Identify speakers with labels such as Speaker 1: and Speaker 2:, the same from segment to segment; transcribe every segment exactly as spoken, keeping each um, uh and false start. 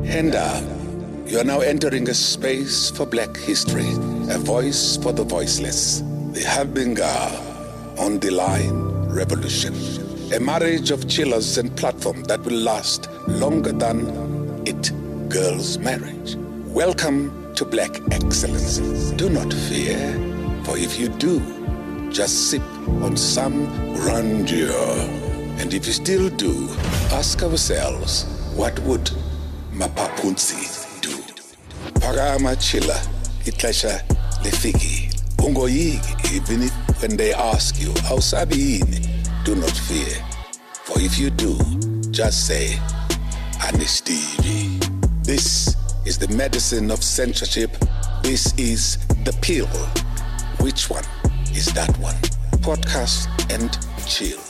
Speaker 1: And uh, you are now entering a space for Black history, a voice for the voiceless. The Habinga on the Line Revolution, a marriage of chillers and platform that will last longer than it girls' marriage. Welcome to Black Excellence. Do not fear, for if you do, just sip on some grandeur. And if you still do, ask ourselves, what would Mapapunzi do? Parama chilla, itlesha lefiki. Ungoyigi, even if when they ask you, how sabiini, do not fear. For if you do, just say, Anistivi. This is the medicine of censorship. This is the pill. Which one is that one? Podcast and chill.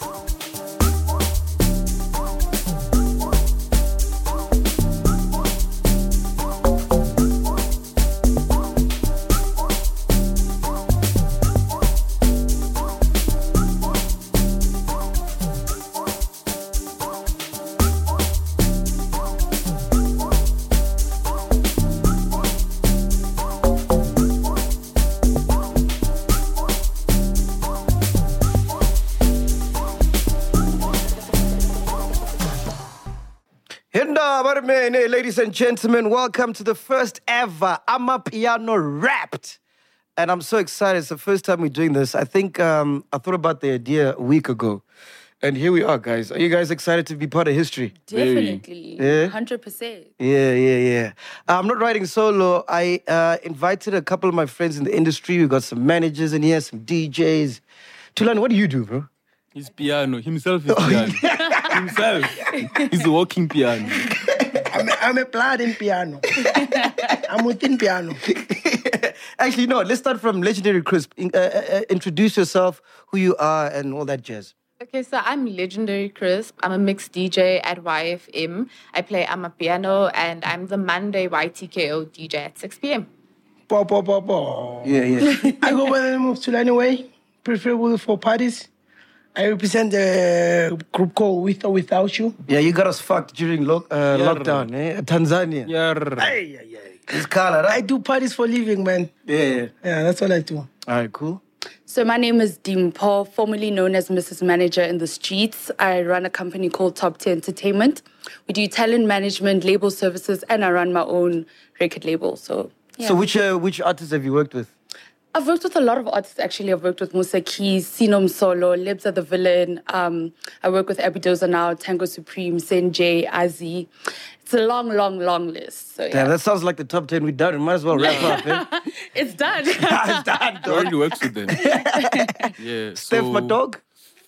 Speaker 2: Ladies and gentlemen, welcome to the first ever Amapiano Wrapped. And I'm so excited. It's the first time we're doing this. I think um, I thought about the idea a week ago. And here we are, guys. Are you guys excited to be part of history?
Speaker 3: Definitely.
Speaker 2: Yeah?
Speaker 3: one hundred percent.
Speaker 2: Yeah, yeah, yeah. I'm not writing solo. I uh, invited a couple of my friends in the industry. We got some managers in here, some D Js. Tulani, what do you do, bro?
Speaker 4: He's piano. Himself is piano. Himself. He's a walking piano.
Speaker 5: I'm a, I'm a blood in piano. I'm within piano.
Speaker 2: Actually, no, let's start from Legendary Crisp. Uh, uh, introduce yourself, who you are, and all that jazz.
Speaker 3: Okay, so I'm Legendary Crisp. I'm a mixed D J at Y F M. I play Amapiano, and I'm the Monday Y T K O D J at six p.m.
Speaker 5: Bo, bo, bo, bo.
Speaker 2: Yeah, yeah.
Speaker 5: I go by the name of Tulani Way, preferable for parties. I represent the group called With or Without You.
Speaker 2: Yeah, you got us fucked during lo- uh, lockdown, eh? Tanzania.
Speaker 4: Yeah.
Speaker 5: Ay, ay, ay.
Speaker 2: It's color, right?
Speaker 5: I do parties for living, man.
Speaker 2: Yeah, yeah.
Speaker 5: Yeah, that's what I do.
Speaker 2: All right, cool.
Speaker 3: So my name is Dimpo, formerly known as Missus Manager in the Streets. I run a company called Top Tier Entertainment. We do talent management, label services, and I run my own record label. So, yeah.
Speaker 2: So which uh, which artists have you worked with?
Speaker 3: I've worked with a lot of artists, actually. I've worked with Musa Keys, Sinom Solo, Lebza the Villain. Um, I work with Abidoza now, Tango Supreme, Senjay, Azi. It's a long, long, long list. So, yeah.
Speaker 2: Damn, that sounds like the top ten we've done. We might as well wrap up, eh?
Speaker 3: It's done.
Speaker 2: It's done,
Speaker 4: I
Speaker 2: dog.
Speaker 4: already works with them. Yeah.
Speaker 2: Steph,
Speaker 4: so
Speaker 2: my dog?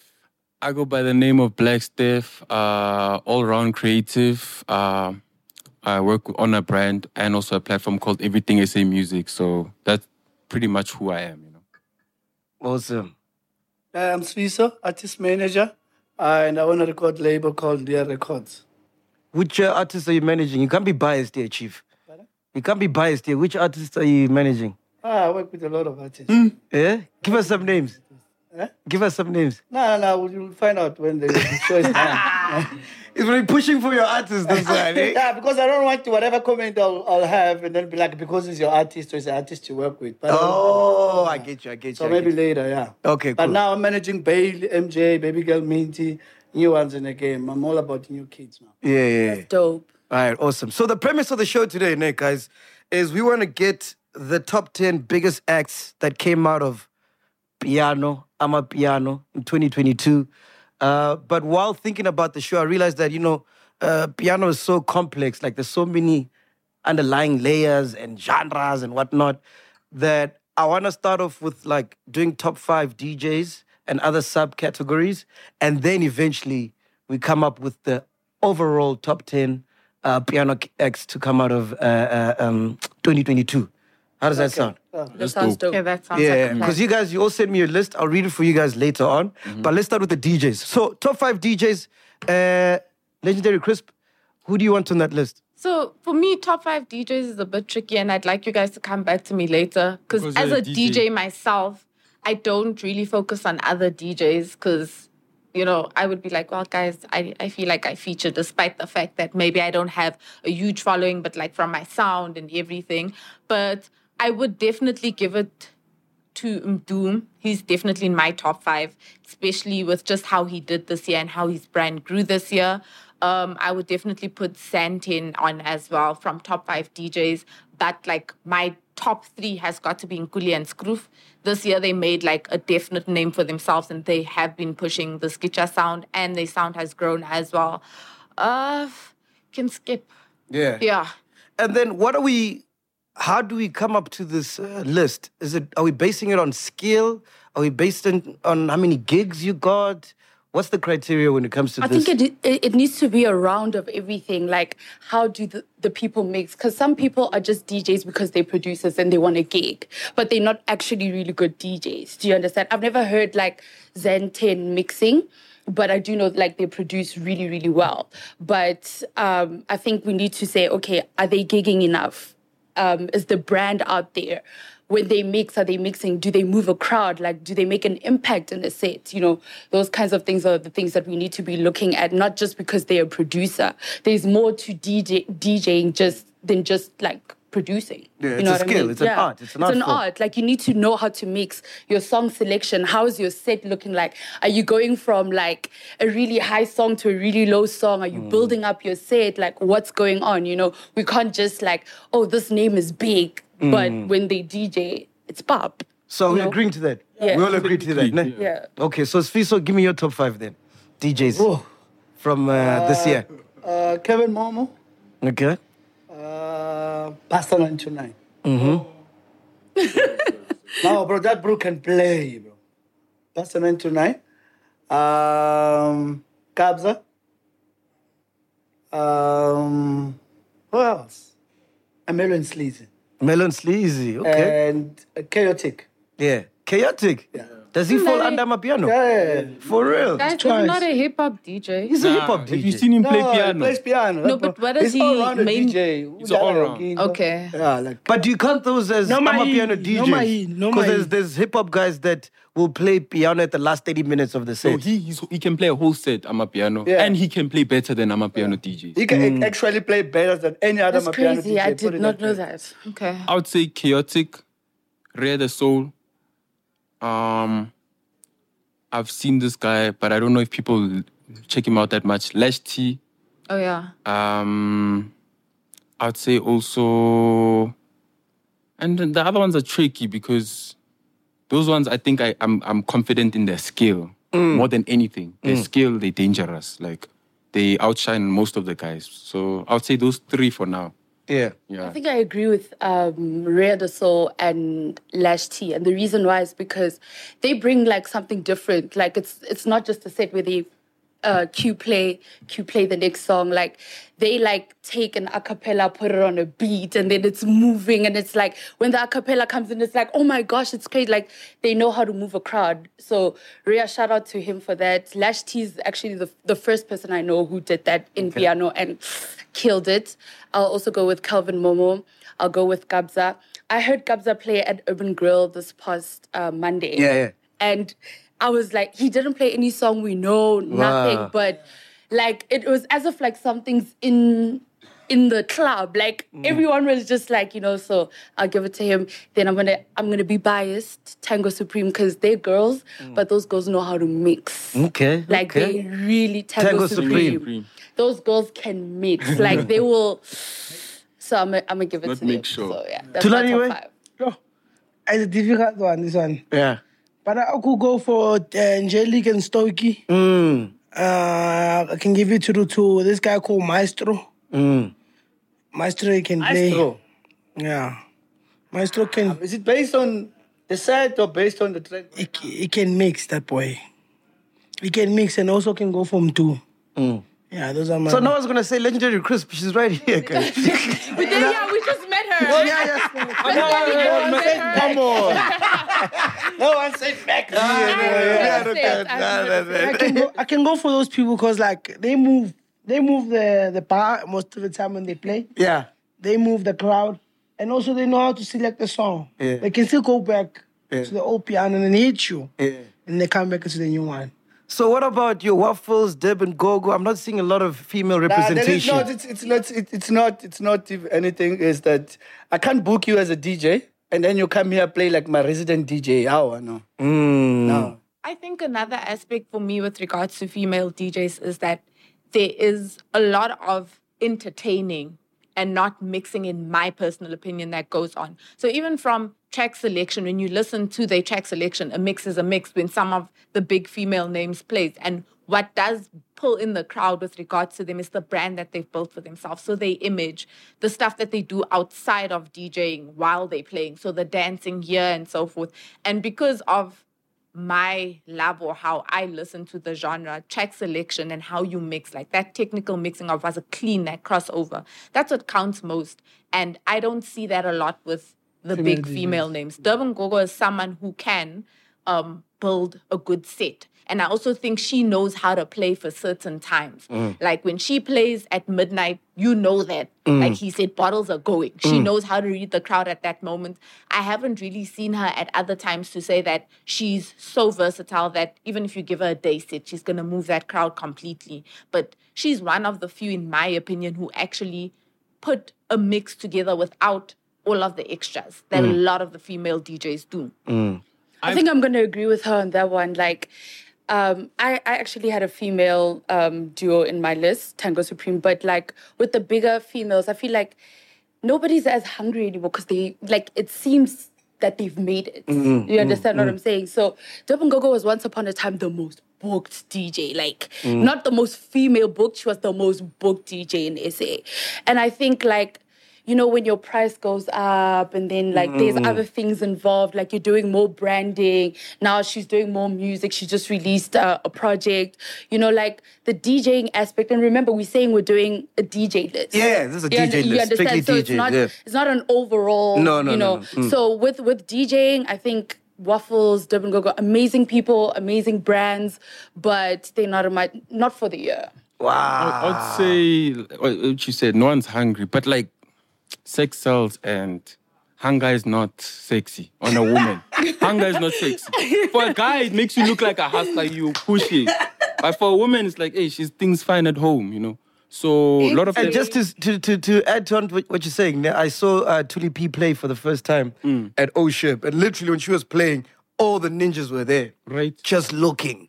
Speaker 4: I go by the name of Black Steph, uh, all-round creative. Uh, I work on a brand and also a platform called Everything S A Music. So that's pretty much who I am, you know.
Speaker 2: Awesome.
Speaker 6: I'm Sviso, artist manager, uh, and I own a record label called Dear Records.
Speaker 2: Which uh, artists are you managing? You can't be biased here, Chief.
Speaker 6: Pardon?
Speaker 2: You can't be biased here. Which artists are you managing?
Speaker 6: Ah, I work with a lot of artists.
Speaker 2: Mm. Yeah? Give us some names.
Speaker 6: Eh?
Speaker 2: Give us some names.
Speaker 6: No, no, no, you'll find out when the show is done.
Speaker 2: It's really pushing for your artists, that's why, eh?
Speaker 6: Yeah, because I don't want to, whatever comment I'll, I'll have, and then be like, because it's your artist or it's an artist you work with. But
Speaker 2: Oh, I get you, I get you.
Speaker 6: So
Speaker 2: I
Speaker 6: maybe
Speaker 2: get you.
Speaker 6: later, yeah.
Speaker 2: Okay,
Speaker 6: But
Speaker 2: cool.
Speaker 6: now I'm managing Bailey, M J, Baby Girl Minty, new ones in the game. I'm all about new kids now.
Speaker 2: Yeah, yeah, yeah.
Speaker 3: Dope.
Speaker 2: All right, awesome. So the premise of the show today, Nick, guys, is we want to get the top ten biggest acts that came out of piano, Amapiano, in twenty twenty-two. Uh, but while thinking about the show, I realized that, you know, uh, piano is so complex. Like, there's so many underlying layers and genres and whatnot that I want to start off with, like, doing top five D Js and other subcategories. And then eventually we come up with the overall top ten uh, piano acts to come out of uh, uh, um, twenty twenty-two. How does that sound?
Speaker 3: That sounds dope. Yeah, that sounds
Speaker 2: Yeah,
Speaker 3: like a plan.
Speaker 2: because you guys, you all sent me a list. I'll read it for you guys later on. Mm-hmm. But let's start with the D Js. So, top five D Js, uh, Legendary Crisp, who do you want on that list?
Speaker 3: So for me, top five D Js is a bit tricky, and I'd like you guys to come back to me later. Because
Speaker 4: Because
Speaker 3: as
Speaker 4: you're
Speaker 3: a
Speaker 4: a D J.
Speaker 3: D J myself, I don't really focus on other D Js because
Speaker 7: you know, I would be like, well, guys, I, I feel like I feature despite the fact that maybe I don't have a huge following, but like from my sound and everything. But I would definitely give it to Mdoom. He's definitely in my top five, especially with just how he did this year and how his brand grew this year. Um, I would definitely put Santin on as well from top five D Js. But like my top three has got to be Nkuli and Skroof. This year they made like a definite name for themselves and they have been pushing the Skitcha sound and their sound has grown as well. Uh, can skip.
Speaker 2: Yeah.
Speaker 7: Yeah.
Speaker 2: And then what are we, how do we come up to this uh, list? Is it, are we basing it on skill? Are we based on, on how many gigs you got? What's the criteria when it comes to
Speaker 3: I
Speaker 2: this?
Speaker 3: think it, it it needs to be a round of everything. Like, how do the, the people mix? Because some people are just D Js because they're producers and they want a gig, but they're not actually really good D Js. Do you understand? I've never heard like Zen ten mixing, but I do know like they produce really, really well. But um, I think we need to say, okay, are they gigging enough? Um, is the brand out there? When they mix, are they mixing? Do they move a crowd? Like, do they make an impact in a set? You know, those kinds of things are the things that we need to be looking at, not just because they're a producer. There's more to D J, DJing just than just like producing.
Speaker 2: Yeah,
Speaker 3: you
Speaker 2: it's
Speaker 3: know
Speaker 2: a
Speaker 3: what I
Speaker 2: skill.
Speaker 3: mean?
Speaker 2: It's an art. It's an
Speaker 3: It's
Speaker 2: art
Speaker 3: an
Speaker 2: form.
Speaker 3: art. Like, you need to know how to mix your song selection. How is your set looking like? Are you going from like a really high song to a really low song? Are you
Speaker 2: Mm.
Speaker 3: building up your set? Like, what's going on? You know, we can't just like, oh, this name is big, but
Speaker 2: Mm.
Speaker 3: when they D J, it's pop.
Speaker 2: So
Speaker 3: you
Speaker 2: we're
Speaker 3: know?
Speaker 2: agreeing to that?
Speaker 3: Yeah.
Speaker 2: We all agree to that, ne?
Speaker 3: Yeah.
Speaker 2: Okay, so Sfiso, give me your top five then. D Js
Speaker 6: Oh.
Speaker 2: from uh, this year.
Speaker 6: Uh, Kevin Momo,
Speaker 2: Okay.
Speaker 6: uh, Pastor nine two nine.
Speaker 2: Mm-hmm.
Speaker 6: No, bro, that bro can play, bro. Pastor nine two nine. Um, Kabza. Um, who else? A Melon Sleazy.
Speaker 2: Melon Sleazy, okay.
Speaker 6: And uh, Chaotic.
Speaker 2: Yeah. Chaotic.
Speaker 6: Yeah.
Speaker 2: Does he fall
Speaker 7: No.
Speaker 2: under my piano?
Speaker 6: Yeah.
Speaker 2: For real?
Speaker 7: Guys, he's
Speaker 5: twice.
Speaker 7: not a hip hop D J.
Speaker 2: He's a hip hop
Speaker 4: Have
Speaker 2: D J.
Speaker 4: you seen him play
Speaker 6: No, he
Speaker 4: piano?
Speaker 6: plays piano.
Speaker 7: No, but what does
Speaker 6: He's all round
Speaker 7: he
Speaker 6: a
Speaker 7: main-
Speaker 6: D J.
Speaker 4: He's all round.
Speaker 7: Okay.
Speaker 6: Yeah, like.
Speaker 2: But do you count those as
Speaker 5: No, my-
Speaker 2: amapiano
Speaker 5: no,
Speaker 2: D Js?
Speaker 5: my- no,
Speaker 2: Because
Speaker 5: my-
Speaker 2: there's, there's hip hop guys that will play piano at the last thirty minutes of the
Speaker 4: So
Speaker 2: set.
Speaker 4: he he's, he can play a whole set Amapiano,
Speaker 6: Yeah.
Speaker 4: and he can play better than Amapiano D Js.
Speaker 6: He can actually play better than any other
Speaker 3: That's
Speaker 6: Amapiano
Speaker 3: crazy.
Speaker 6: D J.
Speaker 3: I
Speaker 6: put
Speaker 3: did
Speaker 6: it
Speaker 3: not
Speaker 6: that
Speaker 3: know
Speaker 6: way.
Speaker 3: that.
Speaker 7: Okay.
Speaker 4: I would say Chaotic, Rare the Soul. Um, I've seen this guy, but I don't know if people check him out that much. Lash T.
Speaker 7: Oh, yeah.
Speaker 4: Um, I'd say also, and then the other ones are tricky because those ones I think I, I'm I'm confident in their skill more than anything. Their skill, they're dangerous. Like they outshine most of the guys. So I would say those three for now.
Speaker 2: Yeah.
Speaker 4: Yeah.
Speaker 3: I think I agree with um, Rare the Soul and Lash T, and the reason why is because they bring like something different. Like it's it's not just a set where they uh, cue play, cue play the next song. Like they like take an acapella, put it on a beat, and then it's moving, and it's like when the acapella comes in, it's like, oh my gosh, it's great. Like they know how to move a crowd. So Rhea, shout out to him for that. Lash T is actually the the first person I know who did that in piano and killed it. I'll also go with Calvin Momo. I'll go with Kabza. I heard Kabza play at Urban Grill this past uh, Monday.
Speaker 2: Yeah, yeah.
Speaker 3: And I was like, he didn't play any song we know, nothing.
Speaker 2: Wow.
Speaker 3: But like, it was as if like something's in in the club. Like everyone was just like, you know, so I'll give it to him. Then I'm gonna I'm gonna be biased, Tango Supreme, because they're girls, but those girls know how to mix.
Speaker 2: Okay.
Speaker 3: Like
Speaker 2: okay.
Speaker 3: they really Tango,
Speaker 2: Tango
Speaker 3: Supreme.
Speaker 2: Supreme.
Speaker 3: Those girls can mix. Like they will. So I'm gonna I'm gonna give it
Speaker 4: Not
Speaker 3: to them.
Speaker 4: make sure.
Speaker 3: So yeah, that's my
Speaker 2: Tulani,
Speaker 3: top
Speaker 2: way?
Speaker 3: five.
Speaker 5: Bro, it's a difficult one, this one.
Speaker 2: Yeah.
Speaker 5: But I could go for uh, Angelique and Stokey.
Speaker 2: Mm.
Speaker 5: Uh, I can give it to to this guy called Maestro.
Speaker 2: Mm.
Speaker 5: Maestro, he can play.
Speaker 6: Maestro.
Speaker 5: Yeah. Maestro can,
Speaker 6: Is it based on the set or based on the track?
Speaker 5: he, he can mix, that boy. He can mix and also can go from two.
Speaker 2: Mm.
Speaker 5: Yeah, those are my...
Speaker 2: So no one's gonna say Legendary Crisp. She's right here, guys.
Speaker 3: But then yeah, we just met her.
Speaker 2: yeah, yeah.
Speaker 3: But then we just met her.
Speaker 6: Come on. No one said back.
Speaker 3: I
Speaker 2: yeah,
Speaker 3: haven't
Speaker 2: okay.
Speaker 3: said- I
Speaker 2: Nah,
Speaker 3: haven't
Speaker 2: nah,
Speaker 3: said-
Speaker 2: nah.
Speaker 5: I can go. I can go for those people because like they move. They move the the bar most of the time when they play.
Speaker 2: Yeah.
Speaker 5: They move the crowd, and also they know how to select the song.
Speaker 2: Yeah.
Speaker 5: They can still go back
Speaker 2: Yeah.
Speaker 5: to the old piano and then hit you,
Speaker 2: Yeah.
Speaker 5: and they come back to the new one.
Speaker 2: So what about your Waffles, Deb and Gogo? I'm not seeing a lot of female
Speaker 6: Nah, there is
Speaker 2: representation.
Speaker 6: not, it's, it's not, it, it's not, it's not if anything is that I can't book you as a D J and then you come here play like my resident D J. How I know?
Speaker 2: Mm.
Speaker 6: No.
Speaker 7: I think another aspect for me with regards to female D Js is that there is a lot of entertaining and not mixing, in my personal opinion, that goes on. So even from track selection, when you listen to their track selection, a mix is a mix when some of the big female names plays. And what does pull in the crowd with regards to them is the brand that they've built for themselves. So their image, the stuff that they do outside of DJing while they're playing. So the dancing here and so forth. And because of my love or how I listen to the genre, track selection and how you mix, like that technical mixing of as a clean, that crossover, that's what counts most. And I don't see that a lot with the
Speaker 6: Female
Speaker 7: big
Speaker 6: D Js.
Speaker 7: female names. Durban Gogo is someone who can um, build a good set. And I also think she knows how to play for certain times. Like when she plays at midnight, you know that, like he said, bottles are going. She knows how to read the crowd at that moment. I haven't really seen her at other times to say that she's so versatile that even if you give her a day set, she's going to move that crowd completely. But she's one of the few, in my opinion, who actually put a mix together without all of the extras that a lot of the female D Js do.
Speaker 3: I think I'm going to agree with her on that one. Like, um, I, I actually had a female um, duo in my list, Tango Supreme, but like with the bigger females, I feel like nobody's as hungry anymore because they, like, it seems that they've made it. You understand what I'm saying? So Durban Gogo was once upon a time the most booked D J, like not the most female booked, she was the most booked D J in S A. And I think like, you know, when your price goes up and then like there's other things involved, like you're doing more branding. Now she's doing more music. She just released uh, a project, you know, like the DJing aspect. And remember, we're saying we're doing a D J list.
Speaker 2: Yeah, this is a
Speaker 3: You
Speaker 2: D J
Speaker 3: un- you
Speaker 2: list,
Speaker 3: understand?
Speaker 2: strictly
Speaker 3: So it's
Speaker 2: D J,
Speaker 3: not,
Speaker 2: yeah.
Speaker 3: it's not an overall,
Speaker 2: No, no,
Speaker 3: you
Speaker 2: no,
Speaker 3: know.
Speaker 2: no. Mm.
Speaker 3: So with, with DJing, I think Waffles, Durban Gogo, amazing people, amazing brands, but they're not, a, mi- not for the year.
Speaker 2: Wow.
Speaker 4: I would say, what you said, no one's hungry, but like sex sells and hunger is not sexy on a woman. Hunger is not sexy. For a guy, it makes you look like a hustler, you push it. But for a woman, it's like, hey, she's things fine at home, you know. So a lot of
Speaker 2: And
Speaker 4: them-
Speaker 2: just to, to to to add on to what- what you're saying, I saw uh, Tuli P play for the first time at O-Ship, and literally when she was playing, all the ninjas were there,
Speaker 4: right?
Speaker 2: just looking.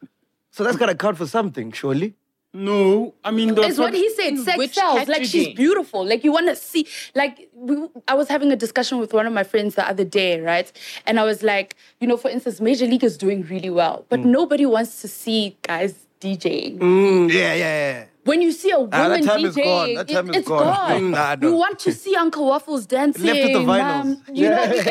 Speaker 2: So that's gotta count for something, surely.
Speaker 4: No, I mean, the
Speaker 3: It's what he said.
Speaker 7: In
Speaker 3: Sex
Speaker 7: which
Speaker 3: sells. Like, she's
Speaker 7: category?
Speaker 3: beautiful. Like, you want to see. Like, we, I was having a discussion with one of my friends the other day, right? And I was like, you know, for instance, Major League is doing really well, but nobody wants to see guys DJing.
Speaker 2: Mm, yeah, yeah, yeah.
Speaker 3: When you see a woman
Speaker 2: Ah, that time
Speaker 3: DJing,
Speaker 2: is gone. That time
Speaker 3: it,
Speaker 2: is
Speaker 3: it's
Speaker 2: gone.
Speaker 3: gone.
Speaker 2: Mm, nah, no.
Speaker 3: You want to see Uncle Waffles dancing.
Speaker 2: Left with the vinyls.
Speaker 3: um, you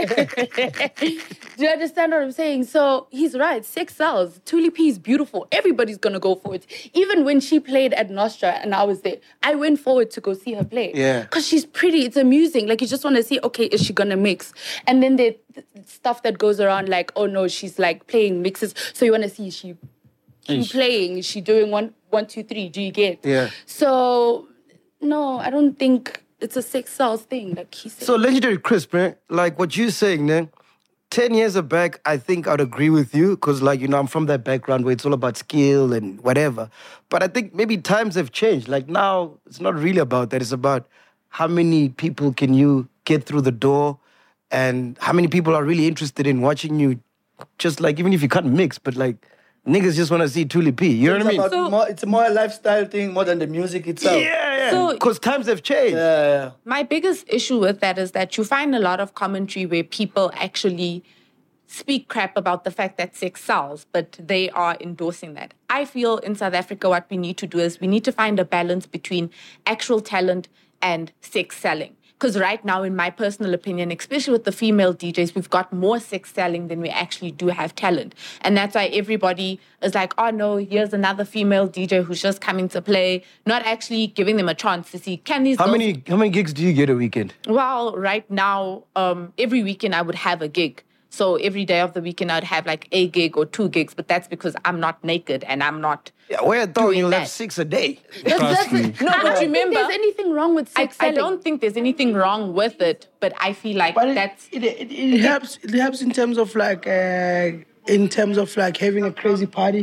Speaker 3: know, do you understand what I'm saying? So he's right. Sex sells. Tuli P is beautiful. Everybody's gonna go for it. Even when she played at Nostra and I was there, I went forward to go see her play.
Speaker 2: Yeah.
Speaker 3: Because she's pretty. It's amusing. Like you just want to see, okay, is she gonna mix? And then the stuff that goes around, like, oh no, she's like playing mixes. So you want to see, is she She
Speaker 4: Ish.
Speaker 3: playing? Is she doing one, one, two, three? Do you get?
Speaker 2: Yeah.
Speaker 3: So, no, I don't think it's a sex sells thing, like he said.
Speaker 2: So legendary Chris, man, like what you're saying, then, ten years back, I think I'd agree with you because, like, you know, I'm from that background where it's all about skill and whatever. But I think maybe times have changed. Like now, it's not really about that. It's about how many people can you get through the door and how many people are really interested in watching you. Just like, even if you can't mix, but like, niggas just want to see Tuli P. You know
Speaker 6: It's
Speaker 2: what I mean?
Speaker 6: about
Speaker 7: So-
Speaker 6: more, it's more a lifestyle thing more than the music itself.
Speaker 2: Yeah, yeah.
Speaker 7: So-
Speaker 2: Because times have changed.
Speaker 6: Yeah, yeah.
Speaker 7: My biggest issue with that is that you find a lot of commentary where people actually speak crap about the fact that sex sells, but they are endorsing that. I feel in South Africa what we need to do is we need to find a balance between actual talent and sex selling. Because right now, in my personal opinion, especially with the female D Js, we've got more sex selling than we actually do have talent. And that's why everybody is like, oh no, here's another female D J who's just coming to play, not actually giving them a chance to see, can these
Speaker 2: How
Speaker 7: girls-
Speaker 2: many how many gigs do you get a weekend?
Speaker 7: Well, right now, um, every weekend I would have a gig. So every day of the weekend I'd have like a gig or two gigs, but that's because I'm not naked and I'm not.
Speaker 2: Yeah, where I thought
Speaker 7: Doing
Speaker 2: you'll have
Speaker 7: that.
Speaker 2: six a day.
Speaker 3: That's-
Speaker 4: Trust
Speaker 3: that's-
Speaker 4: me.
Speaker 3: No,
Speaker 7: I
Speaker 3: but
Speaker 7: don't
Speaker 3: remember,
Speaker 7: remember-
Speaker 3: there's anything wrong with
Speaker 7: I,
Speaker 3: sex
Speaker 7: I
Speaker 3: selling.
Speaker 7: don't think there's anything wrong with it, but I feel like
Speaker 5: But it,
Speaker 7: that's.
Speaker 5: it, it, it helps. It helps in terms of like, uh, in terms of like having a crazy party,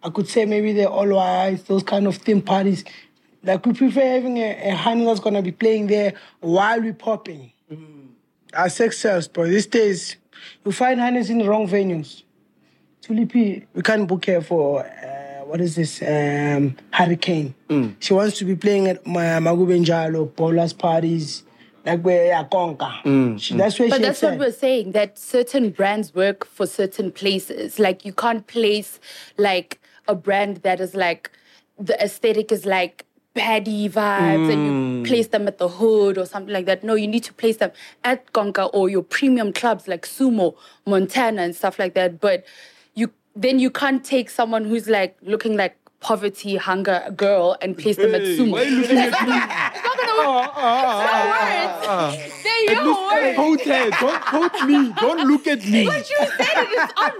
Speaker 5: I could say maybe the all whites, those kind of theme parties. Like we prefer having a, a honey that's gonna be playing there while we popping. Mm. Our sex sells, bro. These days, you find honeys in the wrong venues. Tulipi, we can't book her for, uh, what is this, um, Hurricane. Mm. She wants to be playing at Magubenjalo, Paula's parties, like where Yakonka. Mm. She, that's where
Speaker 3: but
Speaker 5: she
Speaker 3: that's what we're saying, that certain brands work for certain places. Like, you can't place, like, a brand that is, like, the aesthetic is, like, baddie vibes mm. and you place them at the hood or something like that. No, you need to place them at Konka or your premium clubs like Sumo, Montana and stuff like that. But you then you can't take someone who's like looking like poverty, hunger girl and place them at Sumo.
Speaker 8: Why are you looking at me?
Speaker 3: It's not gonna work. It's not words. They're your words.
Speaker 8: Quote her. Don't quote me. Don't look at me.
Speaker 3: But you said it. It's on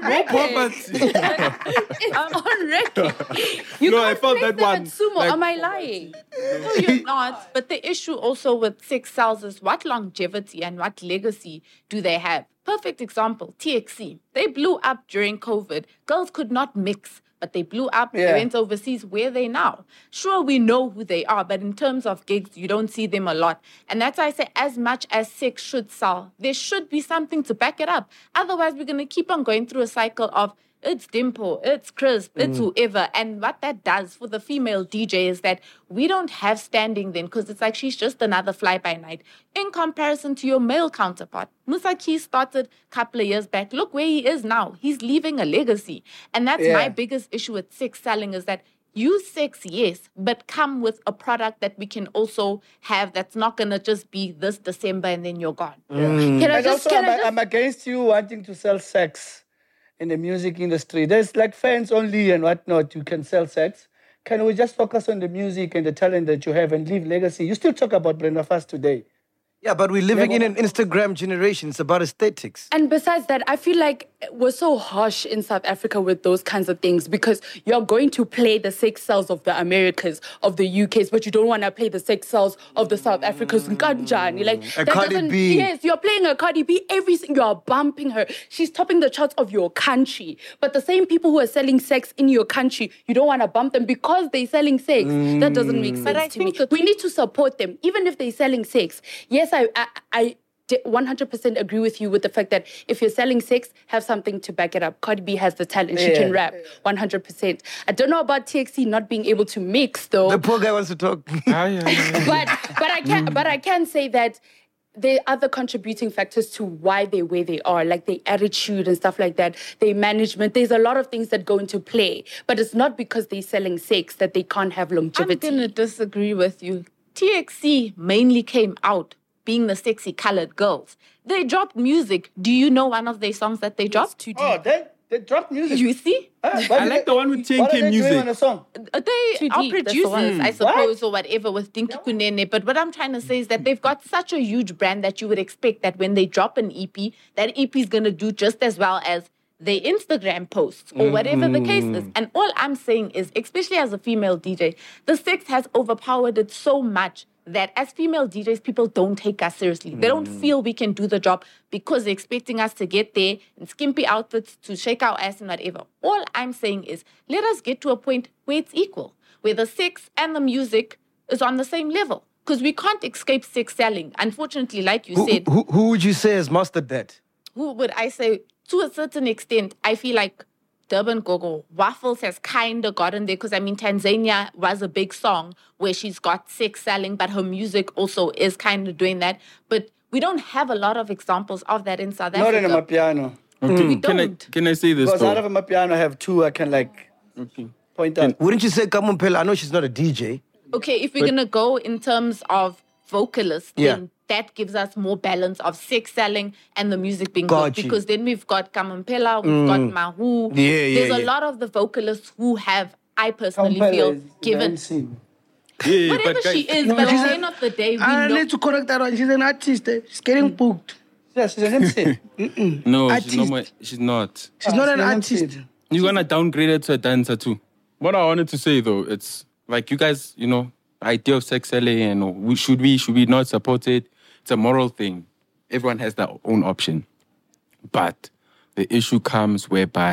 Speaker 3: record. It's on record. You
Speaker 8: No,
Speaker 3: can't
Speaker 8: I found
Speaker 3: place
Speaker 8: that
Speaker 3: them
Speaker 8: one,
Speaker 3: at Sumo.
Speaker 8: like-
Speaker 3: Am I lying?
Speaker 7: No, you're not. But the issue also with sex sells is what longevity and what legacy do they have? Perfect example, T X C. They blew up during COVID. Girls could not mix, but they blew up.
Speaker 6: Yeah.
Speaker 7: They went overseas. Where are they now? Sure, we know who they are, but in terms of gigs, you don't see them a lot. And that's why I say as much as sex should sell, there should be something to back it up. Otherwise, we're going to keep on going through a cycle of it's Dimple, it's Crisp, it's whoever. And what that does for the female D J is that we don't have standing then because it's like she's just another fly-by-night in comparison to your male counterpart. Musa Keys started a couple of years back. Look where he is now. He's leaving a legacy. And that's
Speaker 6: Yeah.
Speaker 7: my biggest issue with sex selling is that use sex, yes, but come with a product that we can also have that's not going to just be this December and then you're gone.
Speaker 3: Can I
Speaker 6: And
Speaker 3: just,
Speaker 6: also,
Speaker 3: can
Speaker 6: I'm,
Speaker 3: I just
Speaker 6: I'm against you wanting to sell sex in the music industry. There's like fans only and whatnot. You can sell sex. Can we just focus on the music and the talent that you have and leave legacy? You still talk about Brenda Fast today.
Speaker 2: Yeah, but we're living in an Instagram generation. It's about aesthetics.
Speaker 3: And besides that, I feel like we're so harsh in South Africa with those kinds of things because you're going to play the sex cells of the Americas, of the U Ks, but you don't want to play the sex cells of the South Africans. Kanjani. Like,
Speaker 2: A
Speaker 3: that
Speaker 2: Cardi
Speaker 3: doesn't-
Speaker 2: B.
Speaker 3: Yes, you're playing a Cardi B. Every you are bumping her. She's topping the charts of your country. But the same people who are selling sex in your country, you don't want to bump them because they're selling sex. That doesn't make sense
Speaker 7: But I
Speaker 3: to me.
Speaker 7: think that-
Speaker 3: We need to support them, even if they're selling sex. Yes, I, I, I di- one hundred percent agree with you with the fact that if you're selling sex, have something to back it up. Cardi B has the talent. She
Speaker 6: Yeah.
Speaker 3: can rap, one hundred percent. I don't know about T X C not being able to mix, though.
Speaker 2: The poor guy wants to talk.
Speaker 4: Ah, yeah, yeah.
Speaker 3: but but I can but I can say that there are other contributing factors to why they're where they are, like their attitude and stuff like that, their management. There's a lot of things that go into play, but it's not because they're selling sex that they can't have
Speaker 7: I'm
Speaker 3: longevity.
Speaker 7: going to disagree with you. T X C mainly came out being the sexy colored girls. They dropped music. Do you know one of their songs that they dropped?
Speaker 6: Oh, they, they dropped music.
Speaker 7: You see?
Speaker 6: Ah, what
Speaker 8: I
Speaker 6: did
Speaker 8: like
Speaker 6: they-
Speaker 8: the one with
Speaker 6: What are
Speaker 8: T N K
Speaker 6: they doing
Speaker 8: music.
Speaker 6: on the song?
Speaker 7: Uh, They
Speaker 3: Too
Speaker 7: are
Speaker 3: deep, that's the
Speaker 7: producers,
Speaker 3: one.
Speaker 7: I suppose, or whatever, with Dinky Kunene. But what I'm trying to say is that they've got such a huge brand that you would expect that when they drop an E P, that E P is going to do just as well as their Instagram posts or whatever the case is. And all I'm saying is, especially as a female D J, the sex has overpowered it so much that as female D Js, people don't take us seriously. They don't feel we can do the job because they're expecting us to get there in skimpy outfits to shake our ass and whatever. All I'm saying is, let us get to a point where it's equal, where the sex and the music is on the same level. Because we can't escape sex selling. Unfortunately, like you
Speaker 2: Who,
Speaker 7: said,
Speaker 2: who, who would you say has mastered that?
Speaker 7: who would I say, to a certain extent, I feel like Durban Gogo, Waffles has kind of gotten there because, I mean, Tanzania was a big song where she's got sex selling, but her music also is kind of doing that. But we don't have a lot of examples of that in South
Speaker 6: Not in
Speaker 7: Africa.
Speaker 6: a piano.
Speaker 4: Okay.
Speaker 7: We
Speaker 4: Can I
Speaker 7: don't.
Speaker 4: can I say this
Speaker 6: Because out
Speaker 4: though?
Speaker 6: of my piano, I have two I can like
Speaker 4: Okay.
Speaker 6: point out.
Speaker 2: Wouldn't you say Kamumpela? I know she's not a D J.
Speaker 7: Okay, if we're going to go in terms of vocalists,
Speaker 2: Yeah.
Speaker 7: then that gives us more balance of sex selling and the music being
Speaker 2: Got
Speaker 7: good.
Speaker 2: you.
Speaker 7: Because then we've got Kamampela, we've got Mahu.
Speaker 2: Yeah, yeah,
Speaker 7: There's a
Speaker 2: yeah.
Speaker 7: lot of the vocalists who have, I personally
Speaker 6: Kampala
Speaker 7: feel,
Speaker 6: is the
Speaker 7: given
Speaker 6: M C.
Speaker 4: Yeah,
Speaker 7: whatever
Speaker 4: but guys,
Speaker 7: she is,
Speaker 5: No,
Speaker 7: but at
Speaker 5: she's
Speaker 7: the
Speaker 5: a-
Speaker 7: end of the day, we
Speaker 5: I
Speaker 7: know.
Speaker 5: need to correct that one. She's an artist. eh. She's getting booked.
Speaker 6: Yeah, she's an M C.
Speaker 4: no, she's
Speaker 5: Artist.
Speaker 4: not. My, she's not.
Speaker 5: She's not an
Speaker 6: she's an
Speaker 5: artist.
Speaker 6: M C.
Speaker 4: You're gonna downgrade her to a dancer too. What I wanted to say though, it's like you guys, you know, the idea of sex selling and we should we should we not support it? It's a moral thing. Everyone has their own option. But the issue comes whereby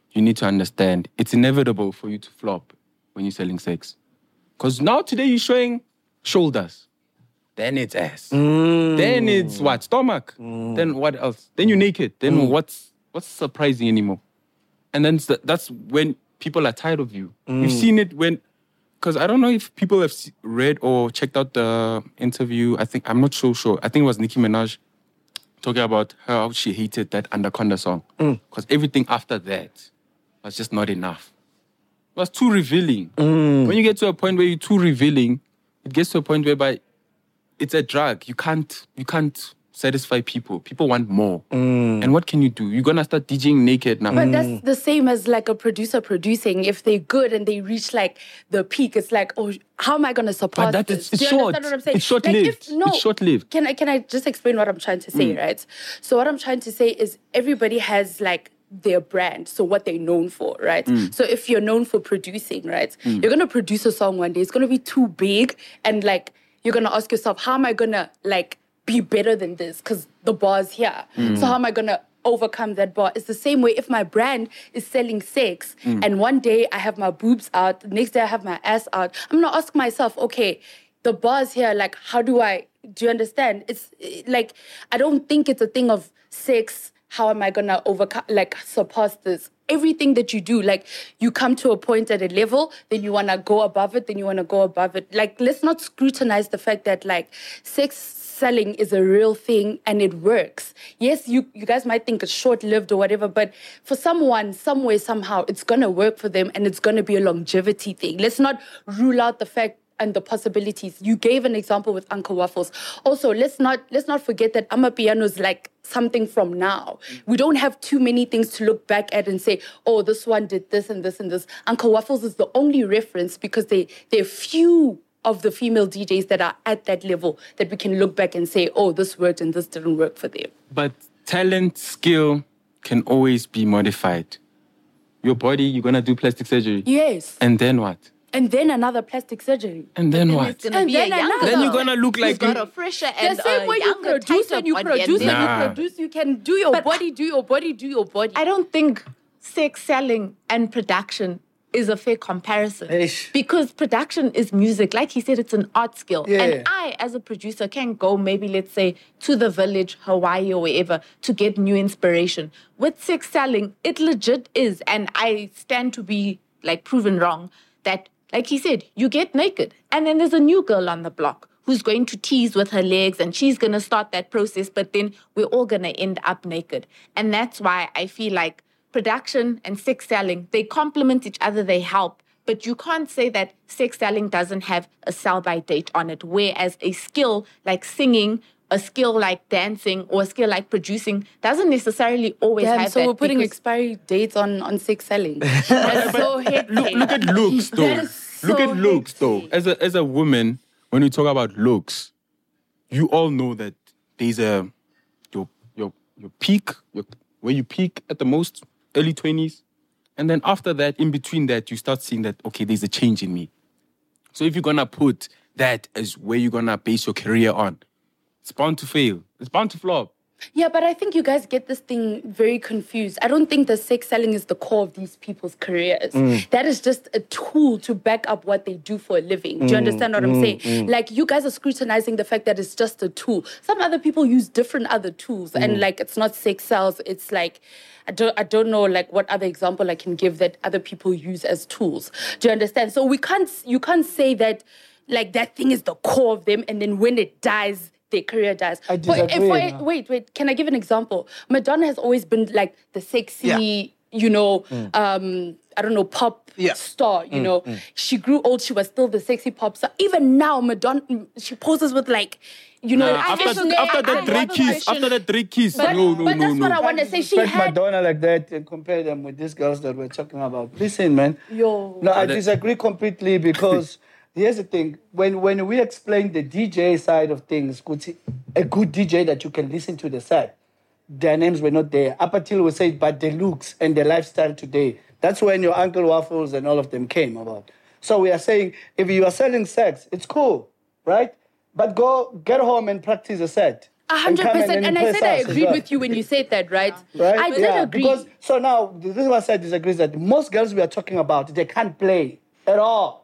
Speaker 4: you need to understand it's inevitable for you to flop when you're selling sex. Because now today you're showing shoulders. Then it's ass.
Speaker 2: Mm.
Speaker 4: Then it's what? Stomach.
Speaker 2: Mm.
Speaker 4: Then what else? Then you're naked. Then
Speaker 2: Mm.
Speaker 4: what's what's surprising anymore? And then th- that's when people are tired of you.
Speaker 2: Mm.
Speaker 4: We've seen it when, because I don't know if people have se- read or checked out the interview. I think, I'm not so sure. I think it was Nicki Minaj talking about how she hated that Anaconda song. Because
Speaker 2: Mm.
Speaker 4: everything after that was just not enough. It was too revealing.
Speaker 2: Mm.
Speaker 4: When you get to a point where you're too revealing, it gets to a point whereby it's a drug. You can't, you can't satisfy people. People want more.
Speaker 2: Mm.
Speaker 4: And what can you do? You're going to start DJing naked now.
Speaker 3: But that's the same as like a producer producing. If they're good and they reach like the peak, it's like, oh, how am I going to support
Speaker 4: that
Speaker 3: this?
Speaker 4: is- it's
Speaker 3: Do you
Speaker 4: short.
Speaker 3: understand what I'm saying?
Speaker 4: It's short-lived.
Speaker 3: Like if, no,
Speaker 4: It's short-lived.
Speaker 3: Can I, can I just explain what I'm trying to say,
Speaker 4: Mm.
Speaker 3: right? So what I'm trying to say is everybody has like their brand, so what they're known for, right?
Speaker 4: Mm.
Speaker 3: So if you're known for producing, right,
Speaker 4: Mm.
Speaker 3: you're going to produce a song one day. It's going to be too big and like, you're going to ask yourself, how am I going to like be better than this? Because the bar's here.
Speaker 4: Mm.
Speaker 3: So how am I going to overcome that bar? It's the same way if my brand is selling sex
Speaker 4: Mm.
Speaker 3: and one day I have my boobs out, the next day I have my ass out, I'm going to ask myself, okay, the bar's here, like, how do I, do you understand? It's eh, like, I don't think it's a thing of sex. How am I going to overcome, like, surpass this? Everything that you do, like, you come to a point at a level, then you want to go above it, then you want to go above it. Like, let's not scrutinize the fact that, like, sex selling is a real thing and it works. Yes, you, you guys might think it's short-lived or whatever, but for someone, some way, somehow, it's going to work for them and it's going to be a longevity thing. Let's not rule out the fact and the possibilities. You gave an example with Uncle Waffles. Also, let's not let's not forget that Amapiano is like something from now. We don't have too many things to look back at and say, oh, this one did this and this and this. Uncle Waffles is the only reference because they there are few of the female D Js that are at that level that we can look back and say, oh, this worked and this didn't work for them.
Speaker 4: But talent, skill can always be modified. Your body, you're going to do plastic surgery.
Speaker 3: Yes.
Speaker 4: And then what?
Speaker 3: And then another plastic surgery.
Speaker 4: And then what?
Speaker 7: It's gonna
Speaker 3: And
Speaker 7: be
Speaker 3: then
Speaker 7: a younger
Speaker 3: another.
Speaker 4: Then you're gonna look
Speaker 7: who's
Speaker 4: like
Speaker 7: got
Speaker 4: you-
Speaker 7: a fresher
Speaker 3: The
Speaker 7: and
Speaker 3: same
Speaker 7: a
Speaker 3: way you
Speaker 7: younger,
Speaker 3: produce
Speaker 7: tighter
Speaker 3: and you
Speaker 7: body,
Speaker 3: produce
Speaker 7: and
Speaker 3: and
Speaker 7: then-
Speaker 4: Nah.
Speaker 3: you produce, you can do your
Speaker 7: But-
Speaker 3: body, do your body, do your body.
Speaker 7: I don't think sex selling and production is a fair comparison.
Speaker 6: Eish.
Speaker 7: Because production is music. Like he said, it's an art skill.
Speaker 6: Yeah.
Speaker 7: And I, as a producer, can go maybe, let's say, to the village, Hawaii or wherever, to get new inspiration. With sex selling, it legit is, and I stand to be like proven wrong, that, like he said, you get naked. And then there's a new girl on the block who's going to tease with her legs and she's going to start that process, but then we're all going to end up naked. And that's why I feel like production and sex selling, they complement each other, they help. But you can't say that sex selling doesn't have a sell-by date on it, whereas a skill like singing, a skill like dancing, or a skill like producing doesn't necessarily always
Speaker 3: Damn,
Speaker 7: have
Speaker 3: so
Speaker 7: that.
Speaker 3: we're putting
Speaker 7: because-
Speaker 3: expiry dates on, on sex selling. That's so hectic.
Speaker 4: Look, look at looks, though.
Speaker 3: That is
Speaker 4: Look
Speaker 3: so
Speaker 4: at looks, though.
Speaker 3: hectic.
Speaker 4: As a as a woman, when we talk about looks, you all know that there's a your your your peak, your, where you peak at the most, early twenties, and then after that, in between that, you start seeing that okay, there's a change in me. So if you're gonna put that as where you're gonna base your career on, it's bound to fail. It's bound to flop.
Speaker 3: Yeah, but I think you guys get this thing very confused. I don't think the sex selling is the core of these people's careers. That is just a tool to back up what they do for a living. Do you understand what I'm saying? Like, you guys are scrutinizing the fact that it's just a tool. Some other people use different other tools, and like, it's not sex sells. It's like, I don't, I don't know, like, what other example I can give that other people use as tools. Do you understand? So we can't, you can't say that, like, that thing is the core of them, and then when it dies, their career dies.
Speaker 6: I
Speaker 3: For-
Speaker 6: disagree,
Speaker 3: for-
Speaker 6: no.
Speaker 3: wait, wait. Can I give an example? Madonna has always been like the sexy,
Speaker 2: Yeah.
Speaker 3: you know, um, I don't know, pop
Speaker 2: Yeah.
Speaker 3: star. You know, she grew old. She was still the sexy pop star. Even now, Madonna, she poses with like, you know,
Speaker 4: Nah, after,
Speaker 3: fishnet
Speaker 4: after
Speaker 3: and
Speaker 4: that three
Speaker 3: whatever
Speaker 4: kiss,
Speaker 3: fashion.
Speaker 4: after that three kiss,
Speaker 3: But,
Speaker 4: no, no,
Speaker 3: but
Speaker 4: no,
Speaker 3: that's
Speaker 4: no.
Speaker 3: what I want to say. She
Speaker 6: Respect
Speaker 3: had.
Speaker 6: Madonna like that and compare them with these girls that we're talking about. Listen, man.
Speaker 3: Yo.
Speaker 6: No, I
Speaker 4: that-
Speaker 6: disagree completely because here's the thing. When when we explain the D J side of things, Kuti, a good D J that you can listen to the set, their names were not there. Up until we said, but the looks and the lifestyle today. That's when your Uncle Waffles and all of them came about. So we are saying, if you are selling sex, it's cool, right? But go get home and practice a set.
Speaker 3: A hundred
Speaker 6: come
Speaker 3: percent. And I
Speaker 6: impress
Speaker 3: said I
Speaker 6: us as
Speaker 3: agreed
Speaker 6: well.
Speaker 3: with you when you said that, right?
Speaker 6: Right?
Speaker 3: I did
Speaker 6: yeah,
Speaker 3: agree.
Speaker 6: Because, so now, this is what I disagree, that most girls we are talking about, they can't play at all.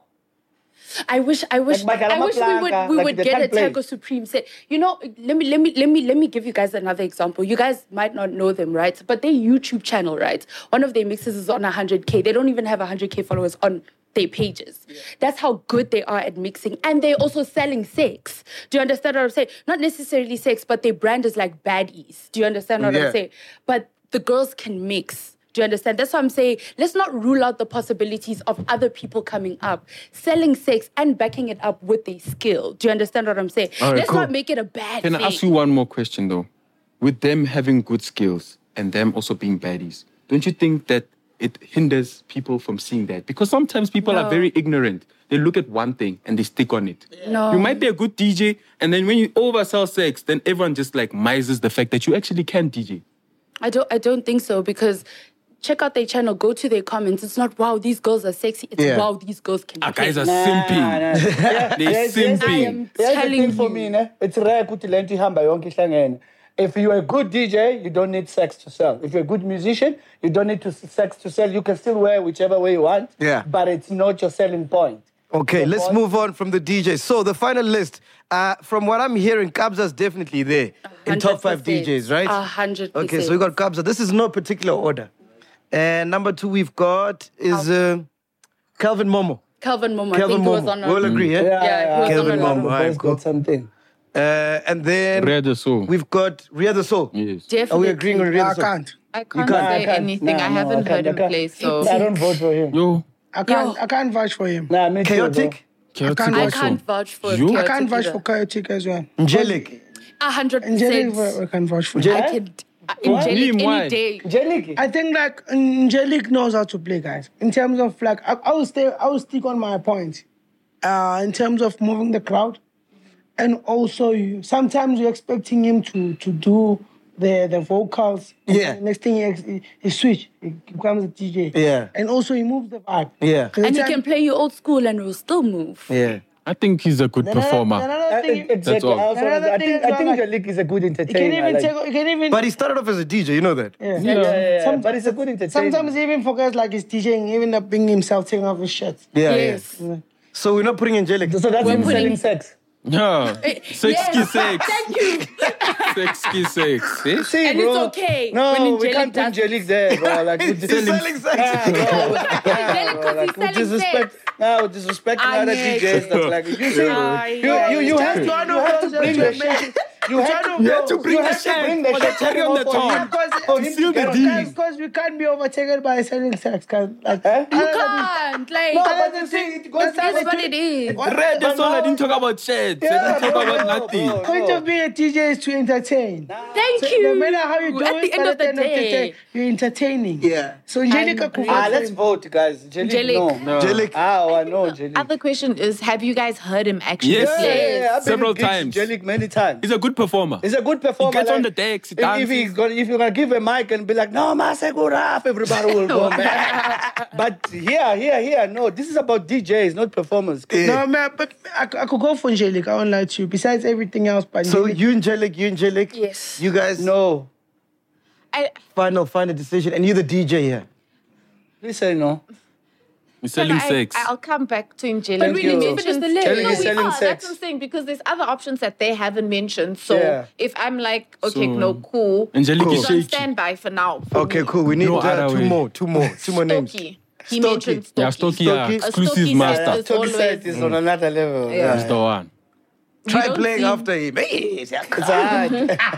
Speaker 3: I wish, I wish,
Speaker 6: Like
Speaker 3: I wish we would,
Speaker 6: Blanca,
Speaker 3: we
Speaker 6: like
Speaker 3: would
Speaker 6: they
Speaker 3: get a
Speaker 6: can't play.
Speaker 3: Tango Supreme set. You know, let me, let me, let me, let me give you guys another example. You guys might not know them, right? But their YouTube channel, right? One of their mixes is on one hundred K. They don't even have one hundred K followers on their pages. Yeah. That's how good they are at mixing. And they're also selling sex. Do you understand what I'm saying? Not necessarily sex, but their brand is like baddies. Do you understand what
Speaker 2: Yeah.
Speaker 3: I'm saying? But the girls can mix. Do you understand? That's why I'm saying, let's not rule out the possibilities of other people coming up, selling sex and backing it up with their skill. Do you understand what I'm saying?
Speaker 4: All right,
Speaker 3: let's
Speaker 4: cool.
Speaker 3: not make it a bad
Speaker 4: Can
Speaker 3: thing.
Speaker 4: I ask you one more question though? With them having good skills and them also being baddies, don't you think that it hinders people from seeing that? Because sometimes people
Speaker 3: No.
Speaker 4: are very ignorant. They look at one thing and they stick on it.
Speaker 3: No.
Speaker 4: You might be a good D J, and then when you oversell sex, then everyone just like mises the fact that you actually can D J.
Speaker 3: I don't I don't think so, because check out their channel, go to their comments. It's not, wow, these girls are sexy. It's,
Speaker 2: Yeah.
Speaker 3: wow, these girls can
Speaker 4: Our
Speaker 3: play.
Speaker 4: guys are
Speaker 6: Nah,
Speaker 4: simping.
Speaker 6: nah. Yeah,
Speaker 4: They're
Speaker 6: yes, yes,
Speaker 4: simping.
Speaker 3: I am
Speaker 6: Here's the
Speaker 3: telling
Speaker 6: thing for
Speaker 3: you.
Speaker 6: me, ne? It's rare kuti lento ihamba yonke ihlangene. If you're a good D J, you don't need sex to sell. If you're a good musician, you don't need to sex to sell. You can still wear whichever way you want.
Speaker 2: Yeah.
Speaker 6: But it's not your selling point.
Speaker 2: Okay,
Speaker 6: The
Speaker 2: let's
Speaker 6: point-
Speaker 2: move on from the D J. So the final list, uh, from what I'm hearing, Kabza's definitely there in top five D Js, right?
Speaker 3: A hundred percent.
Speaker 2: Okay, so we got Kabza. This is no particular order. And number two we've got is uh, Calvin Momo.
Speaker 3: Calvin Momo. I
Speaker 2: Calvin
Speaker 3: think he was
Speaker 2: Momo.
Speaker 3: on a,
Speaker 2: We'll agree, yeah?
Speaker 3: Yeah, he was
Speaker 2: Kelvin
Speaker 3: on a lot
Speaker 2: Momo,
Speaker 3: of-
Speaker 6: The
Speaker 2: alright,
Speaker 6: boys
Speaker 2: cool.
Speaker 6: got something.
Speaker 2: Uh, and then
Speaker 4: Rare the soul.
Speaker 2: we've got Ria the Soul.
Speaker 4: Yes.
Speaker 3: Definitely.
Speaker 2: Are we agreeing on Ria
Speaker 5: I
Speaker 2: the Soul?
Speaker 5: can't.
Speaker 7: I can't
Speaker 2: can't-
Speaker 7: say
Speaker 6: I can't.
Speaker 7: anything.
Speaker 6: Nah,
Speaker 7: I
Speaker 6: no,
Speaker 7: haven't
Speaker 6: can't,
Speaker 7: heard
Speaker 6: I
Speaker 7: him
Speaker 6: can't.
Speaker 7: play, so
Speaker 6: I don't vote for him.
Speaker 4: Yo,
Speaker 5: I can't.
Speaker 3: Yo.
Speaker 5: I can't vouch for him.
Speaker 6: Nah, me too,
Speaker 2: Chaotic?
Speaker 5: I can't
Speaker 3: I
Speaker 5: vouch for him.
Speaker 3: can't vouch for
Speaker 4: You?
Speaker 5: I
Speaker 3: Chaotic
Speaker 5: can't vouch
Speaker 3: either.
Speaker 5: for Chaotic as well.
Speaker 2: Angelic.
Speaker 3: A hundred
Speaker 5: Angelic,
Speaker 3: percent.
Speaker 5: I can vouch for
Speaker 2: Angelic?
Speaker 5: him.
Speaker 3: I can. uh,
Speaker 6: What?
Speaker 3: Angelic
Speaker 4: Name why?
Speaker 3: any day.
Speaker 6: Jelly.
Speaker 5: I think like Angelic knows how to play, guys. In terms of like, I, I will stay. I will stick on my point. Uh, in terms of moving the crowd, and also you, sometimes you're expecting him to to do the the vocals. and
Speaker 2: Yeah.
Speaker 5: then Next thing he, ex- he, he switch, he becomes a D J.
Speaker 2: Yeah.
Speaker 5: And also he moves the vibe.
Speaker 2: Yeah.
Speaker 5: 'Cause
Speaker 3: And
Speaker 5: the
Speaker 3: he
Speaker 5: time-
Speaker 3: can play you old school and will still move.
Speaker 2: Yeah.
Speaker 4: I think he's a good
Speaker 5: Another-
Speaker 4: performer.
Speaker 5: Another
Speaker 6: Uh,
Speaker 5: thing,
Speaker 6: exactly.
Speaker 4: all.
Speaker 6: I, also,
Speaker 5: Another
Speaker 6: I
Speaker 5: thing
Speaker 6: think,
Speaker 5: as
Speaker 6: I
Speaker 5: well,
Speaker 6: think
Speaker 5: like-
Speaker 6: Angelic is a good
Speaker 5: he
Speaker 6: entertainer.
Speaker 5: can even
Speaker 6: like-
Speaker 5: take. He can even.
Speaker 2: But he started off as a D J, you know that?
Speaker 5: yeah.
Speaker 6: yeah, yeah, yeah,
Speaker 5: Some-
Speaker 6: but he's a good entertainer.
Speaker 5: Sometimes he even forgets like he's DJing, even up being himself taking off his shirt.
Speaker 2: Yeah,
Speaker 3: Yes.
Speaker 2: yeah. So we're not putting Angelic.
Speaker 6: So that's
Speaker 3: We're
Speaker 6: him
Speaker 3: putting-
Speaker 6: selling sex.
Speaker 4: Yeah. Sexy
Speaker 3: Yes.
Speaker 4: sex.
Speaker 3: Thank you.
Speaker 4: Sexy sex. Eh?
Speaker 6: See,
Speaker 3: And
Speaker 6: bro.
Speaker 3: it's okay
Speaker 6: No,
Speaker 3: when
Speaker 6: we
Speaker 3: Angelic
Speaker 6: can't put
Speaker 3: does-
Speaker 6: Angelic there, bro. Like, with
Speaker 2: He's
Speaker 6: selling-
Speaker 2: selling sex.
Speaker 6: Ah, bro.
Speaker 3: Angelic, because
Speaker 6: Like,
Speaker 3: he's
Speaker 6: with
Speaker 3: selling
Speaker 6: disrespect,
Speaker 3: sex.
Speaker 6: now with disrespecting
Speaker 3: Ah,
Speaker 6: other
Speaker 3: yeah.
Speaker 6: D Js, that's like you see,
Speaker 3: Ah,
Speaker 6: you, you, you have to, you have to bring the shit. You have to,
Speaker 2: You have to bring
Speaker 6: you
Speaker 2: the
Speaker 6: have to
Speaker 2: shit
Speaker 6: bring the
Speaker 4: for the
Speaker 6: shit
Speaker 4: cherry on the
Speaker 6: for
Speaker 4: top.
Speaker 6: him-
Speaker 5: Because
Speaker 6: for him
Speaker 4: seal
Speaker 6: to
Speaker 4: the
Speaker 6: get
Speaker 4: deal.
Speaker 6: on-
Speaker 5: Because we can't be overtaken by selling sex. Cause like,
Speaker 6: Eh?
Speaker 3: You can't. Like,
Speaker 6: No,
Speaker 3: that's
Speaker 6: but the thing, it goes
Speaker 3: that's
Speaker 6: down
Speaker 3: what
Speaker 6: to-
Speaker 3: it is.
Speaker 4: Red the soul. I didn't talk about shit. I
Speaker 6: Yeah,
Speaker 4: didn't talk
Speaker 6: bro,
Speaker 4: about
Speaker 6: bro,
Speaker 4: nothing.
Speaker 6: bro.
Speaker 5: point of being a D J is to entertain.
Speaker 3: Thank
Speaker 5: So
Speaker 3: you.
Speaker 5: no matter how you do
Speaker 3: At
Speaker 5: it,
Speaker 3: the end
Speaker 5: but
Speaker 3: of the day.
Speaker 5: you're entertaining.
Speaker 2: Yeah.
Speaker 5: So Angelica
Speaker 3: I'm
Speaker 5: could
Speaker 6: Ah,
Speaker 5: vote
Speaker 6: let's
Speaker 5: for him.
Speaker 6: vote, guys. Angelic,
Speaker 3: Angelic.
Speaker 6: no.
Speaker 4: No.
Speaker 2: Angelic.
Speaker 6: Ah, I know Angelic.
Speaker 7: other question is, have you guys heard him actually
Speaker 4: Yes.
Speaker 6: Yeah,
Speaker 7: play?
Speaker 6: yeah, yeah. I've been
Speaker 4: Several
Speaker 6: in gigs with
Speaker 4: times.
Speaker 6: Angelic many times.
Speaker 4: He's a good performer.
Speaker 6: He's a good performer.
Speaker 4: He gets on
Speaker 6: like,
Speaker 4: the decks, he
Speaker 6: If, if,
Speaker 4: dances.
Speaker 6: he's gonna, if you're gonna give a mic and be like, no, Maseguraf, everybody will go, man. But here, here, here, no. This is about D Js, not performers.
Speaker 5: No, man, but I, I could go for Angelic. I won't lie to you. Besides everything else, but
Speaker 2: So
Speaker 5: Angelic-
Speaker 2: you Angelic, you Angelic.
Speaker 3: Yes.
Speaker 2: You guys,
Speaker 6: No.
Speaker 7: I,
Speaker 2: final, final decision. And you're the D J here.
Speaker 6: Please say no.
Speaker 4: He's selling
Speaker 7: I,
Speaker 4: sex.
Speaker 7: I'll come back to Angelic.
Speaker 6: But we need to
Speaker 3: finish the list.
Speaker 6: Angelic
Speaker 7: No,
Speaker 6: is
Speaker 7: we
Speaker 6: selling
Speaker 7: are.
Speaker 6: sex.
Speaker 7: That's what I'm saying, because there's other options that they haven't mentioned. So
Speaker 6: Yeah.
Speaker 7: if I'm like, okay,
Speaker 4: So,
Speaker 7: no, cool.
Speaker 4: Angelic
Speaker 2: Cool.
Speaker 4: is
Speaker 7: He's on
Speaker 4: shaky.
Speaker 7: standby for now. for
Speaker 2: Okay,
Speaker 7: me.
Speaker 2: cool. We need
Speaker 4: No
Speaker 2: uh,
Speaker 4: other
Speaker 2: two
Speaker 4: way.
Speaker 2: more, two more, two more names.
Speaker 7: Stokey. He
Speaker 2: Stokey.
Speaker 7: mentioned Stokey.
Speaker 4: Yeah, Stokey, yeah.
Speaker 2: Stokey.
Speaker 4: Exclusive
Speaker 7: Stokey
Speaker 4: master.
Speaker 7: said-
Speaker 6: Talking
Speaker 7: always-
Speaker 6: side is on another level.
Speaker 7: Yeah.
Speaker 4: That's the one.
Speaker 2: Try
Speaker 7: don't
Speaker 2: playing
Speaker 7: see-
Speaker 2: after him. Hey,
Speaker 6: It's hard.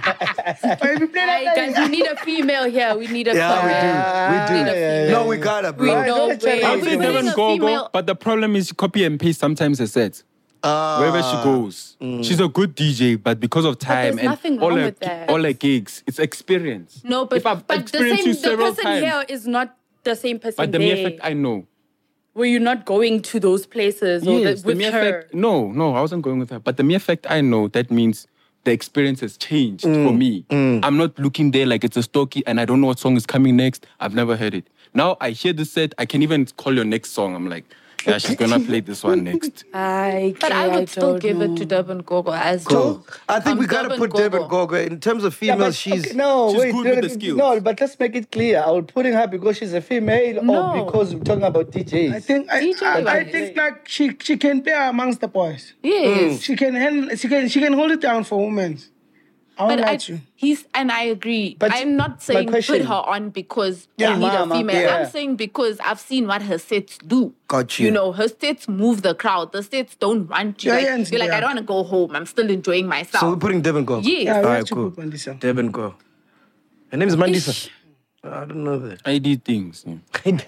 Speaker 5: But if you play
Speaker 3: Hey,
Speaker 5: that
Speaker 3: guys, we need a female here. We need a
Speaker 2: yeah, we
Speaker 3: female.
Speaker 2: do. We do.
Speaker 6: yeah, yeah,
Speaker 2: No, we gotta,
Speaker 3: We
Speaker 2: bro.
Speaker 3: know.
Speaker 6: don't
Speaker 3: way.
Speaker 6: tell
Speaker 4: I
Speaker 6: me.
Speaker 4: would say
Speaker 7: We're
Speaker 4: Devon
Speaker 7: putting a
Speaker 4: Gogo,
Speaker 7: female-
Speaker 4: but the problem is you copy and paste sometimes the sets.
Speaker 2: Uh,
Speaker 4: Wherever she goes. She's a good D J, but because of time
Speaker 3: there's nothing
Speaker 4: and all
Speaker 3: wrong
Speaker 4: her,
Speaker 3: with that.
Speaker 4: all her gigs, it's experience.
Speaker 3: No, but,
Speaker 4: if I've
Speaker 3: but the
Speaker 4: experienced
Speaker 3: same
Speaker 4: you
Speaker 3: the
Speaker 4: several
Speaker 3: person
Speaker 4: times,
Speaker 3: here is not the same person
Speaker 4: but the
Speaker 3: there.
Speaker 4: mere fact I know.
Speaker 3: Were you not going to those places or
Speaker 4: Yes,
Speaker 3: the,
Speaker 4: the
Speaker 3: with
Speaker 4: mere
Speaker 3: her?
Speaker 4: fact. No, no, I wasn't going with her. But the mere fact I know, that means the experience has changed for me. I'm not looking there like it's a Stokey and I don't know what song is coming next. I've never heard it. Now I hear the set, I can even call your next song. I'm like, Yeah, she's gonna play this one next.
Speaker 3: I
Speaker 7: But I
Speaker 3: I
Speaker 7: would still
Speaker 3: don't
Speaker 7: give it
Speaker 3: know.
Speaker 7: to Durban Gogo as
Speaker 2: Cool.
Speaker 7: well.
Speaker 2: I think
Speaker 7: Um,
Speaker 2: we gotta
Speaker 7: Durban
Speaker 2: put Devin
Speaker 7: Gogo.
Speaker 2: Gogo. In terms of
Speaker 6: Yeah,
Speaker 2: females,
Speaker 6: but,
Speaker 2: she's
Speaker 6: okay, no,
Speaker 4: she's
Speaker 6: wait,
Speaker 4: good
Speaker 6: no,
Speaker 4: with the skills.
Speaker 6: No, but let's make it clear. I would putting her because she's a female
Speaker 7: No.
Speaker 6: or because we're talking about D Js.
Speaker 5: I think I,
Speaker 7: D J
Speaker 5: I, I
Speaker 7: like-
Speaker 5: think like she she can play amongst the boys.
Speaker 7: Yes.
Speaker 5: She can handle, she can she can hold it down for women. I won't
Speaker 7: But
Speaker 5: lie
Speaker 7: I,
Speaker 5: to you.
Speaker 7: he's and I agree.
Speaker 6: But
Speaker 7: I'm not
Speaker 6: my
Speaker 7: saying put
Speaker 6: question-
Speaker 7: her on because
Speaker 6: Yeah,
Speaker 7: we need
Speaker 6: mama,
Speaker 7: a female.
Speaker 6: yeah.
Speaker 7: I'm saying because I've seen what her sets do.
Speaker 2: Got you.
Speaker 7: You know, her sets move the crowd. The sets don't run to you.
Speaker 5: Yeah,
Speaker 7: Like,
Speaker 5: yeah,
Speaker 7: you're like,
Speaker 5: yeah.
Speaker 7: I don't want to go home. I'm still enjoying myself.
Speaker 2: so we're putting Devin Gogo.
Speaker 7: Yes.
Speaker 5: Yeah, we
Speaker 2: All
Speaker 5: have
Speaker 2: right,
Speaker 5: to
Speaker 2: cool.
Speaker 5: put Mandisa.
Speaker 2: Devin Gogo. Her name is Mandisa.
Speaker 7: Ish.
Speaker 2: I don't know that.
Speaker 4: I did things. yeah.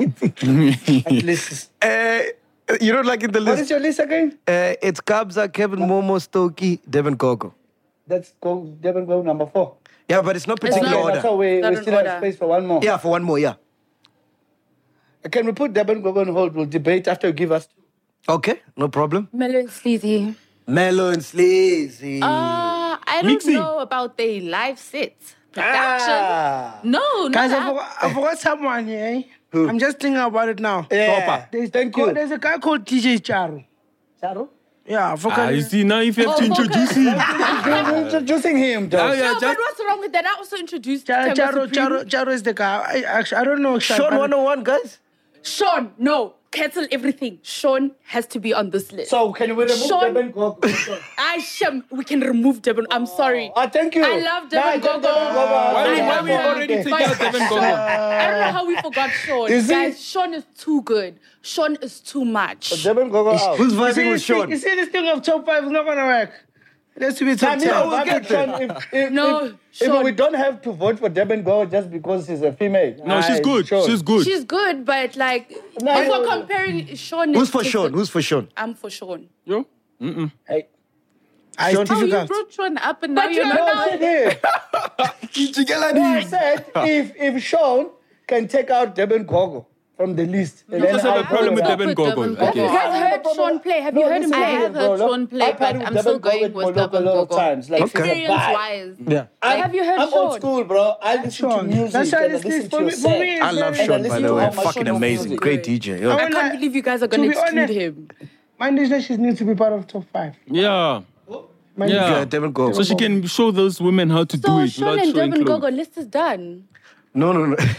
Speaker 6: At least.
Speaker 2: Uh, you don't like in the
Speaker 6: What
Speaker 2: list?
Speaker 6: is your list again?
Speaker 2: Uh, it's Kabza, Kevin Momo, Stokey, Devin Gogo.
Speaker 6: That's go Devin go number four.
Speaker 2: Yeah, but it's not
Speaker 7: It's
Speaker 2: particular
Speaker 7: not-
Speaker 2: order.
Speaker 6: That's how we,
Speaker 3: Not
Speaker 6: we
Speaker 3: in
Speaker 6: still have
Speaker 3: order.
Speaker 6: space for one more.
Speaker 2: Yeah, for one more, yeah.
Speaker 6: Can we put Devin Gogo on hold? We'll debate after you give us.
Speaker 2: Okay, no problem.
Speaker 3: Melon Sleazy.
Speaker 2: Mellow and sleazy.
Speaker 7: Uh, I don't
Speaker 4: Mixing.
Speaker 7: know about their live sets. Production.
Speaker 6: Ah.
Speaker 7: No, no.
Speaker 5: Guys, I
Speaker 7: that-
Speaker 5: forgot, I forgot someone here. Eh? I'm just thinking about it now.
Speaker 6: Yeah.
Speaker 5: There's,
Speaker 6: Thank
Speaker 5: co-
Speaker 6: you.
Speaker 5: There's a guy called D J Charo.
Speaker 6: Charo?
Speaker 5: Yeah, I forgot.
Speaker 4: Ah, you see, now if you have
Speaker 7: Oh,
Speaker 4: to introduce him.
Speaker 6: You're introducing him,
Speaker 4: Oh,
Speaker 6: dog.
Speaker 4: yeah,
Speaker 3: No, but
Speaker 4: just,
Speaker 3: what's wrong with that? I also introduced
Speaker 5: Charo,
Speaker 3: Tango
Speaker 5: Charo,
Speaker 3: Supreme.
Speaker 5: Charo, Charo is the guy. I, actually, I don't know.
Speaker 2: Sean one oh one, guys.
Speaker 3: Sean, no. Cancel everything. Sean has to be on this list.
Speaker 6: So can we remove
Speaker 3: Sean-
Speaker 6: Devin Gogo?
Speaker 3: I sham. We can remove Devon. I'm sorry.
Speaker 6: Ah, thank you.
Speaker 3: I love
Speaker 6: Nah,
Speaker 3: Devon
Speaker 6: I
Speaker 3: Gogo.
Speaker 6: think Devin Gogo.
Speaker 4: Why we-
Speaker 3: I
Speaker 4: why
Speaker 3: love
Speaker 4: we
Speaker 3: him.
Speaker 4: already take
Speaker 3: But
Speaker 4: out Devin Gogo?
Speaker 3: Sean- I don't know how we forgot Sean.
Speaker 6: Is he?
Speaker 3: Guys, Sean is too good. Sean is too much.
Speaker 6: Devin Gogo out.
Speaker 2: Who's
Speaker 5: You
Speaker 2: vibing
Speaker 5: see,
Speaker 2: with
Speaker 5: you see-
Speaker 2: Sean?
Speaker 5: you see this thing of top five is not gonna work. It has to be
Speaker 6: Nah,
Speaker 5: top
Speaker 6: me,
Speaker 5: ten.
Speaker 6: I will
Speaker 2: we'll
Speaker 6: get
Speaker 2: get there.
Speaker 6: Sean if, if,
Speaker 3: No,
Speaker 6: if,
Speaker 3: Sean.
Speaker 6: if we don't have to vote for Devin Gogo just because she's a female.
Speaker 4: no, she's
Speaker 6: Aye,
Speaker 4: good.
Speaker 6: Sean.
Speaker 4: She's good.
Speaker 3: She's good, but like,
Speaker 6: No,
Speaker 3: if
Speaker 6: no,
Speaker 3: we're
Speaker 6: no.
Speaker 3: comparing Sean,
Speaker 2: Who's
Speaker 3: is
Speaker 2: for
Speaker 3: just
Speaker 2: Sean?
Speaker 3: a-
Speaker 2: Who's for Sean?
Speaker 3: I'm for Sean.
Speaker 4: Yo?
Speaker 6: Hey.
Speaker 5: I
Speaker 2: Sean-
Speaker 5: it's
Speaker 7: Oh, you
Speaker 5: difficult.
Speaker 7: brought Sean up and now
Speaker 3: But
Speaker 7: you're
Speaker 3: you're
Speaker 7: not.
Speaker 6: No, she did. No, I said if if Sean can take out Devin Gogo from the list.
Speaker 4: You just have a problem with
Speaker 7: Stop
Speaker 4: Devin
Speaker 7: with
Speaker 4: Gogo.
Speaker 7: Devin
Speaker 3: Have you
Speaker 7: Gogo.
Speaker 4: Okay.
Speaker 3: guys heard Sean play? Have you heard him
Speaker 6: listen,
Speaker 7: I
Speaker 3: play?
Speaker 7: have
Speaker 6: bro,
Speaker 7: heard
Speaker 6: look,
Speaker 7: Sean play,
Speaker 6: I've
Speaker 7: but
Speaker 6: heard
Speaker 7: I'm
Speaker 6: Devin
Speaker 7: still
Speaker 6: Gogo
Speaker 7: going
Speaker 6: with
Speaker 7: with
Speaker 6: Moloko
Speaker 7: Devin
Speaker 6: a lot of
Speaker 7: Gogo.
Speaker 6: times. Like, she's a
Speaker 7: Experience
Speaker 6: vibe.
Speaker 7: wise.
Speaker 2: Yeah.
Speaker 6: I'm,
Speaker 3: Have you heard
Speaker 6: I'm old
Speaker 3: Sean?
Speaker 6: school, bro. I listen
Speaker 5: Sean.
Speaker 6: to music.
Speaker 5: That's why
Speaker 6: and I
Speaker 5: this
Speaker 6: listen
Speaker 5: is
Speaker 6: to
Speaker 5: for
Speaker 6: your
Speaker 5: me. For
Speaker 6: set.
Speaker 5: me, it's
Speaker 2: I love
Speaker 5: very-
Speaker 2: Sean,
Speaker 6: And I
Speaker 2: by
Speaker 6: listen
Speaker 2: the
Speaker 6: to
Speaker 2: way.
Speaker 6: how much
Speaker 2: Fucking
Speaker 6: Sean
Speaker 2: amazing.
Speaker 6: music.
Speaker 2: Great D J.
Speaker 5: I
Speaker 2: Yo.
Speaker 3: I
Speaker 5: wanna-
Speaker 3: can't believe you guys are
Speaker 5: to
Speaker 3: going
Speaker 5: be
Speaker 3: to exclude
Speaker 5: honest-
Speaker 3: him.
Speaker 5: My Disney needs to be part of top five.
Speaker 4: Yeah.
Speaker 5: My
Speaker 4: Yeah.
Speaker 2: Yeah, Devin Gogo.
Speaker 4: So she can show those women how to do
Speaker 3: So
Speaker 4: it
Speaker 3: Sean
Speaker 4: without
Speaker 3: and
Speaker 4: showing
Speaker 3: Devon
Speaker 4: clothes.
Speaker 3: Gogo list is done.
Speaker 2: No, no, no.
Speaker 5: I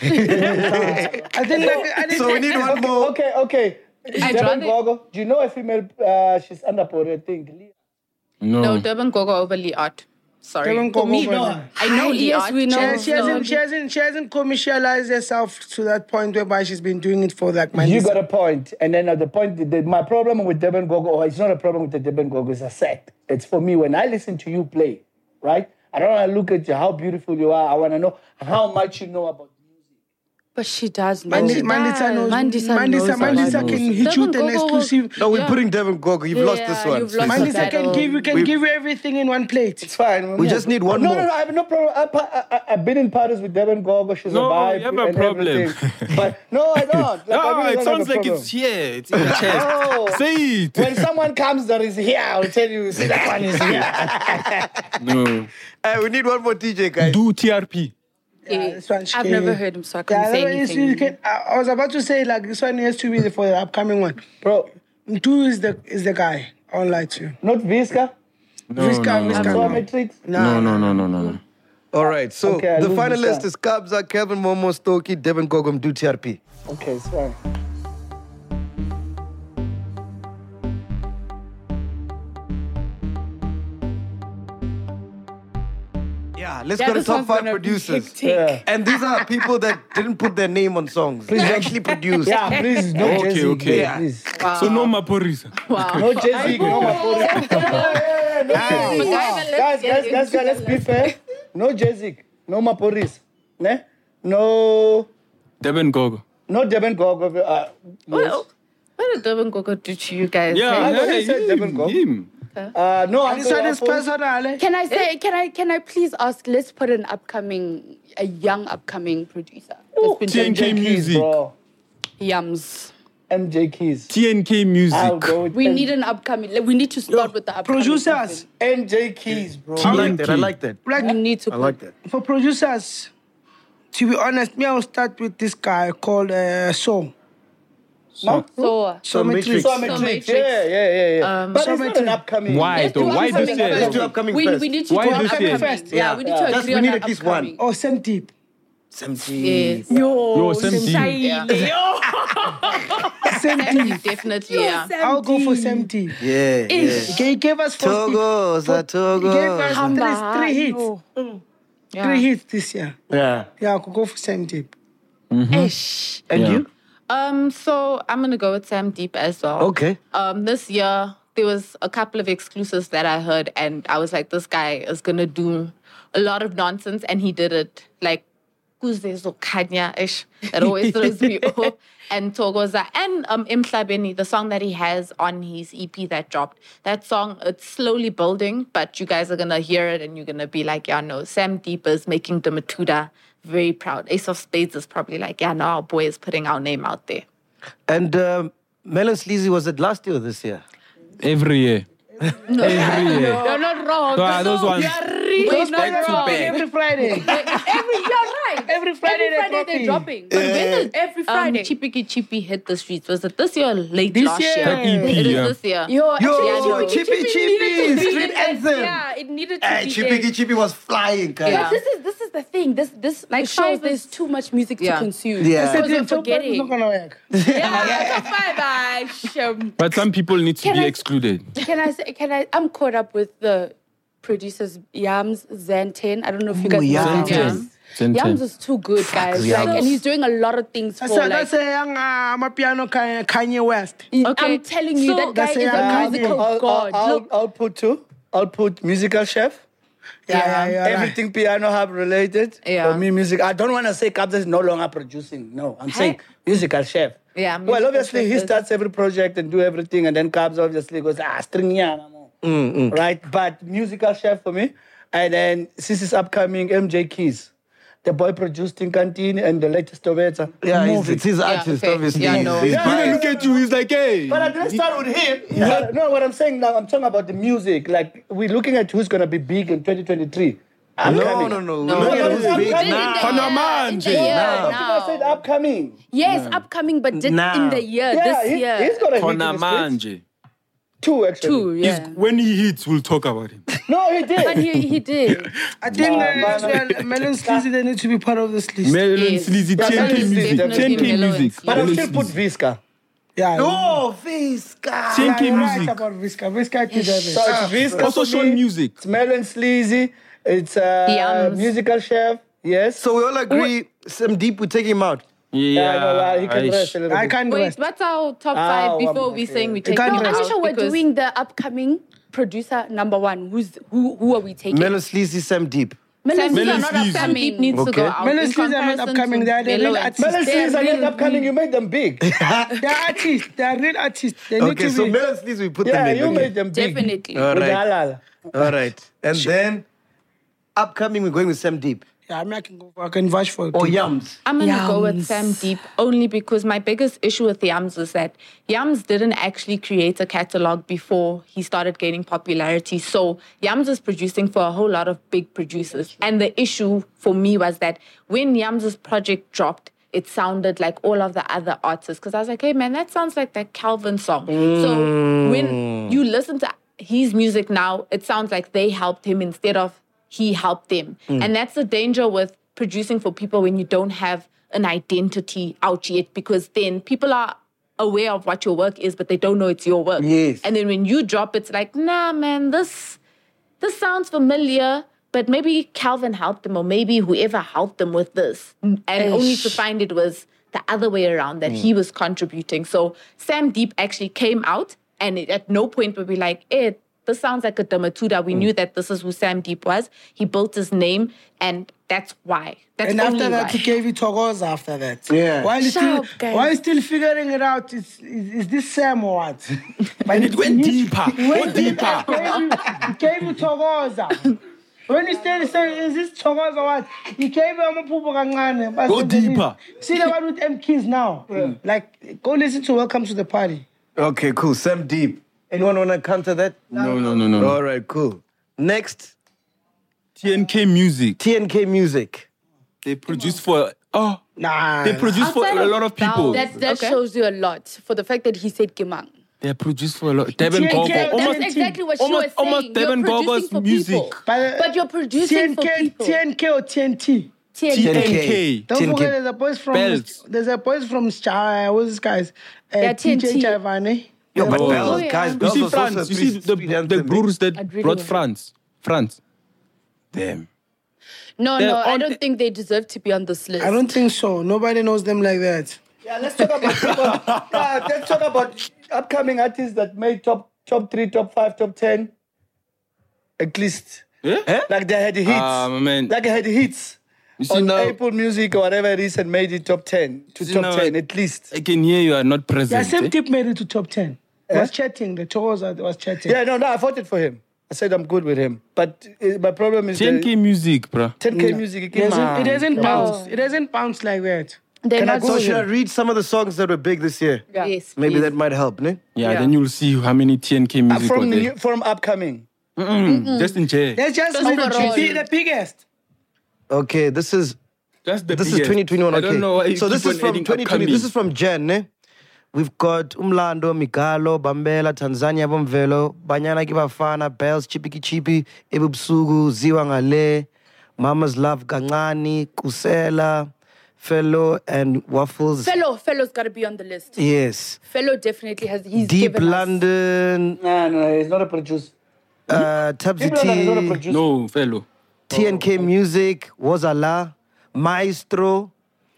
Speaker 5: think like I
Speaker 2: So we need one
Speaker 6: Okay,
Speaker 2: more.
Speaker 6: okay, okay.
Speaker 7: I'd
Speaker 6: Devin
Speaker 7: rather-
Speaker 6: Gogo. Do you know a female? Uh, she's under I think.
Speaker 4: No.
Speaker 7: No, Devon Gogo over Lee Art. Sorry.
Speaker 5: Devon
Speaker 6: For
Speaker 5: Gogo
Speaker 6: me,
Speaker 5: for
Speaker 6: no.
Speaker 5: her.
Speaker 7: I know
Speaker 3: Hi,
Speaker 7: Lee
Speaker 3: yes,
Speaker 7: Art.
Speaker 3: we know.
Speaker 5: She,
Speaker 3: No,
Speaker 5: she hasn't,
Speaker 3: no.
Speaker 5: she hasn't, she hasn't commercialized herself to that point whereby she's been doing it for like my.
Speaker 6: You got a point. And then at the point, the, my problem with Devin Gogo, or it's not a problem with the Devin Gogo, it's a set. It's for me when I listen to you play, right? I don't want to look at you, how beautiful you are. I want to know how much you know about music.
Speaker 3: But she does know.
Speaker 5: Mandi,
Speaker 3: She
Speaker 5: Mandisa
Speaker 3: does.
Speaker 5: knows.
Speaker 3: Mandisa
Speaker 5: Mandisa,
Speaker 3: knows.
Speaker 5: Mandisa
Speaker 4: knows.
Speaker 5: can hit you
Speaker 7: Devon
Speaker 5: with an
Speaker 7: Gogo will-
Speaker 5: exclusive.
Speaker 2: No, we're
Speaker 7: Yeah.
Speaker 2: putting Devin Gogo. You've lost this
Speaker 3: Yeah,
Speaker 2: one.
Speaker 3: you've lost
Speaker 5: Mandisa
Speaker 3: that
Speaker 5: can
Speaker 3: battle.
Speaker 5: give you can
Speaker 2: We-
Speaker 5: give you everything in one plate.
Speaker 6: It's fine.
Speaker 2: We just need one
Speaker 6: no,
Speaker 2: more.
Speaker 6: No, no, I have no problem. I, I, I, I've been in parties with Devin Gogo. She's
Speaker 4: No,
Speaker 6: a vibe.
Speaker 4: you have a
Speaker 6: and
Speaker 4: problem.
Speaker 6: everything. But no, I don't. Like,
Speaker 4: No,
Speaker 6: I really
Speaker 4: it
Speaker 6: don't
Speaker 4: sounds
Speaker 6: have a
Speaker 4: like
Speaker 6: problem.
Speaker 4: it's here. It's in your chest.
Speaker 6: No.
Speaker 4: Say it.
Speaker 6: When someone comes that is here, I'll tell you, see, that one is here.
Speaker 4: No.
Speaker 2: Uh, we need one more D J, guys.
Speaker 4: Do T R P.
Speaker 3: Yeah.
Speaker 5: this one,
Speaker 3: I've
Speaker 5: she-
Speaker 3: never heard him, so I can't
Speaker 5: Yeah,
Speaker 3: say
Speaker 5: no, it's-
Speaker 3: anything.
Speaker 5: you can- I I was about to say like this one has to be for the upcoming one.
Speaker 6: Bro,
Speaker 5: Two is the is the guy. I won't lie to you.
Speaker 6: not Visca.
Speaker 4: No,
Speaker 5: Visca,
Speaker 4: no, no,
Speaker 5: Visca,
Speaker 4: no.
Speaker 6: Soul
Speaker 5: no.
Speaker 6: Matrix.
Speaker 4: No, no, no, no, no, no.
Speaker 2: All right, so
Speaker 6: Okay, I
Speaker 2: the
Speaker 6: lose
Speaker 2: final
Speaker 6: this
Speaker 2: list
Speaker 6: one.
Speaker 2: is Kabza, Kevin Momo, Stokey, Devin Gogo, do T R P.
Speaker 6: Okay, it's fine.
Speaker 2: Yeah, let's
Speaker 3: Yeah,
Speaker 2: go to
Speaker 3: this
Speaker 2: top
Speaker 3: one's
Speaker 2: five
Speaker 3: gonna be
Speaker 2: producers.
Speaker 3: hectic.
Speaker 6: Yeah.
Speaker 2: And these are people that didn't put their name on songs. They actually produced.
Speaker 6: Yeah, please, no
Speaker 4: Okay,
Speaker 6: Jay-Z,
Speaker 4: okay.
Speaker 6: yeah, please.
Speaker 4: So no Maporisa.
Speaker 7: Wow.
Speaker 6: No Jay-Z, no Mapori. Yeah, yeah, yeah, no Jay-Z.
Speaker 7: MacGyver, let's
Speaker 6: Guys,
Speaker 7: get
Speaker 6: guys, guys,
Speaker 7: into
Speaker 6: guys, let's be fair. No Jay-Z, no Maporis. Ne? No,
Speaker 4: Devin Gogo.
Speaker 6: no Devin Gogo. Uh, yes.
Speaker 7: Well, what did Devon Gogo do to you guys?
Speaker 4: Yeah,
Speaker 6: I know
Speaker 4: yeah,
Speaker 6: he said
Speaker 4: him,
Speaker 6: Devin Gogo.
Speaker 4: him.
Speaker 6: Uh, no,
Speaker 5: And this
Speaker 6: Uncle
Speaker 5: one is
Speaker 6: Afo.
Speaker 5: personal. eh?
Speaker 3: Can I say? Can I? Can I please ask? Let's put an upcoming, a young upcoming producer. That's been
Speaker 4: T N K
Speaker 3: doing
Speaker 6: Keys,
Speaker 4: Music.
Speaker 6: bro.
Speaker 3: yums.
Speaker 6: M J Keys.
Speaker 4: T N K Music.
Speaker 6: I'll go with
Speaker 3: We
Speaker 6: M-
Speaker 3: need an upcoming. like, We need to start with the upcoming.
Speaker 5: Producers.
Speaker 6: M J Keys, bro.
Speaker 2: I like that. I like that.
Speaker 5: Like
Speaker 3: We need to.
Speaker 2: I like that.
Speaker 5: for producers, to be honest, me I will start with this guy called uh, Soul.
Speaker 6: No?
Speaker 3: So,
Speaker 2: So Matrix.
Speaker 6: So Matrix.
Speaker 7: Matrix.
Speaker 6: Yeah, yeah, yeah, yeah.
Speaker 7: Um,
Speaker 6: but
Speaker 5: So
Speaker 6: it's not
Speaker 5: Matrix.
Speaker 6: an upcoming.
Speaker 4: Why
Speaker 3: Let's
Speaker 4: though?
Speaker 3: do
Speaker 4: Why
Speaker 3: upcoming
Speaker 4: this year?
Speaker 3: first.
Speaker 2: Let's do upcoming
Speaker 3: we,
Speaker 2: first.
Speaker 3: we need to
Speaker 4: Why
Speaker 3: do
Speaker 4: this
Speaker 3: upcoming
Speaker 4: year?
Speaker 5: First,
Speaker 3: Yeah,
Speaker 2: yeah.
Speaker 3: we need to
Speaker 2: Just
Speaker 3: agree
Speaker 2: we
Speaker 3: on
Speaker 2: need
Speaker 3: that
Speaker 2: at least one.
Speaker 3: upcoming.
Speaker 5: Oh, Sam Deep.
Speaker 2: Sam
Speaker 7: Yes.
Speaker 4: Yo, Sam Deep.
Speaker 7: Yeah.
Speaker 5: Sam Deep.
Speaker 7: Definitely, yeah.
Speaker 5: I'll go for Sam Deep.
Speaker 2: Yeah, yeah.
Speaker 5: He gave us four
Speaker 2: Togo,
Speaker 5: He gave
Speaker 2: Togo.
Speaker 5: us
Speaker 3: Hamba,
Speaker 5: three, three hits.
Speaker 3: no.
Speaker 7: Yeah.
Speaker 5: Three hits this year.
Speaker 2: Yeah.
Speaker 5: Yeah, I could go for Sam Deep.
Speaker 7: Ish.
Speaker 2: And
Speaker 4: Yeah.
Speaker 2: you?
Speaker 7: Um, so I'm gonna go with Sam Deep as well.
Speaker 2: Okay.
Speaker 7: Um, this year there was a couple of exclusives that I heard, and I was like, this guy is gonna do a lot of nonsense, and he did it. Like, Kuzezo Kanya ish. That always throws me off. And Togoza and um Imhlabeni, the song that he has on his E P that dropped. That song, it's slowly building, but you guys are gonna hear it and you're gonna be like, yeah, no, Sam Deep is making the Matuda very proud. Ace of Spades is probably like, yeah, no, our boy is putting our name out there.
Speaker 2: And um, Melon Sleazy, was it last year or this year?
Speaker 4: Every year.
Speaker 7: No,
Speaker 4: Every year.
Speaker 7: you're not wrong.
Speaker 4: Ah, those ones.
Speaker 7: You're not wrong.
Speaker 5: Every Friday.
Speaker 3: Every, you're right.
Speaker 5: Every Friday
Speaker 3: Every Friday
Speaker 5: they're
Speaker 3: they're
Speaker 5: dropping.
Speaker 3: dropping. But when is every
Speaker 7: Um,
Speaker 3: Friday?
Speaker 7: Chippy Chippy hit the streets. Was it this year or late
Speaker 5: This
Speaker 7: last
Speaker 5: year.
Speaker 7: year?
Speaker 5: That
Speaker 4: E P,
Speaker 7: It is
Speaker 4: yeah.
Speaker 7: this year.
Speaker 3: Yo,
Speaker 2: Yo,
Speaker 3: actually,
Speaker 2: Chippy Chippy,
Speaker 3: needed to be
Speaker 2: street
Speaker 3: there.
Speaker 2: anthem.
Speaker 3: Yeah, it needed to
Speaker 2: Hey,
Speaker 3: be
Speaker 2: Chippy
Speaker 3: there.
Speaker 2: Chippy was flying, guys.
Speaker 7: Yeah.
Speaker 3: But this is this is the thing. This this
Speaker 7: Like,
Speaker 3: shows
Speaker 7: five
Speaker 3: there's
Speaker 7: is-
Speaker 3: too much music
Speaker 7: Yeah.
Speaker 3: to consume.
Speaker 2: Yeah.
Speaker 3: Because we're
Speaker 5: It's not
Speaker 3: forgetting.
Speaker 5: gonna work.
Speaker 3: Yeah, top five. I sh-
Speaker 4: But some people need to
Speaker 3: Can
Speaker 4: be
Speaker 3: I-
Speaker 4: excluded.
Speaker 3: Can I say? Can I? I'm caught up with the producers Yams Zanten. I don't know if you guys know
Speaker 2: Yams.
Speaker 3: Yams.
Speaker 4: Ten, ten.
Speaker 3: Yams is too good, guys.
Speaker 2: Yams.
Speaker 3: Like, and he's doing a lot of things for
Speaker 5: That's a,
Speaker 3: like.
Speaker 5: that's a young uh, my piano Kanye, Kanye West.
Speaker 7: Okay.
Speaker 3: I'm telling you,
Speaker 7: So-
Speaker 3: that guy
Speaker 5: That's
Speaker 3: is
Speaker 5: a
Speaker 3: a
Speaker 5: young
Speaker 3: musical
Speaker 6: I'll,
Speaker 3: god.
Speaker 6: I'll,
Speaker 3: Look,
Speaker 6: I'll, I'll put two. I'll put musical chef.
Speaker 5: Yeah, yeah, yeah. right.
Speaker 6: Everything piano hub related.
Speaker 7: Yeah.
Speaker 6: For me, music. I don't want to say Kabza is no longer producing. No, I'm saying musical chef.
Speaker 7: Yeah,
Speaker 6: Well,
Speaker 7: musical
Speaker 6: obviously,
Speaker 7: chef
Speaker 6: he
Speaker 7: is-
Speaker 6: starts every project and do everything, and then Kabza obviously goes, ah, string yana mo." Right? But musical chef for me. And then this is upcoming M J Keys. The boy produced in Canteen and the latest Tobeta.
Speaker 2: Yeah, it's,
Speaker 6: movie.
Speaker 2: it's his artist,
Speaker 7: okay.
Speaker 2: obviously.
Speaker 7: Yeah, no.
Speaker 2: He's
Speaker 6: Yeah,
Speaker 2: biased.
Speaker 6: yeah,
Speaker 4: Look at you, he's like, hey.
Speaker 6: But I didn't start with him. But no, what I'm saying now, I'm talking about the music. Like, we're looking at who's going to be big in twenty twenty-three.
Speaker 2: No,
Speaker 6: Upcoming.
Speaker 2: no, no.
Speaker 7: No,
Speaker 2: Look
Speaker 6: no,
Speaker 2: at
Speaker 6: no,
Speaker 2: who's
Speaker 6: no,
Speaker 2: big
Speaker 6: no, no,
Speaker 2: now.
Speaker 6: no,
Speaker 4: Hanamanje.
Speaker 3: Yeah,
Speaker 6: Some people said upcoming.
Speaker 3: yes, upcoming, but did
Speaker 2: Now.
Speaker 3: in the year
Speaker 6: Yeah,
Speaker 3: this
Speaker 6: he,
Speaker 3: year.
Speaker 6: he's got a hit in the
Speaker 4: Kona
Speaker 6: streets.
Speaker 4: Manje.
Speaker 6: Two, actually.
Speaker 3: Two, yeah.
Speaker 4: He's- When he hits, we'll talk about him.
Speaker 6: No, he did.
Speaker 3: But he he did.
Speaker 5: I think
Speaker 6: Wow,
Speaker 5: uh,
Speaker 6: man.
Speaker 5: as well, Melon Sleazy, they need to be part of this list.
Speaker 4: Melon
Speaker 7: Yes.
Speaker 4: Sleazy,
Speaker 6: Yeah,
Speaker 4: ten K
Speaker 6: Melon
Speaker 4: music.
Speaker 6: Sleazy,
Speaker 4: ten K
Speaker 7: Melon
Speaker 4: music.
Speaker 7: Sleazy.
Speaker 6: But I'll
Speaker 4: Melon
Speaker 6: still put
Speaker 4: Sleazy.
Speaker 6: Visca.
Speaker 5: Yeah,
Speaker 2: No, Visca.
Speaker 4: ten
Speaker 5: yeah,
Speaker 4: K
Speaker 5: you're right
Speaker 4: music.
Speaker 5: about Visca. Visca did have
Speaker 6: So
Speaker 5: it.
Speaker 6: it's Visca
Speaker 4: Also
Speaker 6: for
Speaker 4: Sean
Speaker 6: me.
Speaker 4: music.
Speaker 6: It's Melon Sleazy. It's uh,
Speaker 7: Yums.
Speaker 6: musical chef. Yes.
Speaker 2: So we all agree, Sam Deep, we take him out.
Speaker 4: Yeah,
Speaker 6: yeah, I know, uh, he can
Speaker 4: Aish.
Speaker 6: rest a little
Speaker 5: I
Speaker 6: bit.
Speaker 5: can't
Speaker 7: Wait,
Speaker 5: rest.
Speaker 7: what's our top
Speaker 6: Ah,
Speaker 7: five
Speaker 6: well,
Speaker 7: before we
Speaker 6: okay.
Speaker 7: saying we
Speaker 5: You
Speaker 7: take
Speaker 5: can't
Speaker 7: him
Speaker 5: rest.
Speaker 7: out?
Speaker 3: Anisha, we're
Speaker 7: Because-
Speaker 3: doing the upcoming producer number one. Who's who? Who are we taking?
Speaker 2: Melon Sleazy, Sam Deep.
Speaker 3: Melon
Speaker 7: Sam
Speaker 3: Sleazy
Speaker 7: Deep
Speaker 3: are
Speaker 7: not
Speaker 3: not
Speaker 4: Sleazy.
Speaker 7: Sam Deep needs to
Speaker 2: Okay.
Speaker 7: go out.
Speaker 5: Melon
Speaker 7: in
Speaker 5: Sleazy are not
Speaker 7: comparison
Speaker 5: upcoming.
Speaker 7: to
Speaker 5: They are the
Speaker 7: Mellow
Speaker 5: real
Speaker 7: and
Speaker 5: artists.
Speaker 6: Melon
Speaker 7: Sleazy.
Speaker 6: Sleazy are
Speaker 3: real-
Speaker 6: not upcoming. You made them big.
Speaker 5: They're artists. They're real artists. They need
Speaker 2: Okay,
Speaker 5: to
Speaker 2: so
Speaker 5: be.
Speaker 2: Melon Sleazy, we put
Speaker 6: Yeah,
Speaker 2: them in.
Speaker 6: you
Speaker 2: okay.
Speaker 6: made them big.
Speaker 3: Definitely.
Speaker 2: All
Speaker 6: With
Speaker 2: right.
Speaker 6: halal.
Speaker 2: All right. And then, upcoming, we're going with Sam Deep.
Speaker 5: Yeah, I mean, I can go. I can vouch for it.
Speaker 2: Or
Speaker 5: too.
Speaker 2: Yums.
Speaker 7: I'm gonna go with
Speaker 3: Yums.
Speaker 7: Sam Deep only because my biggest issue with Yums is that Yums didn't actually create a catalog before he started gaining popularity. So Yums is producing for a whole lot of big producers. And the issue for me was that when Yums' project dropped, it sounded like all of the other artists. Because I was like, hey man, that sounds like that Calvin song. So when you listen to his music now, it sounds like they helped him instead of he helped them. And that's the danger with producing for people when you don't have an identity out yet, because then people are aware of what your work is, but they don't know it's your work.
Speaker 2: Yes.
Speaker 7: And then when you drop, it's like, nah, man, this this sounds familiar, but maybe Calvin helped him, or maybe whoever helped him with this. And only to find it was the other way around, that he was contributing. So Sam Deep actually came out, and it, at no point would be like, eh, this sounds like a Damatuda. We knew that this is who Sam Deep was. He built his name, and that's why. That's
Speaker 5: And
Speaker 7: only
Speaker 5: after that,
Speaker 7: why.
Speaker 5: he gave you Togoza after that.
Speaker 2: Yeah.
Speaker 5: While he's still,
Speaker 3: Sharp, guys.
Speaker 5: while he's still figuring it out, is, is, is this Sam or what? But
Speaker 4: It went deeper. Go deeper.
Speaker 5: He gave you, he gave you Togoza. When you still say, is this Togoza or what? He gave you Amapupo Kangane. But
Speaker 4: Go
Speaker 5: then he-
Speaker 4: deeper.
Speaker 5: See the one with M Keys now? Like, go listen to Welcome to the Party.
Speaker 2: Okay, cool. Sam Deep. Anyone want to counter that?
Speaker 4: No, no, no, no.
Speaker 2: All right, cool. Next,
Speaker 4: T N K music.
Speaker 2: T N K Music.
Speaker 4: They produce for, oh,
Speaker 5: Nah.
Speaker 4: They produce for
Speaker 7: Outside
Speaker 4: a
Speaker 7: of
Speaker 4: lot of people.
Speaker 3: That that
Speaker 7: Okay.
Speaker 3: shows you a lot for the fact that he said Kimang.
Speaker 4: They produce for a lot. Devin
Speaker 5: T N K,
Speaker 4: Gogo.
Speaker 5: that's
Speaker 4: Almost,
Speaker 3: That's exactly what she
Speaker 4: almost,
Speaker 3: was saying.
Speaker 4: almost
Speaker 3: You're
Speaker 4: Devin
Speaker 3: producing
Speaker 4: Gogo's
Speaker 3: for
Speaker 4: music.
Speaker 3: people.
Speaker 5: But,
Speaker 3: But you're producing for people.
Speaker 5: T N K or T N T?
Speaker 3: T N
Speaker 4: T N
Speaker 3: K.
Speaker 4: K.
Speaker 5: Don't
Speaker 2: T N K.
Speaker 5: forget, there's a boys from
Speaker 4: Bells.
Speaker 5: there's a boys from Star. What's this guys? Uh,
Speaker 3: Yeah, T N T.
Speaker 5: T J Javane.
Speaker 2: Yo, but
Speaker 4: Oh.
Speaker 2: Bells,
Speaker 3: Oh, yeah.
Speaker 2: guys,
Speaker 3: You
Speaker 4: You
Speaker 2: Bells
Speaker 4: see
Speaker 2: was also
Speaker 4: France.
Speaker 2: a
Speaker 4: You see
Speaker 2: three-
Speaker 4: the,
Speaker 2: speed
Speaker 4: the
Speaker 2: anthem,
Speaker 4: Brewers that
Speaker 3: I'd really
Speaker 4: brought
Speaker 3: want-
Speaker 4: France. France. Damn.
Speaker 3: No,
Speaker 4: They're
Speaker 3: no, I
Speaker 4: on
Speaker 3: don't
Speaker 4: the-
Speaker 3: think they deserve to be on this list.
Speaker 5: I don't think so. Nobody knows them like that.
Speaker 6: Yeah, let's talk about people. Yeah, let's talk about upcoming artists that made top top three, top five, top ten. At least.
Speaker 4: Yeah?
Speaker 6: Like they had hits.
Speaker 4: Um, man.
Speaker 6: Like they had hits.
Speaker 4: You see
Speaker 6: On
Speaker 4: now,
Speaker 6: Apple Music or whatever it is and made it top ten to
Speaker 4: See
Speaker 6: top
Speaker 4: now,
Speaker 6: ten
Speaker 4: I-
Speaker 6: at least.
Speaker 4: I can hear you are not
Speaker 5: Yeah,
Speaker 4: present.
Speaker 5: same
Speaker 4: eh?
Speaker 5: tip made it to top ten. I was chatting. The tours I was chatting.
Speaker 6: Yeah, no, no, I voted for him. I said I'm good with him. But uh, my problem is
Speaker 4: ten K
Speaker 6: the
Speaker 4: music, bro.
Speaker 6: ten K music.
Speaker 5: It doesn't, it doesn't
Speaker 3: No.
Speaker 5: bounce. It doesn't bounce like that.
Speaker 3: They're
Speaker 6: Can I
Speaker 3: not
Speaker 6: go
Speaker 2: So
Speaker 6: with
Speaker 2: should I
Speaker 6: him?
Speaker 2: read some of the songs that were big this year?
Speaker 3: Yeah.
Speaker 7: Yes,
Speaker 2: Maybe
Speaker 7: please.
Speaker 2: that might help, ne?
Speaker 4: Yeah,
Speaker 3: Yeah.
Speaker 4: then you'll see how many T N K
Speaker 6: Uh,
Speaker 4: music
Speaker 6: from
Speaker 4: were there.
Speaker 6: new, from upcoming.
Speaker 4: Mm-mm. Just in J.
Speaker 5: Let's just
Speaker 3: Just
Speaker 5: read
Speaker 3: overall.
Speaker 5: the, the biggest.
Speaker 2: Okay, this is
Speaker 4: Just the
Speaker 2: this is
Speaker 4: biggest.
Speaker 2: twenty twenty-one.
Speaker 4: I
Speaker 2: Okay,
Speaker 4: don't know why you
Speaker 2: so this
Speaker 4: keep
Speaker 2: is
Speaker 4: on
Speaker 2: from
Speaker 4: adding
Speaker 2: twenty twenty.
Speaker 4: upcoming.
Speaker 2: This is from Jen, ne? We've got Umlando, Migalo, Bambela, Tanzania, Bomvelo, Banyana Kibafana, Bells, Chipiki Chipi, Ebubsugu, Ziwangale, Mama's Love, Gangani, Kusela, Fellow, and Waffles.
Speaker 3: Fellow, Fellow's got to be on the list.
Speaker 2: Yes.
Speaker 3: Fellow definitely has. He's
Speaker 2: Deep
Speaker 3: given us-
Speaker 2: London,
Speaker 6: No, no, he's not a producer.
Speaker 2: uh,
Speaker 6: People are not a
Speaker 2: Tabzi,
Speaker 6: producer.
Speaker 4: No, fellow.
Speaker 2: T N K Music, Wazala, Maestro.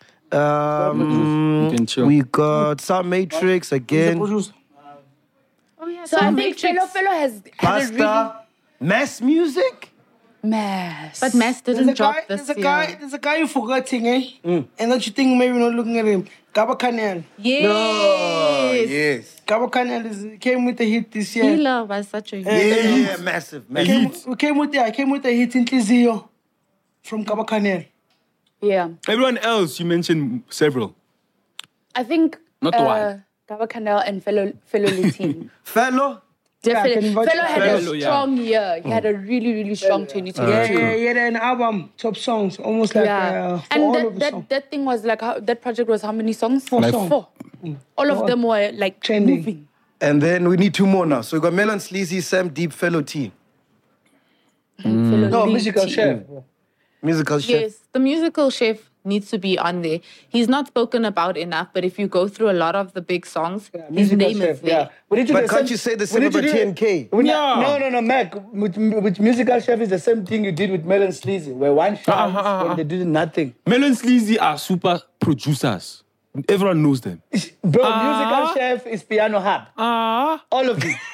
Speaker 2: Um,
Speaker 4: You can chill.
Speaker 2: we got Sound Matrix again,
Speaker 7: Oh, yeah,
Speaker 3: So I
Speaker 7: Sound
Speaker 3: think
Speaker 7: Matrix.
Speaker 3: Fellow, Fellow has had a really
Speaker 2: Pasta, Mass Music.
Speaker 3: mass.
Speaker 7: But Mass
Speaker 5: There's
Speaker 7: didn't
Speaker 5: a
Speaker 7: drop
Speaker 5: guy.
Speaker 7: this
Speaker 5: There's a
Speaker 7: year.
Speaker 5: guy. There's a guy you're forgetting, eh? And that you think maybe not looking at him. Gaba Canel.
Speaker 7: Yes.
Speaker 2: Oh, yes.
Speaker 5: Gaba Canel is, came with a hit this year.
Speaker 7: Healer was such a
Speaker 2: Yeah,
Speaker 7: hit.
Speaker 2: yeah, yeah, massive, massive.
Speaker 5: Came, we came with yeah, I came with a hit in Tlizio from Gaba Canel.
Speaker 3: Yeah,
Speaker 4: Everyone else, you mentioned several.
Speaker 3: I think
Speaker 4: Not
Speaker 3: uh,
Speaker 4: one.
Speaker 3: Gaba Canal and Fellow Fellow Lutin.
Speaker 2: Fellow.
Speaker 3: Definitely,
Speaker 5: can vote
Speaker 3: Fellow had
Speaker 4: Fellow,
Speaker 3: a
Speaker 4: yeah.
Speaker 3: strong year. He had a really, really strong twenty twenty-two.
Speaker 5: Yeah, yeah, yeah, an album, top songs, almost like
Speaker 3: Yeah,
Speaker 5: uh, for
Speaker 3: and
Speaker 5: all
Speaker 3: that,
Speaker 5: of the
Speaker 3: that
Speaker 5: songs.
Speaker 3: that thing was like how, that project was how many songs? Four.
Speaker 4: Like-
Speaker 3: Four. All of them were like
Speaker 5: Trending.
Speaker 3: moving.
Speaker 2: And then we need two more now. So we got Melon Sleazy, Sam Deep, Fellow T.
Speaker 3: Fellow
Speaker 6: No,
Speaker 3: Lutin.
Speaker 6: musical chef.
Speaker 2: Musical chef.
Speaker 7: Yes, the musical chef needs to be on there. He's not spoken about enough, but if you go through a lot of the big songs, his
Speaker 6: Musical
Speaker 7: name
Speaker 6: chef,
Speaker 7: is there.
Speaker 6: yeah. We need to
Speaker 2: But
Speaker 6: do the
Speaker 2: can't
Speaker 6: same-
Speaker 2: you say the
Speaker 6: we
Speaker 2: same
Speaker 6: need to
Speaker 2: about
Speaker 6: do-
Speaker 2: T N K?
Speaker 6: we-
Speaker 4: Yeah.
Speaker 6: No, no, no, Mac. With, with musical chef is the same thing you did with Melon Sleazy, where one shines
Speaker 4: uh, uh.
Speaker 6: when they did nothing.
Speaker 4: Melon Sleazy are super producers. Everyone knows them.
Speaker 6: Bro,
Speaker 4: Ah.
Speaker 6: musical chef is Piano Hub.
Speaker 4: Ah,
Speaker 6: All of you.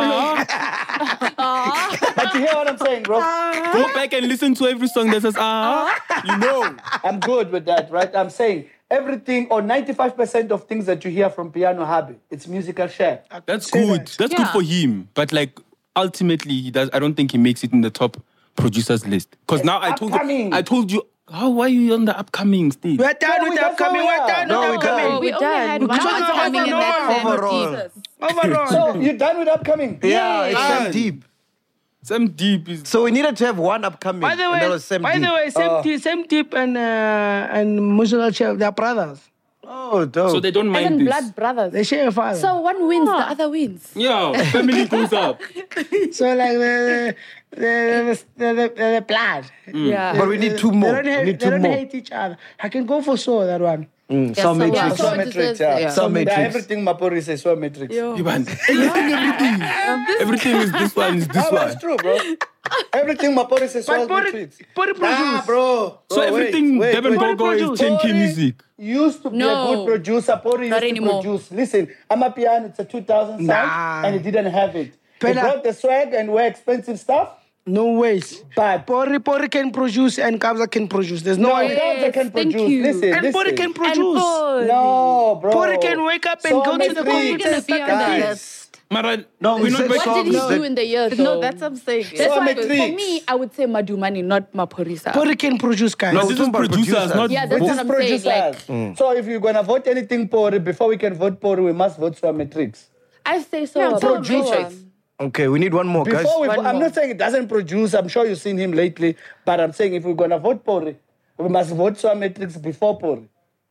Speaker 4: ah.
Speaker 6: But you hear what I'm saying, bro?
Speaker 4: Go back and listen to every song that says ah. You know.
Speaker 6: I'm good with that, right? I'm saying everything or ninety-five percent of things that you hear from Piano Hub, it's musical chef.
Speaker 4: That's
Speaker 5: Say
Speaker 4: good.
Speaker 5: that.
Speaker 4: That's good
Speaker 7: Yeah.
Speaker 4: for him. But like ultimately, he does. I don't think he makes it in the top producers list. Because now I told
Speaker 6: Upcoming.
Speaker 4: you, I told you. How why are you on the upcoming stage?
Speaker 5: We're done
Speaker 6: No,
Speaker 5: with
Speaker 6: we
Speaker 5: the
Speaker 6: don't
Speaker 5: upcoming.
Speaker 6: know
Speaker 5: We're
Speaker 6: where.
Speaker 5: done
Speaker 2: No,
Speaker 5: with
Speaker 2: we
Speaker 5: the
Speaker 2: don't.
Speaker 5: upcoming.
Speaker 7: Oh, we only had one
Speaker 5: talking about
Speaker 7: upcoming in that
Speaker 5: overall.
Speaker 7: Sam Deep.
Speaker 5: Overall.
Speaker 6: So you're done with upcoming?
Speaker 2: Yeah, it's
Speaker 4: Ah.
Speaker 2: Sam Deep.
Speaker 4: Sam Deep is.
Speaker 2: So we needed to have one upcoming.
Speaker 5: By the
Speaker 2: and
Speaker 5: way,
Speaker 2: that was Sam
Speaker 5: by
Speaker 2: Deep.
Speaker 5: the way, same tip, same tip, and uh, and musical chef, they're brothers.
Speaker 2: Oh, dope.
Speaker 4: So they don't
Speaker 3: And
Speaker 4: mind
Speaker 3: then
Speaker 4: this.
Speaker 3: Blood Brothers.
Speaker 5: They share a father.
Speaker 3: So one wins, the other wins.
Speaker 4: Yeah, family goes up.
Speaker 5: So like the the the the, the, the, the blood.
Speaker 3: Yeah.
Speaker 2: but we need two more.
Speaker 5: They don't,
Speaker 2: We
Speaker 5: hate,
Speaker 2: need
Speaker 5: they
Speaker 2: two
Speaker 5: don't
Speaker 2: more.
Speaker 5: hate each other. I can go for so that one.
Speaker 2: Mm,
Speaker 3: Yeah,
Speaker 2: Sound
Speaker 3: so-
Speaker 2: Matrix.
Speaker 3: yeah, so-
Speaker 6: Soul Matrix,
Speaker 3: deserves-
Speaker 6: yeah.
Speaker 3: yeah.
Speaker 2: Sound
Speaker 6: Yeah,
Speaker 2: Matrix.
Speaker 6: everything Mapori says Soul Matrix.
Speaker 4: Ivan, everything, everything. Everything is this one, is this
Speaker 6: Ah,
Speaker 4: one.
Speaker 6: that's true, bro. Everything Mapori says Soul
Speaker 5: But Pori,
Speaker 6: Matrix.
Speaker 5: Pori produce.
Speaker 6: Ah, bro.
Speaker 4: So
Speaker 6: Bro,
Speaker 4: everything
Speaker 6: wait, wait,
Speaker 4: Devin
Speaker 6: wait.
Speaker 4: Gogo is
Speaker 5: produce.
Speaker 4: ten K
Speaker 6: Pori
Speaker 4: music.
Speaker 6: used to be a
Speaker 3: No.
Speaker 6: good producer. Pori used
Speaker 3: Not
Speaker 6: to
Speaker 3: anymore.
Speaker 6: produce. Listen, I'm a piano. It's a two thousand
Speaker 5: Nah.
Speaker 6: sound, and he didn't have it. He
Speaker 5: Pela-
Speaker 6: brought the swag and wear expensive stuff,
Speaker 5: No ways.
Speaker 6: but
Speaker 5: Pori Pori can produce and Kabza can produce. There's no
Speaker 6: no,
Speaker 5: way.
Speaker 6: Kabza can
Speaker 3: thank
Speaker 6: produce.
Speaker 3: you.
Speaker 6: Listen,
Speaker 5: And
Speaker 6: listen.
Speaker 5: Pori can
Speaker 3: And
Speaker 5: produce.
Speaker 3: Paul.
Speaker 6: No, bro.
Speaker 5: Pori can wake up and
Speaker 6: Soul
Speaker 5: go to the
Speaker 6: Matrix.
Speaker 5: computer and
Speaker 7: Gonna be
Speaker 5: start
Speaker 7: on the
Speaker 5: a
Speaker 7: list.
Speaker 4: Mara,
Speaker 2: No, we
Speaker 4: we're not
Speaker 2: said
Speaker 4: making-
Speaker 3: What did he
Speaker 2: songs
Speaker 3: do
Speaker 2: that-
Speaker 3: in the year?
Speaker 7: No,
Speaker 3: though?
Speaker 7: that's what I'm saying.
Speaker 3: That's
Speaker 6: Soul
Speaker 3: why
Speaker 6: Matrix.
Speaker 3: for me, I would say Madumani, not Maporisa.
Speaker 5: Pori can produce, guys.
Speaker 2: No,
Speaker 4: This
Speaker 2: we're
Speaker 4: is
Speaker 2: talking about
Speaker 4: producers,
Speaker 2: producers.
Speaker 4: not
Speaker 3: Yeah, that's
Speaker 6: Which
Speaker 3: what
Speaker 6: is
Speaker 3: I'm saying. Like,
Speaker 6: producers. So if you're gonna vote anything Pori, before we can vote Pori, we must vote Soul Matrix.
Speaker 3: I say so.
Speaker 7: Yeah,
Speaker 3: about
Speaker 7: producers.
Speaker 3: Matrix.
Speaker 2: Okay, we need one more, guys.
Speaker 6: Before we,
Speaker 3: One
Speaker 6: vo- I'm
Speaker 3: more.
Speaker 6: not saying it doesn't produce. I'm sure you've seen him lately, but I'm saying if we're gonna vote Pori, we must vote Soul Matrix before Pori.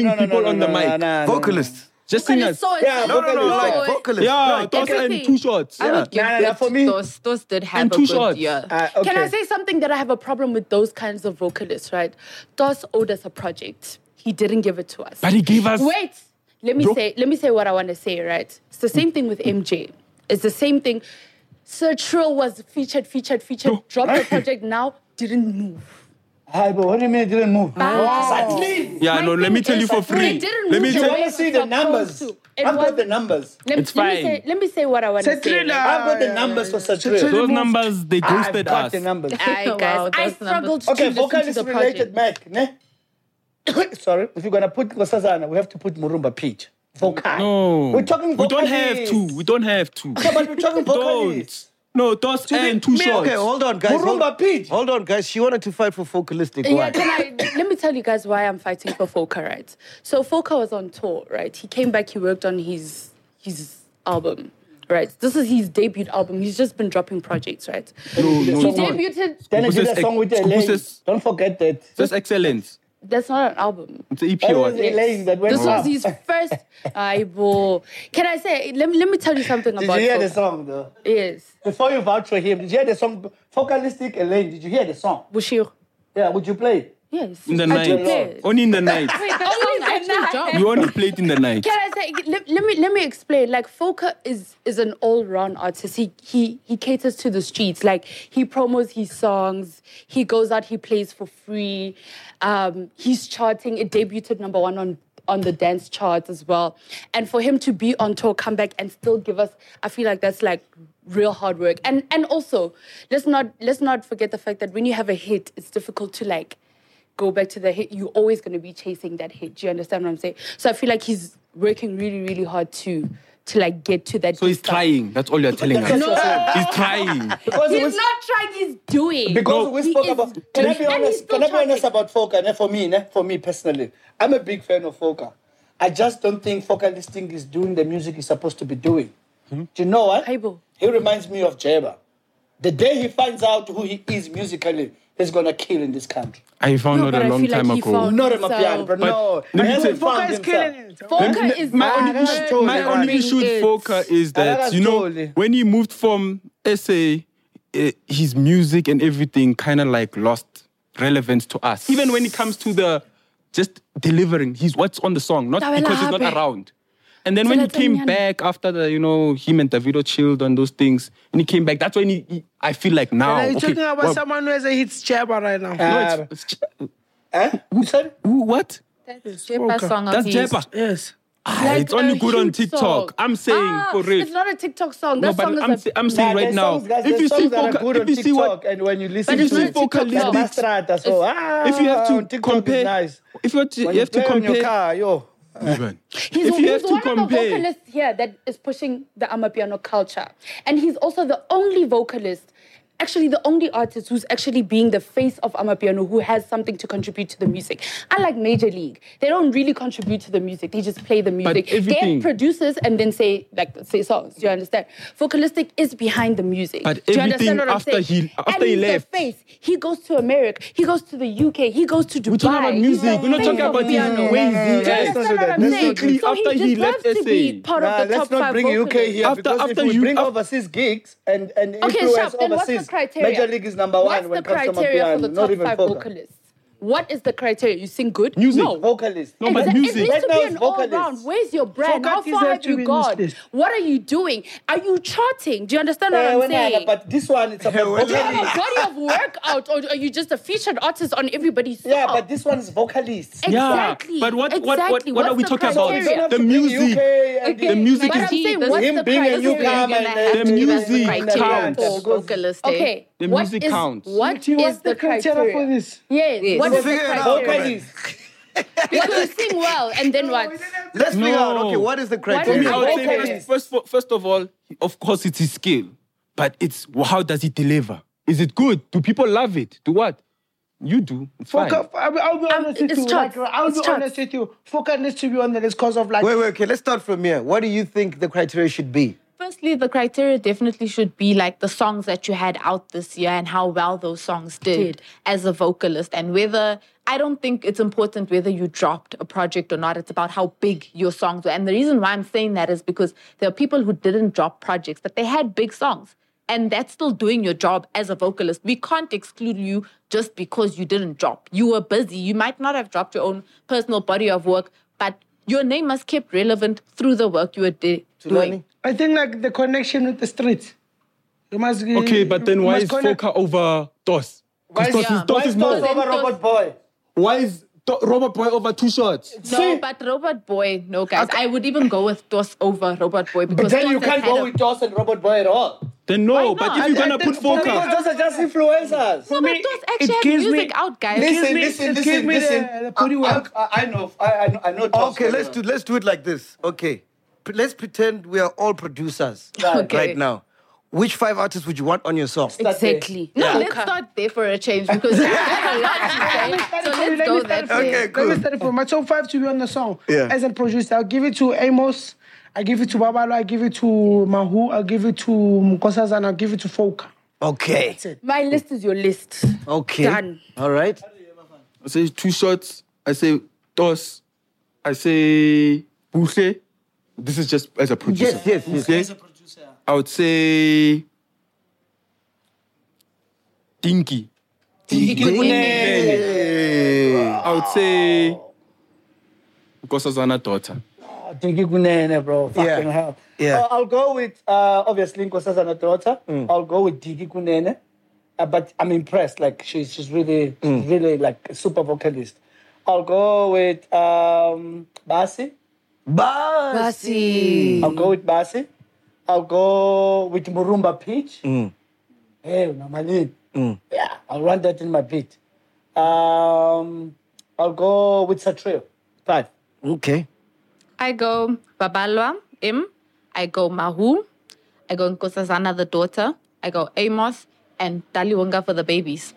Speaker 8: annoying
Speaker 6: no, no,
Speaker 8: people
Speaker 6: no,
Speaker 8: on
Speaker 6: no,
Speaker 8: the
Speaker 6: no,
Speaker 8: mic.
Speaker 6: no, no, no.
Speaker 2: Vocalists.
Speaker 4: Just
Speaker 3: Vocalist
Speaker 4: singers.
Speaker 3: so
Speaker 6: Yeah,
Speaker 2: No, no, no,
Speaker 6: vocalist,
Speaker 2: like
Speaker 6: yeah.
Speaker 2: vocalist.
Speaker 4: Yeah,
Speaker 2: Like,
Speaker 4: Dos and
Speaker 3: everything.
Speaker 4: two shots.
Speaker 7: I
Speaker 4: Yeah.
Speaker 7: would give
Speaker 6: Nah, nah,
Speaker 7: credit
Speaker 6: for me-
Speaker 7: to Dos. Dos did have
Speaker 4: And
Speaker 7: a
Speaker 4: two
Speaker 7: good
Speaker 4: shots.
Speaker 7: year.
Speaker 6: Uh, okay.
Speaker 3: Can I say something that I have a problem with those kinds of vocalists, right? Dos owed us a project. He didn't give it to us.
Speaker 4: But he gave us.
Speaker 3: Wait, let me
Speaker 4: Bro.
Speaker 3: say, let me say what I want to say, right? It's the same thing with M J. It's the same thing. Sir Trill was featured, featured, featured,
Speaker 4: No.
Speaker 3: dropped the project now, didn't move.
Speaker 6: Hi, but what do you mean it didn't move?
Speaker 3: Ah.
Speaker 6: Exactly.
Speaker 4: Yeah,
Speaker 3: My
Speaker 4: no, let
Speaker 3: thing
Speaker 4: me tell you
Speaker 3: is,
Speaker 4: for free.
Speaker 3: It didn't
Speaker 4: Let
Speaker 3: move
Speaker 4: me
Speaker 3: the
Speaker 4: tell
Speaker 6: I
Speaker 3: way
Speaker 6: want
Speaker 3: it
Speaker 6: to see
Speaker 3: was
Speaker 6: the numbers.
Speaker 3: supposed to. It
Speaker 6: I've
Speaker 3: was-
Speaker 6: got the numbers.
Speaker 3: Let,
Speaker 4: It's
Speaker 3: let Me
Speaker 4: fine.
Speaker 3: say, let me say what I want to say.
Speaker 5: Thriller.
Speaker 6: I've got the
Speaker 5: yeah,
Speaker 6: numbers
Speaker 5: yeah,
Speaker 6: for
Speaker 5: yeah.
Speaker 6: such
Speaker 5: Thriller.
Speaker 6: real.
Speaker 4: Those numbers, they
Speaker 6: I've
Speaker 4: ghosted
Speaker 6: got
Speaker 4: us.
Speaker 6: the numbers.
Speaker 3: Aye,
Speaker 7: Wow,
Speaker 3: guys, I
Speaker 7: those numbers.
Speaker 3: struggled
Speaker 6: Okay,
Speaker 3: to listen to
Speaker 6: vocalist
Speaker 3: the
Speaker 6: related
Speaker 3: project.
Speaker 6: Mac, ne? Sorry, if you're gonna put Nkosazana, we have to put Murumba Peach. Vocal.
Speaker 4: No.
Speaker 6: We're talking
Speaker 4: We don't
Speaker 6: vocalists.
Speaker 4: have to. We don't have to.
Speaker 6: No, but we're talking vocalists.
Speaker 4: Don't. No, Dos and two
Speaker 2: Me,
Speaker 4: shots.
Speaker 2: okay, hold on, guys. Hold,
Speaker 6: Murumba Peach.
Speaker 2: hold on, guys. She wanted to fight for vocalistic.
Speaker 3: Yeah,
Speaker 2: Why?
Speaker 3: can I, let me tell you guys why I'm fighting for Foka, right? So Foka was on tour, right? He came back, he worked on his his album, right? This is his debut album. He's just been dropping projects, right?
Speaker 4: No, no,
Speaker 3: He
Speaker 4: it's not.
Speaker 3: debuted,
Speaker 6: Then I did
Speaker 4: Scoopus
Speaker 6: a song with
Speaker 4: Scoopus
Speaker 6: Elaine.
Speaker 4: is-
Speaker 6: Don't forget that.
Speaker 4: That's excellence.
Speaker 3: that's not an album.
Speaker 4: It's an E P
Speaker 6: That
Speaker 4: or
Speaker 6: was
Speaker 4: what?
Speaker 6: Elaine that went
Speaker 3: This
Speaker 6: up.
Speaker 3: was his first, I will, can I say, let me, let me tell you something
Speaker 6: Did
Speaker 3: about
Speaker 6: you hear the
Speaker 3: Foka.
Speaker 6: song though?
Speaker 3: Yes,
Speaker 6: Before you vouch for him, did you hear the song Focalistic Elaine? Did you hear the song?
Speaker 3: Bushir.
Speaker 6: Yeah, would you play it?
Speaker 3: Yes.
Speaker 4: In the
Speaker 3: I do
Speaker 4: night.
Speaker 3: play it.
Speaker 4: Only in the night.
Speaker 7: Wait, that song actually dropped.
Speaker 4: You only played in the night.
Speaker 3: Can I say? Let, let me let me explain. Like Foka is is an all round artist. He he he caters to the streets. Like he promos his songs. He goes out. He plays for free. Um, he's charting. It debuted number one on on the dance charts as well. And for him to be on tour, come back and still give us, I feel like that's like real hard work. And and also let's not let's not forget the fact that when you have a hit, it's difficult to like go back to the hit. You're always going to be chasing that hit. Do you understand what I'm saying? So I feel like he's working really, really hard to to like get to that.
Speaker 4: So he's
Speaker 3: good stuff.
Speaker 4: trying. That's all you're telling us.
Speaker 6: No.
Speaker 4: He's trying.
Speaker 6: Because it
Speaker 3: He's
Speaker 6: was-
Speaker 3: not trying. He's doing.
Speaker 6: Because
Speaker 4: No.
Speaker 6: we
Speaker 3: He
Speaker 6: spoke
Speaker 3: is
Speaker 6: about. Can I be
Speaker 3: doing- and he's
Speaker 6: honest?
Speaker 3: still
Speaker 6: Can I be honest
Speaker 3: charting.
Speaker 6: about Foka? Ne? For me, ne? for me personally, I'm a big fan of Foka. I just don't think Focalistic is doing the music he's supposed to be doing. Do you know what?
Speaker 3: Haibo.
Speaker 6: He reminds me of Jeba. The day he finds out who he is musically, he's gonna kill in this country.
Speaker 4: I found
Speaker 3: No,
Speaker 4: out
Speaker 3: but
Speaker 4: a
Speaker 3: I
Speaker 4: long
Speaker 3: feel like
Speaker 4: time
Speaker 3: he
Speaker 4: ago.
Speaker 3: found-
Speaker 6: Not a
Speaker 3: So-
Speaker 6: Mapiano, but,
Speaker 4: But
Speaker 6: no.
Speaker 4: let
Speaker 6: He
Speaker 4: me
Speaker 6: hasn't
Speaker 4: tell-
Speaker 6: found
Speaker 5: Foka is
Speaker 6: himself.
Speaker 5: killing it.
Speaker 3: Foka is
Speaker 4: my only
Speaker 3: very,
Speaker 4: issue, my
Speaker 3: very
Speaker 4: only issue with
Speaker 3: it.
Speaker 4: Foka is that,
Speaker 6: that's
Speaker 4: you know,
Speaker 6: totally-
Speaker 4: when he moved from S A, eh, his music and everything kind of like lost relevance to us. Even when it comes to the just delivering, he's what's on the song, not
Speaker 3: Tawela
Speaker 4: because he's not
Speaker 3: hape.
Speaker 4: around. And then when he
Speaker 3: Tsela
Speaker 4: came
Speaker 3: tse nyane.
Speaker 4: back after the, you know, him and Davido chilled on those things, when he came back, that's when he, he I feel like now.
Speaker 5: Are you
Speaker 4: okay,
Speaker 5: talking about
Speaker 4: well,
Speaker 5: someone who has a hit Jabba right now?
Speaker 4: no, it's, it's,
Speaker 6: Eh? You said?
Speaker 4: who, what?
Speaker 7: That's Jepa's song of
Speaker 4: That's
Speaker 7: his.
Speaker 4: Jepa.
Speaker 5: Yes.
Speaker 4: Ah,
Speaker 3: Like
Speaker 4: it's only
Speaker 3: a
Speaker 4: good on
Speaker 3: huge
Speaker 4: TikTok.
Speaker 3: song.
Speaker 4: I'm saying
Speaker 3: Ah,
Speaker 4: for real.
Speaker 3: It's not a TikTok song.
Speaker 4: No,
Speaker 3: That
Speaker 4: but
Speaker 3: song is
Speaker 4: I'm,
Speaker 3: a,
Speaker 4: say- I'm saying
Speaker 6: Nah,
Speaker 4: right
Speaker 6: there's
Speaker 4: now,
Speaker 6: songs, guys,
Speaker 4: if
Speaker 6: there's
Speaker 4: you see
Speaker 6: songs that are
Speaker 4: Foka,
Speaker 6: good
Speaker 4: if
Speaker 6: on
Speaker 4: you see what,
Speaker 6: TikTok, and when you listen
Speaker 4: you
Speaker 6: to
Speaker 4: see
Speaker 6: it,
Speaker 4: Focalistic-
Speaker 6: La Strata, so ah,
Speaker 4: if you have to
Speaker 6: on TikTok
Speaker 4: compare,
Speaker 6: is nice.
Speaker 4: if you have to,
Speaker 6: When
Speaker 4: you have to
Speaker 6: play on your
Speaker 4: compare,
Speaker 6: car, yo.
Speaker 4: Even.
Speaker 3: He's,
Speaker 4: if you
Speaker 3: he's
Speaker 4: have to
Speaker 3: one of the
Speaker 4: compare,
Speaker 3: vocalists here that is pushing the Amapiano culture. And he's also the only vocalist, actually the only artist who's actually being the face of Amapiano, who has something to contribute to the music. Unlike Major League, they don't really contribute to the music. They just play the music.
Speaker 4: everything-
Speaker 3: Get producers and then say like say songs. Do you understand? Vocalistic is behind the music.
Speaker 4: But
Speaker 3: Do you
Speaker 4: everything
Speaker 3: understand what I'm
Speaker 4: after
Speaker 3: saying?
Speaker 4: he- after
Speaker 3: and
Speaker 4: he
Speaker 3: he's
Speaker 4: left.
Speaker 3: the face. He goes to America. He goes to the U K. He goes to Dubai.
Speaker 4: we're talking about
Speaker 3: He's
Speaker 4: music.
Speaker 3: the
Speaker 4: We're not
Speaker 3: face
Speaker 4: talking
Speaker 3: of
Speaker 4: about his
Speaker 3: piano.
Speaker 4: ways.
Speaker 3: Do you
Speaker 6: Let's not
Speaker 3: understand
Speaker 6: do
Speaker 3: what
Speaker 6: that.
Speaker 3: I'm
Speaker 6: Let's
Speaker 3: saying?
Speaker 6: not do
Speaker 3: So
Speaker 4: after
Speaker 3: he
Speaker 4: he
Speaker 3: deserves
Speaker 4: left
Speaker 3: to
Speaker 4: S A.
Speaker 3: be part
Speaker 6: Nah,
Speaker 3: of the
Speaker 6: let's
Speaker 3: top
Speaker 6: not
Speaker 3: five
Speaker 6: bring U K
Speaker 3: vocalists.
Speaker 6: here
Speaker 4: After-
Speaker 6: because
Speaker 4: after
Speaker 6: if we
Speaker 4: you-
Speaker 6: bring
Speaker 4: af-
Speaker 6: overseas gigs and, and
Speaker 3: Okay,
Speaker 6: influence
Speaker 3: Shab, then what's the
Speaker 6: overseas,
Speaker 3: criteria?
Speaker 6: Major League is number one
Speaker 3: What's
Speaker 6: when
Speaker 3: the
Speaker 6: it comes to
Speaker 3: criteria for
Speaker 6: Mapiano,
Speaker 3: the
Speaker 6: not
Speaker 3: top
Speaker 6: even
Speaker 3: five
Speaker 6: Foka.
Speaker 3: vocalists? What is the criteria? You sing good?
Speaker 4: Music.
Speaker 3: No.
Speaker 6: Vocalist.
Speaker 4: No, but
Speaker 3: Exa-
Speaker 4: music.
Speaker 3: It needs
Speaker 6: Right
Speaker 3: to
Speaker 6: now
Speaker 3: be
Speaker 6: it's
Speaker 3: an all
Speaker 6: vocalist.
Speaker 3: round. Where's your brand?
Speaker 5: Foka
Speaker 3: How
Speaker 5: deserve
Speaker 3: far have
Speaker 5: to
Speaker 3: you
Speaker 5: be in this
Speaker 3: gone?
Speaker 5: list.
Speaker 3: What are you doing? Are you charting? Do you understand what
Speaker 6: Eh,
Speaker 3: I'm
Speaker 6: when I-
Speaker 3: saying?
Speaker 6: but this one, it's about
Speaker 3: Do you have a
Speaker 6: vocalist.
Speaker 3: body of work out, or are you just a featured artist on everybody's song?
Speaker 6: Yeah, but this one is vocalist.
Speaker 3: Exactly.
Speaker 4: But what- what- what-
Speaker 3: exactly.
Speaker 4: what are
Speaker 3: What's
Speaker 4: we
Speaker 3: the
Speaker 4: talking about?
Speaker 3: criteria?
Speaker 6: You don't have
Speaker 4: The
Speaker 6: to bring
Speaker 4: music.
Speaker 6: U K and
Speaker 7: Okay,
Speaker 4: The music
Speaker 3: But
Speaker 4: is-
Speaker 3: I'm saying,
Speaker 7: this-
Speaker 3: what's
Speaker 6: him
Speaker 3: the
Speaker 6: being a
Speaker 3: criteria?
Speaker 6: newcomer
Speaker 7: You're gonna
Speaker 6: and
Speaker 7: have
Speaker 4: The
Speaker 7: to give us the
Speaker 4: music
Speaker 7: criteria
Speaker 4: counts.
Speaker 7: for vocalistic.
Speaker 3: Okay.
Speaker 4: The
Speaker 3: what
Speaker 4: music
Speaker 3: is-
Speaker 4: counts.
Speaker 3: What
Speaker 5: Richie, what's
Speaker 3: is
Speaker 5: the criteria for this?
Speaker 3: Yes.
Speaker 7: Yes.
Speaker 3: What
Speaker 2: We'll
Speaker 3: is the
Speaker 2: figure it out.
Speaker 3: criteria?
Speaker 6: vocalist.
Speaker 3: Because you sing well, and then what?
Speaker 2: Let's figure out.
Speaker 4: No.
Speaker 2: Okay, what is the
Speaker 3: is
Speaker 4: For me,
Speaker 2: criteria?
Speaker 3: the
Speaker 4: I would say
Speaker 3: vocalist?
Speaker 4: first, first, first of all, of course, it's his skill, but it's how does he deliver? Is it good? Do people love it? Do what? You do. It's fine.
Speaker 5: Foka, I'll be, I'll be
Speaker 3: Um,
Speaker 5: honest with
Speaker 3: it's
Speaker 5: you.
Speaker 3: charts.
Speaker 5: Like, I'll
Speaker 3: It's
Speaker 5: be
Speaker 3: charts.
Speaker 5: honest with you. Foka needs to be on the list because of like.
Speaker 2: Wait, wait, okay, let's start from here. What do you think the criteria should be?
Speaker 7: firstly, the criteria definitely should be like the songs that you had out this year and how well those songs did,
Speaker 3: Did.
Speaker 7: as a vocalist. And whether, I don't think it's important whether you dropped a project or not. It's about how big your songs were. And the reason why I'm saying that is because there are people who didn't drop projects, but they had big songs. And that's still doing your job as a vocalist. We can't exclude you just because you didn't drop. You were busy. You might not have dropped your own personal body of work, but your name was kept relevant through the work you were de- doing.
Speaker 5: I think like the connection with the streets. You must
Speaker 8: Okay, but then
Speaker 5: you
Speaker 8: why
Speaker 5: must
Speaker 8: is
Speaker 5: connect-
Speaker 8: Foka over Dos?
Speaker 6: Why is,
Speaker 8: Dos
Speaker 7: yeah.
Speaker 8: is, Dos
Speaker 6: why
Speaker 8: is
Speaker 6: is
Speaker 8: more.
Speaker 6: Dos over Robert Boy?
Speaker 8: Why is Do- Robert Boy over Two Shots?
Speaker 7: No, but Robert Boy, no, guys. I would even go with Dos over Robert Boy because
Speaker 6: But then
Speaker 7: Dos
Speaker 6: you
Speaker 7: has
Speaker 6: can't
Speaker 7: had
Speaker 6: go
Speaker 7: a-
Speaker 6: with Dos and Robert Boy at all.
Speaker 8: Then no,
Speaker 7: Why
Speaker 8: but
Speaker 7: not?
Speaker 8: if you're
Speaker 5: I- I
Speaker 8: gonna
Speaker 5: think
Speaker 8: put
Speaker 5: for me-
Speaker 8: Foka,
Speaker 6: Because those are just influencers.
Speaker 7: No, but
Speaker 5: me,
Speaker 7: Dos
Speaker 5: it
Speaker 7: actually had
Speaker 5: gives me-
Speaker 7: music out, guys.
Speaker 6: Listen,
Speaker 5: me-
Speaker 6: listen,
Speaker 5: it
Speaker 6: listen,
Speaker 5: gives me the-
Speaker 6: listen.
Speaker 5: the body
Speaker 6: I-
Speaker 5: work.
Speaker 6: I, I know, I, I know, I know. Dos
Speaker 2: Okay,
Speaker 6: very
Speaker 2: let's
Speaker 6: well.
Speaker 2: do let's do it like this. Okay, P- let's pretend we are all producers
Speaker 6: Right.
Speaker 7: Okay.
Speaker 2: right now. Which five artists would you want on your song?
Speaker 6: Start there.
Speaker 3: Exactly.
Speaker 7: No,
Speaker 2: Yeah.
Speaker 7: let's start there for a change because you have a lot to say.
Speaker 5: Let
Speaker 7: So
Speaker 5: me
Speaker 7: let's
Speaker 5: start
Speaker 7: go
Speaker 5: it
Speaker 7: that
Speaker 5: from-
Speaker 7: way.
Speaker 2: Okay,
Speaker 5: Let
Speaker 2: cool.
Speaker 5: me start it from my top five to be on the song.
Speaker 2: Yeah.
Speaker 5: As a producer, I'll give it to Amos, I give it to Babalo, I give it to Mahu, I'll give it to Nkosazana, I'll give it to Foka.
Speaker 2: Okay.
Speaker 5: That's it.
Speaker 3: My list is your list.
Speaker 2: Okay.
Speaker 3: Done.
Speaker 2: All right.
Speaker 8: I say Two Shots, I say Dos, I say Buhle. This is just as a producer.
Speaker 2: Yes, yes, yes.
Speaker 8: Buhle. I would say Dinky. I would say Nkosazana daughter.
Speaker 6: I think you kunene, bro. Fucking
Speaker 2: Yeah.
Speaker 6: hell.
Speaker 2: Yeah.
Speaker 6: Uh, I'll go with, uh, obviously, Nkosazana daughter. I'll go with Digi Kunene. Uh, but I'm impressed. Like, she's, she's really, she's really, like, a super vocalist. I'll go with um, Basi.
Speaker 2: Basi.
Speaker 6: I'll go with Basi. I'll go with Murumba Peach. Hey, Namalin. Yeah, I'll run that in my beat. Um, I'll go with Satrio. Five.
Speaker 2: Okay.
Speaker 7: I go Babalwa, Im. I go Mahu. I go Nkosazana, the daughter. I go Amos and Daliwonga for the babies.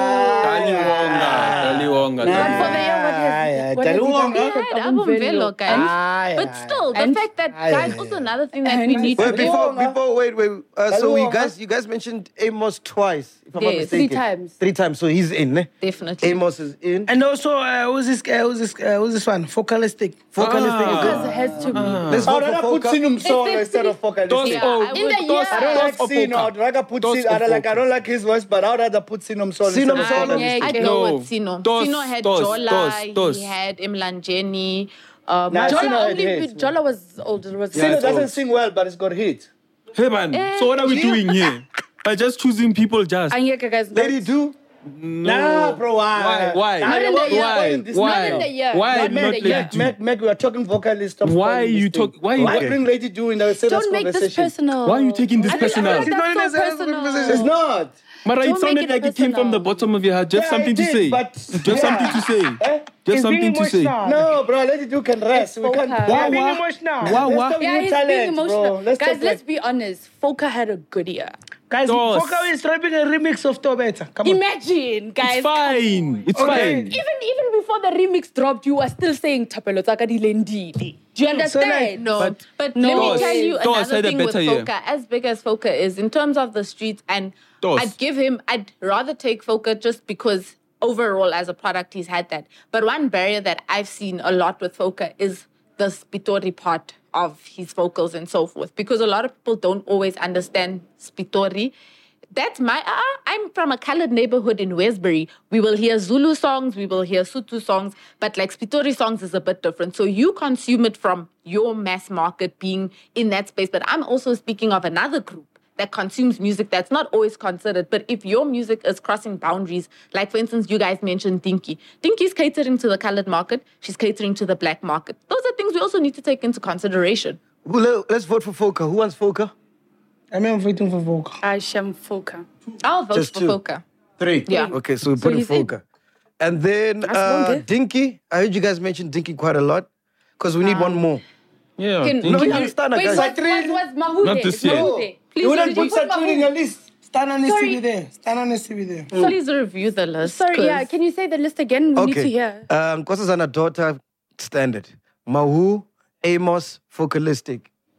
Speaker 8: Daliwonga. Daliwonga.
Speaker 3: One for the year, what has- what has he done?
Speaker 6: Daliwonga.
Speaker 7: Yeah,
Speaker 3: Abum
Speaker 7: album
Speaker 3: Velo.
Speaker 7: Velo, guys.
Speaker 6: Ah,
Speaker 7: But
Speaker 6: yeah.
Speaker 7: still, the
Speaker 3: And-
Speaker 7: fact that,
Speaker 6: Ah,
Speaker 7: guys,
Speaker 6: yeah,
Speaker 7: also
Speaker 6: yeah.
Speaker 7: another thing that
Speaker 3: And
Speaker 7: we need to
Speaker 2: Wait, before,
Speaker 6: Daliwonga.
Speaker 2: before, wait, wait. Uh, so you
Speaker 6: Daliwonga.
Speaker 2: guys, you guys mentioned Amos twice, if I'm not
Speaker 7: Yes.
Speaker 2: mistaken.
Speaker 3: Three times.
Speaker 2: Three times. So he's in, eh?
Speaker 7: definitely.
Speaker 2: Amos is in.
Speaker 5: And also, uh, who's this guy? Who's this? Uh, who's this one? Focalistic.
Speaker 2: Focalistic is
Speaker 3: Because
Speaker 2: in.
Speaker 3: it has to be.
Speaker 2: Let's
Speaker 6: I'd
Speaker 2: vote
Speaker 6: rather
Speaker 2: for
Speaker 6: put
Speaker 2: Foka.
Speaker 6: Sinum song
Speaker 3: It's-
Speaker 6: instead of
Speaker 8: Dos
Speaker 6: Focalistic.
Speaker 7: Yeah,
Speaker 8: or
Speaker 7: I
Speaker 3: In
Speaker 7: would-
Speaker 3: the year.
Speaker 6: I don't like
Speaker 8: or
Speaker 6: Sino.
Speaker 8: Foka?
Speaker 6: I'd rather put
Speaker 8: Dos
Speaker 6: Sino.
Speaker 8: or
Speaker 6: I don't like. I
Speaker 8: Foka?
Speaker 6: don't like his voice, but I'd rather put Sinum song.
Speaker 2: Sinum
Speaker 6: instead of
Speaker 2: song.
Speaker 6: Focalistic.
Speaker 3: Yeah,
Speaker 7: I'd
Speaker 3: okay.
Speaker 7: go
Speaker 8: No.
Speaker 7: with Sino.
Speaker 8: Dos,
Speaker 7: Sino had
Speaker 8: dos,
Speaker 7: Jola,
Speaker 8: dos, dos.
Speaker 7: he had Imlanjeni. Um,
Speaker 6: Nah,
Speaker 3: Jola
Speaker 6: Sino had
Speaker 3: only,
Speaker 6: hits,
Speaker 3: Jola was older. Was
Speaker 6: Sino
Speaker 8: it's
Speaker 6: doesn't
Speaker 8: old.
Speaker 6: sing well, but it's got hits.
Speaker 8: Hey man,
Speaker 7: Eh,
Speaker 8: so what are we doing here? By just choosing people just.
Speaker 3: Anyeka, guys.
Speaker 2: Lady do.
Speaker 8: No.
Speaker 6: Nah, bro, why?
Speaker 8: Why? Why?
Speaker 6: Nah,
Speaker 3: Not in
Speaker 6: what-
Speaker 3: the year.
Speaker 6: what's
Speaker 8: Why?
Speaker 6: going this
Speaker 8: Why?
Speaker 3: Not in the year.
Speaker 8: Why
Speaker 3: Not in
Speaker 8: not
Speaker 3: the
Speaker 8: Lady
Speaker 3: year.
Speaker 8: Do?
Speaker 6: Meg, Meg, we are talking vocalist. Stop
Speaker 8: Why
Speaker 6: calling
Speaker 8: you
Speaker 6: this thing.
Speaker 8: talk- why you-
Speaker 6: Why
Speaker 8: Okay.
Speaker 6: bring Lady Do in the serious
Speaker 3: Don't make this
Speaker 6: conversation?
Speaker 3: personal.
Speaker 8: Why are you taking this
Speaker 3: I feel- I feel
Speaker 8: personal?
Speaker 3: like
Speaker 5: She's not in
Speaker 3: that's
Speaker 5: a
Speaker 3: so
Speaker 5: serious
Speaker 3: personal.
Speaker 5: conversation.
Speaker 6: It's not.
Speaker 8: Mara,
Speaker 3: Don't
Speaker 8: it sounded
Speaker 3: make it
Speaker 8: like it came from
Speaker 3: personal.
Speaker 8: the bottom of your heart. Just
Speaker 6: Yeah,
Speaker 8: something
Speaker 6: it
Speaker 8: to
Speaker 6: did,
Speaker 8: say.
Speaker 6: but-
Speaker 8: Just
Speaker 6: yeah.
Speaker 8: something to say.
Speaker 6: Eh?
Speaker 8: Just
Speaker 5: He's
Speaker 8: something
Speaker 5: being
Speaker 8: to say.
Speaker 5: emotional.
Speaker 6: No, bro, Lady Do can rest. We can't.
Speaker 3: Foka.
Speaker 8: Why,
Speaker 5: You're being
Speaker 8: why?
Speaker 5: emotional.
Speaker 8: Why,
Speaker 6: Let's
Speaker 8: why?
Speaker 6: talk
Speaker 3: Yeah,
Speaker 6: new
Speaker 3: he's
Speaker 6: talent,
Speaker 3: being emotional.
Speaker 6: bro. Let's
Speaker 3: Guys,
Speaker 6: talk
Speaker 3: let's
Speaker 6: like-
Speaker 3: be honest. Foka had a good year.
Speaker 5: Guys,
Speaker 8: Dos.
Speaker 5: Foka is dropping a remix of Tobeta. Come on.
Speaker 3: Imagine, guys.
Speaker 8: It's fine. It's
Speaker 5: Okay.
Speaker 8: fine.
Speaker 3: Even even before the remix dropped, you were still saying Tapelo Tsaka di Lendile. Do you understand?
Speaker 7: No,
Speaker 8: But-
Speaker 7: but,
Speaker 3: No.
Speaker 7: let me
Speaker 3: Dos-
Speaker 7: tell you
Speaker 8: Dos
Speaker 7: another
Speaker 8: had a
Speaker 7: thing with
Speaker 8: better year.
Speaker 7: Foka. As big as Foka is, in terms of the streets, and
Speaker 8: Dos.
Speaker 7: I'd give him, I'd rather take Foka just because overall as a product he's had that. But one barrier that I've seen a lot with Foka is the Spitori part of his vocals and so forth. Because a lot of people don't always understand Spitori. That's my, uh, I'm from a colored neighborhood in Westbury. We will hear Zulu songs, we will hear Sotho songs, but like Spitori songs is a bit different. So you consume it from your mass market being in that space. But I'm also speaking of another group that consumes music that's not always considered. But if your music is crossing boundaries, like for instance, you guys mentioned Dinky. Dinky's catering to the colored market. She's catering to the black market. Those are things we also need to take into consideration.
Speaker 2: Well, let's vote for Foka. Who wants Foka?
Speaker 5: I'm waiting for Foka.
Speaker 3: Asham Foka.
Speaker 7: I'll vote
Speaker 2: Just
Speaker 7: for
Speaker 2: two.
Speaker 7: Foka.
Speaker 2: Three.
Speaker 7: Yeah.
Speaker 2: Okay, so we
Speaker 3: So
Speaker 2: put in
Speaker 3: he's in.
Speaker 2: Foka. And then
Speaker 3: That's
Speaker 2: uh,
Speaker 3: long, eh?
Speaker 2: Dinky. I heard you guys mention Dinky quite a lot because we need one more.
Speaker 8: Yeah.
Speaker 7: Can-
Speaker 8: thank
Speaker 2: No,
Speaker 8: you.
Speaker 2: you understand,
Speaker 3: Wait,
Speaker 2: guys.
Speaker 3: what, what was Mahude?
Speaker 8: Not this year.
Speaker 3: Mahude. Please,
Speaker 6: You wouldn't
Speaker 3: did you
Speaker 6: put
Speaker 3: put
Speaker 6: Saturi in
Speaker 3: Mahude?
Speaker 6: your list.
Speaker 5: Stana needs to
Speaker 3: Sorry.
Speaker 5: be there. Stana needs to be there.
Speaker 7: Please review the list.
Speaker 3: Sorry,
Speaker 7: 'cause-
Speaker 3: yeah. Can you say the list again? We need to
Speaker 2: Okay.
Speaker 3: hear.
Speaker 2: Um, Nkosazana daughter, standard. Mahu, Amos, Focalistic.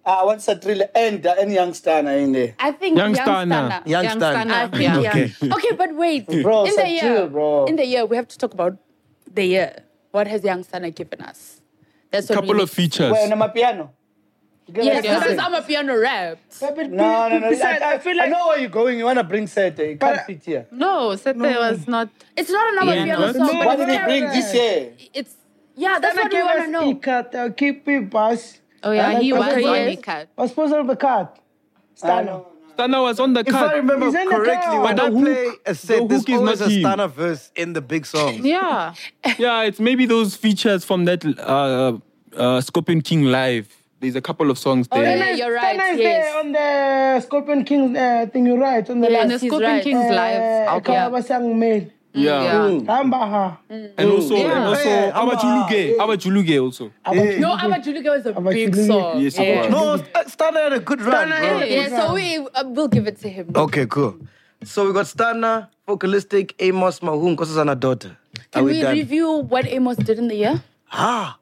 Speaker 6: I want Satrila and, uh, and Young Stunner in there.
Speaker 3: I think
Speaker 4: Young
Speaker 3: Young
Speaker 4: Stunner.
Speaker 3: Stunner.
Speaker 2: Young
Speaker 7: Young
Speaker 2: Stunner.
Speaker 7: Stunner.
Speaker 3: I think,
Speaker 7: Yeah.
Speaker 3: yeah.
Speaker 2: Okay.
Speaker 3: Okay, but wait.
Speaker 6: Bro,
Speaker 3: in the
Speaker 6: Satril,
Speaker 3: year,
Speaker 6: bro.
Speaker 3: in the year, we have to talk about the year. What has Young Stunner given us? That's
Speaker 4: A
Speaker 3: what
Speaker 4: couple
Speaker 3: we
Speaker 4: of
Speaker 3: need.
Speaker 4: features.
Speaker 6: Well, I'm a piano. Give
Speaker 3: Yes,
Speaker 6: us
Speaker 3: because
Speaker 6: something.
Speaker 3: I'm a piano rap.
Speaker 5: But, but,
Speaker 6: No, no, no.
Speaker 5: besides,
Speaker 6: I,
Speaker 5: I feel like
Speaker 6: I know where you're going. You want to bring Sete. You can't
Speaker 5: But-
Speaker 6: fit here.
Speaker 7: No, Sete was not.
Speaker 3: It's not another
Speaker 7: Yeah,
Speaker 3: piano
Speaker 7: no.
Speaker 3: song,
Speaker 5: No,
Speaker 3: but
Speaker 6: What
Speaker 3: it's
Speaker 6: did he bring
Speaker 3: terrible.
Speaker 6: this year?
Speaker 3: It's yeah, that's
Speaker 5: Stunner
Speaker 3: what we
Speaker 5: gave
Speaker 3: want
Speaker 5: us
Speaker 3: to know.
Speaker 5: E-cut, uh, keep it bus.
Speaker 7: Oh yeah,
Speaker 5: And
Speaker 7: he
Speaker 5: I
Speaker 7: was
Speaker 5: thought
Speaker 7: on
Speaker 5: yes.
Speaker 7: the cut.
Speaker 5: Was supposed to be cut. Stunner.
Speaker 4: Stunner was on the
Speaker 2: If I
Speaker 4: cut.
Speaker 2: remember
Speaker 5: He's in the
Speaker 2: correctly,
Speaker 5: car.
Speaker 2: when
Speaker 4: But
Speaker 2: I
Speaker 4: the
Speaker 2: play
Speaker 4: hook-
Speaker 2: a set,
Speaker 4: the
Speaker 2: there's
Speaker 4: hook is
Speaker 2: always
Speaker 4: not
Speaker 2: a
Speaker 4: him.
Speaker 2: Stunner verse in the big songs.
Speaker 7: Yeah.
Speaker 4: Yeah, it's maybe those features from that uh, uh, Scorpion King live. There's a couple of songs
Speaker 3: Oh,
Speaker 4: there.
Speaker 3: yeah, you're right.
Speaker 5: Stunner is
Speaker 3: Yes.
Speaker 5: there on the Scorpion King uh, thing, you're right. On the
Speaker 3: Yes,
Speaker 7: And
Speaker 5: last.
Speaker 7: the
Speaker 3: he's
Speaker 7: Scorpion
Speaker 3: right.
Speaker 7: Kings live.
Speaker 5: Uh,
Speaker 7: Okay.
Speaker 5: Kawaba sang made.
Speaker 4: Yeah.
Speaker 7: Yeah.
Speaker 5: Hamba.
Speaker 4: And also,
Speaker 7: Yeah.
Speaker 4: and also,
Speaker 2: Yeah.
Speaker 4: Abajuluge. Abajuluge also.
Speaker 3: No, Abajuluga was a big
Speaker 5: Abajuluge.
Speaker 3: song.
Speaker 4: Yes, it
Speaker 3: yeah.
Speaker 4: was.
Speaker 2: No, St- Stunner had a good run,
Speaker 5: Stunner
Speaker 2: bro.
Speaker 5: had a
Speaker 3: Yeah, so we uh, we'll give it to him.
Speaker 2: Okay, cool. So we got Stunner, Vocalistic, Amos Mahum, Nkosazana daughter.
Speaker 3: Can
Speaker 2: Are
Speaker 3: we
Speaker 2: done?
Speaker 3: review what Amos did in the year?
Speaker 2: Ah,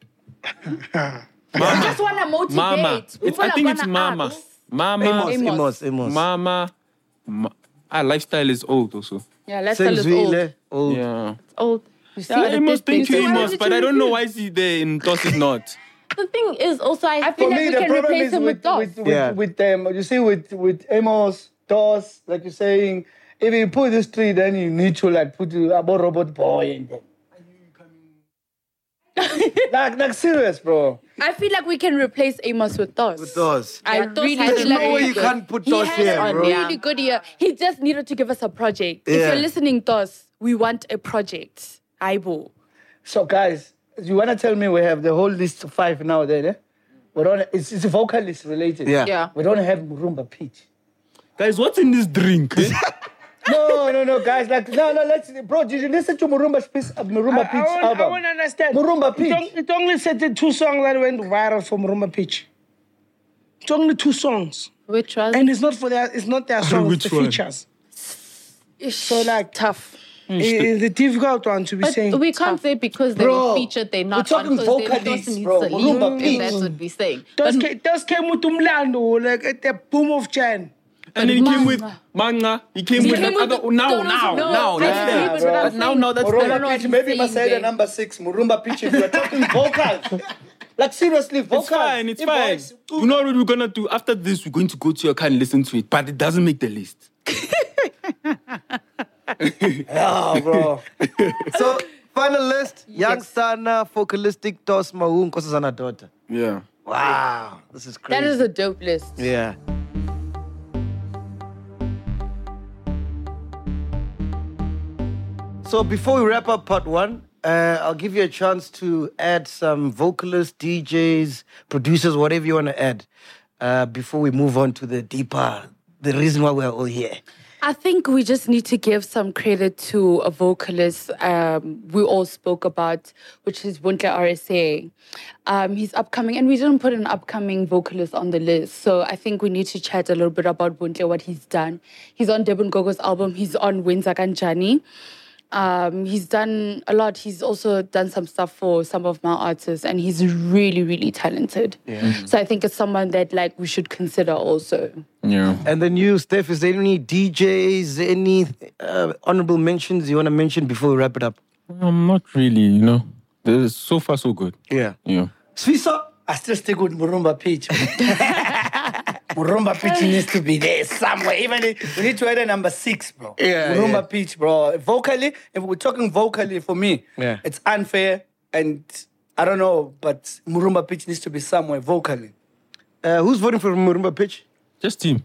Speaker 3: We just want to motivate.
Speaker 4: Mama.
Speaker 3: We
Speaker 4: It's, I
Speaker 3: wanna-
Speaker 4: think it's
Speaker 3: wanna
Speaker 4: Mama.
Speaker 3: ask.
Speaker 4: Mama.
Speaker 2: Amos,
Speaker 3: Amos.
Speaker 2: Amos, Amos.
Speaker 4: Mama. Ma- ah, lifestyle is old also.
Speaker 3: Yeah, let's tell us old.
Speaker 2: Senzwile, old.
Speaker 4: Yeah.
Speaker 7: It's old.
Speaker 3: You see,
Speaker 4: Yeah,
Speaker 3: I
Speaker 4: Amos,
Speaker 3: did
Speaker 4: thank
Speaker 3: things
Speaker 4: you,
Speaker 3: to-
Speaker 4: Amos. But I don't know why is he there in Toss is not.
Speaker 7: The thing is also I,
Speaker 3: I feel
Speaker 6: For
Speaker 3: like
Speaker 6: me,
Speaker 3: we
Speaker 6: the
Speaker 3: can
Speaker 6: problem
Speaker 3: replace
Speaker 6: is
Speaker 3: him with,
Speaker 6: with,
Speaker 3: Dos.
Speaker 6: with, with,
Speaker 2: Yeah.
Speaker 6: with them. You see, with, with Amos, Dos, like you're saying, if you put this tree, then you need to like put uh, about robot boy in there. like, like serious, bro.
Speaker 3: I feel like we can replace Amos with Dos.
Speaker 2: With those.
Speaker 3: I
Speaker 7: Yeah, Dos
Speaker 3: really
Speaker 7: has
Speaker 3: feel
Speaker 7: a
Speaker 3: like
Speaker 7: very
Speaker 2: No way you
Speaker 7: good-
Speaker 2: can't put
Speaker 3: he
Speaker 2: Dos
Speaker 3: has
Speaker 2: here,
Speaker 3: a
Speaker 2: bro.
Speaker 3: really good year. He just needed to give us a project. If
Speaker 2: Yeah.
Speaker 3: you're listening, Dos, we want a project. Aibo.
Speaker 6: So, guys, you want to tell me we have the whole list of five now there, eh? We don't, it's, it's vocalist related.
Speaker 2: Yeah.
Speaker 7: Yeah.
Speaker 6: We don't have Murumba Peach.
Speaker 4: Guys, what's in this drink?
Speaker 6: No, no, no, guys. Like, no, no. Let's, bro. Did you listen to Murumba's piece, uh, Murumba
Speaker 5: I,
Speaker 6: Peach
Speaker 5: I, want,
Speaker 6: album?
Speaker 5: I want to understand.
Speaker 6: Murumba
Speaker 5: It,
Speaker 6: Peach.
Speaker 5: on- it only said the two songs that went viral from Rumba Pitch. It's only two songs.
Speaker 7: which was
Speaker 5: And it's not for their it's not their songs,
Speaker 4: Which
Speaker 5: it's the
Speaker 4: one?
Speaker 5: features.
Speaker 3: So
Speaker 5: like-
Speaker 3: tough.
Speaker 5: It- it's a difficult one to be
Speaker 7: but
Speaker 5: saying.
Speaker 7: we can't say because they
Speaker 6: Bro,
Speaker 7: were featured, they're not
Speaker 6: we're talking
Speaker 7: on, 'cause then
Speaker 6: vocalists,
Speaker 7: Dos needs
Speaker 6: bro.
Speaker 7: to leave,
Speaker 6: Murumba
Speaker 7: and
Speaker 6: Peach.
Speaker 7: that's what we're saying.
Speaker 5: Those,
Speaker 7: But
Speaker 5: ca- those came with Umlando, like at the boom of Chan.
Speaker 4: And then he came with Manga. He came
Speaker 3: He
Speaker 4: with
Speaker 3: came with
Speaker 4: other.
Speaker 3: the-
Speaker 4: Now,
Speaker 3: no, no,
Speaker 4: now,
Speaker 3: no,
Speaker 4: now.
Speaker 3: I
Speaker 4: That's
Speaker 3: agree
Speaker 4: there.
Speaker 3: with what I'm
Speaker 4: But now,
Speaker 3: saying.
Speaker 4: now that's
Speaker 3: don't know
Speaker 6: Murumba
Speaker 3: what
Speaker 6: Peach,
Speaker 3: he's
Speaker 6: maybe
Speaker 3: saying
Speaker 6: must say the
Speaker 3: there.
Speaker 6: number six. Murumba Peach, if you're talking vocals. Like, seriously, vocals.
Speaker 4: It's fine, it's
Speaker 6: If
Speaker 4: fine.
Speaker 6: voice-
Speaker 4: You know what we're gonna do? After this, we're going to go to your car and listen to it, but it doesn't make the list.
Speaker 6: Oh, bro.
Speaker 2: So, final list, Young Stunner, Vocalistic, Dos Mahum, Nkosazana daughter.
Speaker 4: Yeah.
Speaker 2: Wow, this is crazy.
Speaker 3: That is a dope list.
Speaker 2: Yeah. So before we wrap up part one, uh, I'll give you a chance to add some vocalists, D Js, producers, whatever you want to add, uh, before we move on to the deeper, the reason why we're all here.
Speaker 3: I think we just need to give some credit to a vocalist um, we all spoke about, which is Buntle R S A. Um, he's upcoming, and we didn't put an upcoming vocalist on the list. So I think we need to chat a little bit about Buntle, what he's done. He's on Debon Gogo's album. He's on Wenza Kanjani. Um, he's done a lot. He's also done some stuff for some of my artists, and he's really, really talented. So I think it's someone that like we should consider also.
Speaker 4: Yeah.
Speaker 2: And then you, Steph, is there any D Js, any uh, honorable mentions you want to mention before we wrap it up?
Speaker 4: Um, not really, you know. There's so far so good.
Speaker 2: Yeah.
Speaker 4: Yeah.
Speaker 2: Swisa?
Speaker 6: I still stick with Murumba Peach. Murumba Peach needs to be there somewhere. Even if we need to add a number six, bro.
Speaker 2: Yeah,
Speaker 6: Murumba
Speaker 2: yeah.
Speaker 6: Peach, bro. Vocally, if we're talking vocally, for me,
Speaker 2: Yeah.
Speaker 6: it's unfair. And I don't know, but Murumba Peach needs to be somewhere vocally.
Speaker 2: Uh, who's voting for Murumba Pitch?
Speaker 4: Just him.